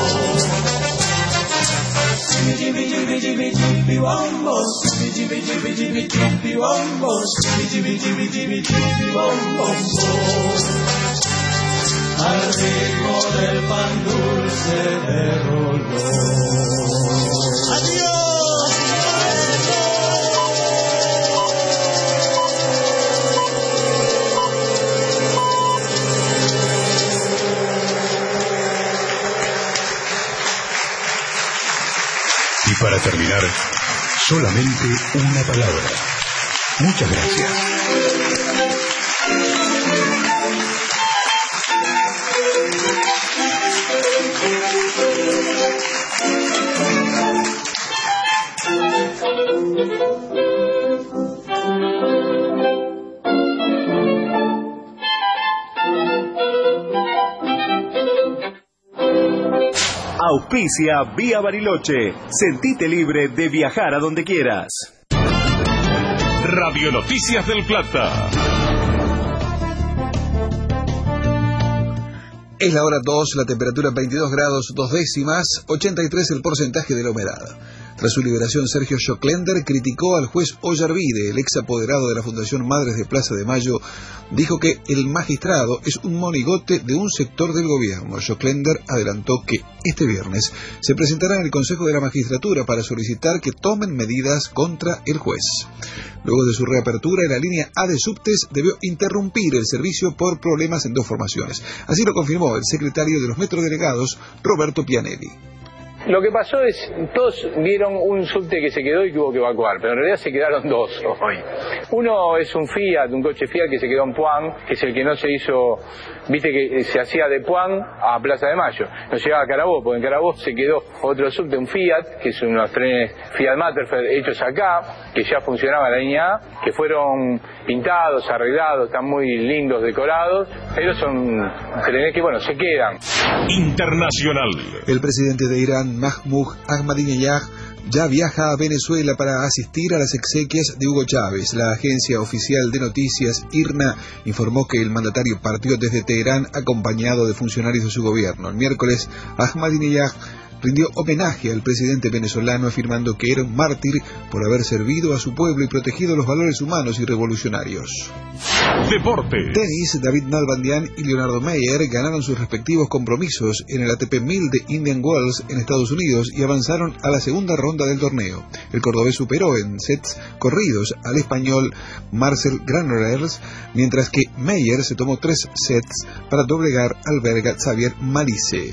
Chibi chibi chibi chibi chibi bombos, chibi chibi chibi chibi chibi bombos, chibi chibi chibi chibi chibi bombos. Al ritmo del pan dulce de Rolón. ¡Adiós! Y para terminar, solamente una palabra. Muchas gracias. Auspicia Vía Bariloche. Sentite libre de viajar a donde quieras. Radio Noticias del Plata. Es la hora 2, la temperatura 22 grados 2 décimas, 83 el porcentaje de la humedad. Tras su liberación, Sergio Schocklender criticó al juez Ollarvide, el ex apoderado de la Fundación Madres de Plaza de Mayo. Dijo que el magistrado es un monigote de un sector del gobierno. Schocklender adelantó que este viernes se presentará en el Consejo de la Magistratura para solicitar que tomen medidas contra el juez. Luego de su reapertura, la línea A de subtes debió interrumpir el servicio por problemas en 2 formaciones. Así lo confirmó el secretario de los metrodelegados, Roberto Pianelli. Lo que pasó es, todos vieron un subte que se quedó y que hubo que evacuar, pero en realidad se quedaron 2 hoy. Uno es un Fiat, un coche Fiat que se quedó en Puan, que es el que no se hizo, viste que se hacía de Puan a Plaza de Mayo, no llegaba a Carabobo, porque en Carabobo se quedó otro subte, un Fiat, que es unos trenes Fiat Matterfeld hechos acá, que ya funcionaba la línea A, que fueron pintados, arreglados, están muy lindos, decorados, pero son trenes que, bueno, se quedan. Internacional. El presidente de Irán, Mahmoud Ahmadinejad, ya viaja a Venezuela para asistir a las exequias de Hugo Chávez. La agencia oficial de noticias IRNA informó que el mandatario partió desde Teherán acompañado de funcionarios de su gobierno. El miércoles, Ahmadinejad rindió homenaje al presidente venezolano afirmando que era un mártir por haber servido a su pueblo y protegido los valores humanos y revolucionarios. Deporte. Tenis, David Nalbandian y Leonardo Meyer ganaron sus respectivos compromisos en el ATP 1000 de Indian Wells en Estados Unidos y avanzaron a la segunda ronda del torneo. El cordobés superó en sets corridos al español Marcel Granollers, mientras que Meyer se tomó 3 sets para doblegar al belga Xavier Malisse.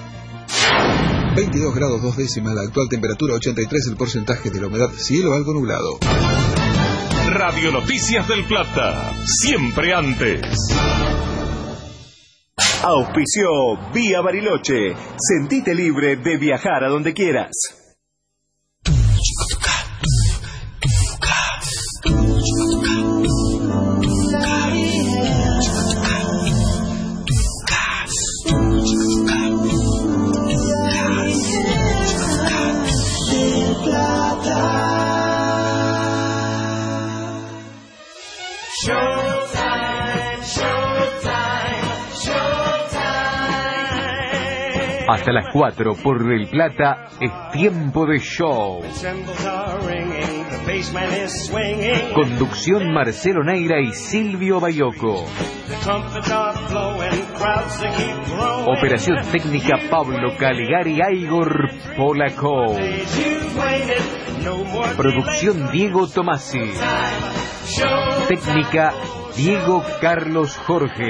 22 grados 2 décimas, la actual temperatura 83, el porcentaje de la humedad, cielo algo nublado. Radio Noticias del Plata, siempre antes. Auspició Vía Bariloche. Sentite libre de viajar a donde quieras. Showtime, showtime, showtime. Hasta las 4 por Del Plata es tiempo de show. Conducción Marcelo Neira y Silvio Bayoco. Operación técnica Pablo Caligari Igor Polakov. Producción Diego Tomasi. Técnica Diego Carlos Jorge.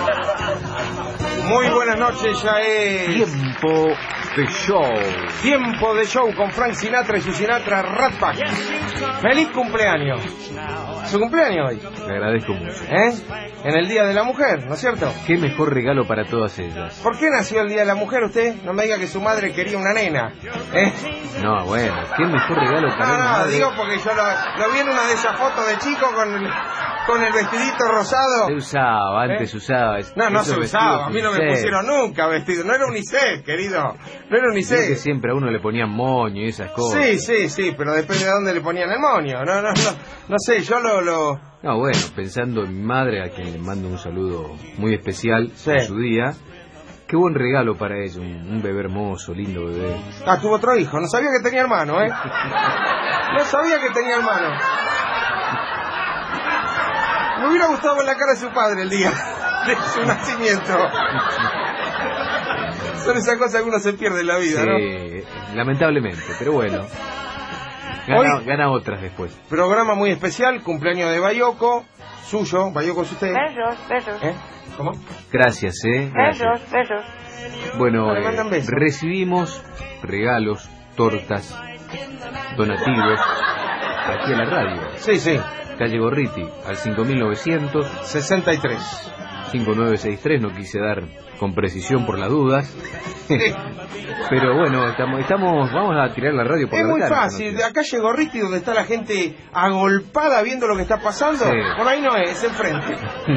Muy buenas noches, ya es tiempo de show. Tiempo de show con Frank Sinatra y su Sinatra Rat Pack. ¡Feliz cumpleaños! ¿Su cumpleaños hoy? Le agradezco mucho. En el Día de la Mujer, ¿no es cierto? Qué mejor regalo para todas ellas. ¿Por qué nació el Día de la Mujer usted? No me diga que su madre quería una nena. No, bueno, qué mejor regalo para una madre. Digo porque yo lo vi en una de esas fotos de chico con el vestidito rosado. Se usaba, antes usaba. No se usaba, a mí no me pusieron nunca vestido. No era unisex, querido. No era unisex. Es que siempre a uno le ponían moño y esas cosas. Sí, pero depende de dónde le ponían el moño. No sé, yo lo... No, bueno, pensando en mi madre, a quien le mando un saludo muy especial en su día. Qué buen regalo para ella, un bebé hermoso, lindo bebé. Tuvo otro hijo, no sabía que tenía hermano, No sabía que tenía hermano. Me hubiera gustado ver la cara de su padre el día de su nacimiento. Son esas cosas que uno se pierde en la vida, ¿no? Sí, lamentablemente, pero bueno. Gana otras después. Programa muy especial, cumpleaños de Bayoco, suyo. Bayoco es usted. Besos. ¿Cómo? Gracias, Gracias. Besos. Bueno, recibimos regalos, tortas, donativos, aquí en la radio. Sí. Calle Gorriti, al 5963. 5963, no quise dar con precisión por las dudas. Pero bueno, vamos a tirar la radio por la ventana. Es muy fácil, de acá llegó Gorriti, donde está la gente agolpada viendo lo que está pasando. Sí. Por ahí no es enfrente.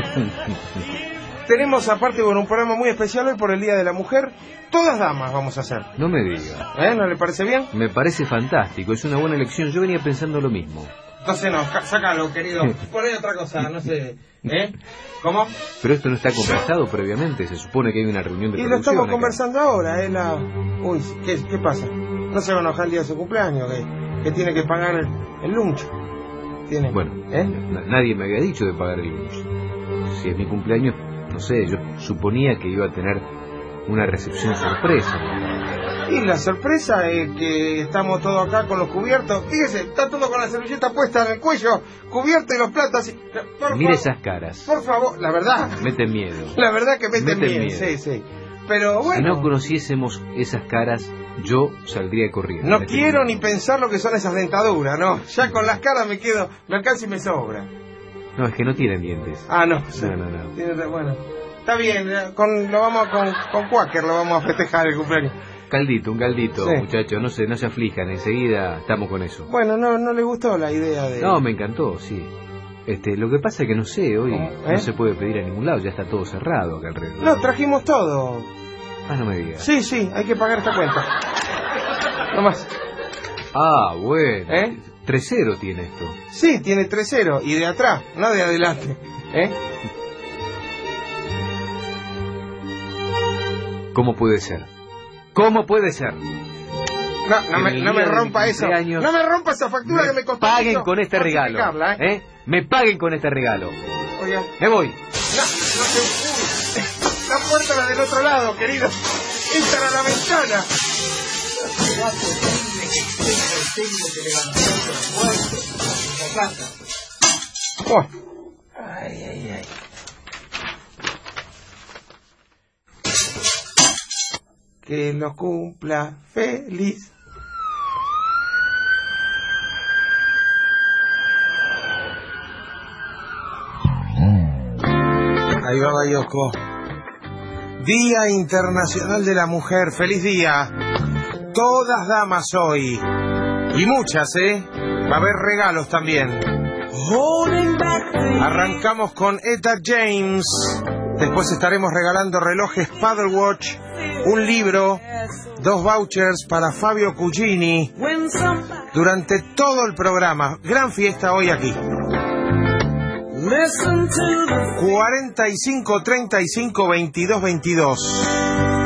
Tenemos aparte un programa muy especial hoy por el Día de la Mujer. Todas damas vamos a hacer. No me diga. ¿No le parece bien? Me parece fantástico, es una buena elección. Yo venía pensando lo mismo. Entonces no, sácalo, querido. Por ahí otra cosa, no sé. ¿Cómo? Pero esto no está conversado previamente, se supone que hay una reunión de producción. Y lo estamos acá conversando ahora, Uy, ¿qué pasa? No se va a enojar el día de su cumpleaños, que tiene que pagar el lunch. Bueno, nadie me había dicho de pagar el lunch. Si es mi cumpleaños, no sé, yo suponía que iba a tener una recepción sorpresa. Y la sorpresa es que estamos todos acá con los cubiertos. Fíjese, está todo con la servilleta puesta en el cuello, cubierto y los platos. Mire esas caras. Por favor, la verdad. Meten miedo. La verdad que meten miedo. Sí. Pero bueno. Si no conociésemos esas caras, yo saldría corriendo. No quiero ni pensar lo que son esas dentaduras, ¿no? Ya con las caras me alcanza y me sobra. No, es que no tienen dientes. No. No. Bueno, está bien, con Quaker lo vamos a festejar el cumpleaños. Un caldito, muchachos, no se aflijan, enseguida estamos con eso. Bueno, no le gustó la idea de... No, me encantó, sí. Lo que pasa es que no sé, hoy no se puede pedir a ningún lado, ya está todo cerrado acá alrededor. No, trajimos todo. No me digas. Sí, hay que pagar esta cuenta. No más. Bueno. 3-0 tiene esto. Sí, tiene 3-0, y de atrás, no de adelante. ¿Cómo puede ser? No me rompa eso. No me rompa esa factura que me costó. Paguen con este regalo. Me paguen con este regalo. Oiga. Me voy. La puerta era del otro lado, querido. Esta era la ventana. Ay. Que lo cumpla feliz. Ahí va Bayoco. Día Internacional de la Mujer. Feliz día. Todas damas hoy. Y muchas, Va a haber regalos también. Arrancamos con Etta James. Después estaremos regalando relojes Paddle Watch, un libro, 2 vouchers para Fabio Cugini. Durante todo el programa. Gran fiesta hoy aquí. 45 35 22 22.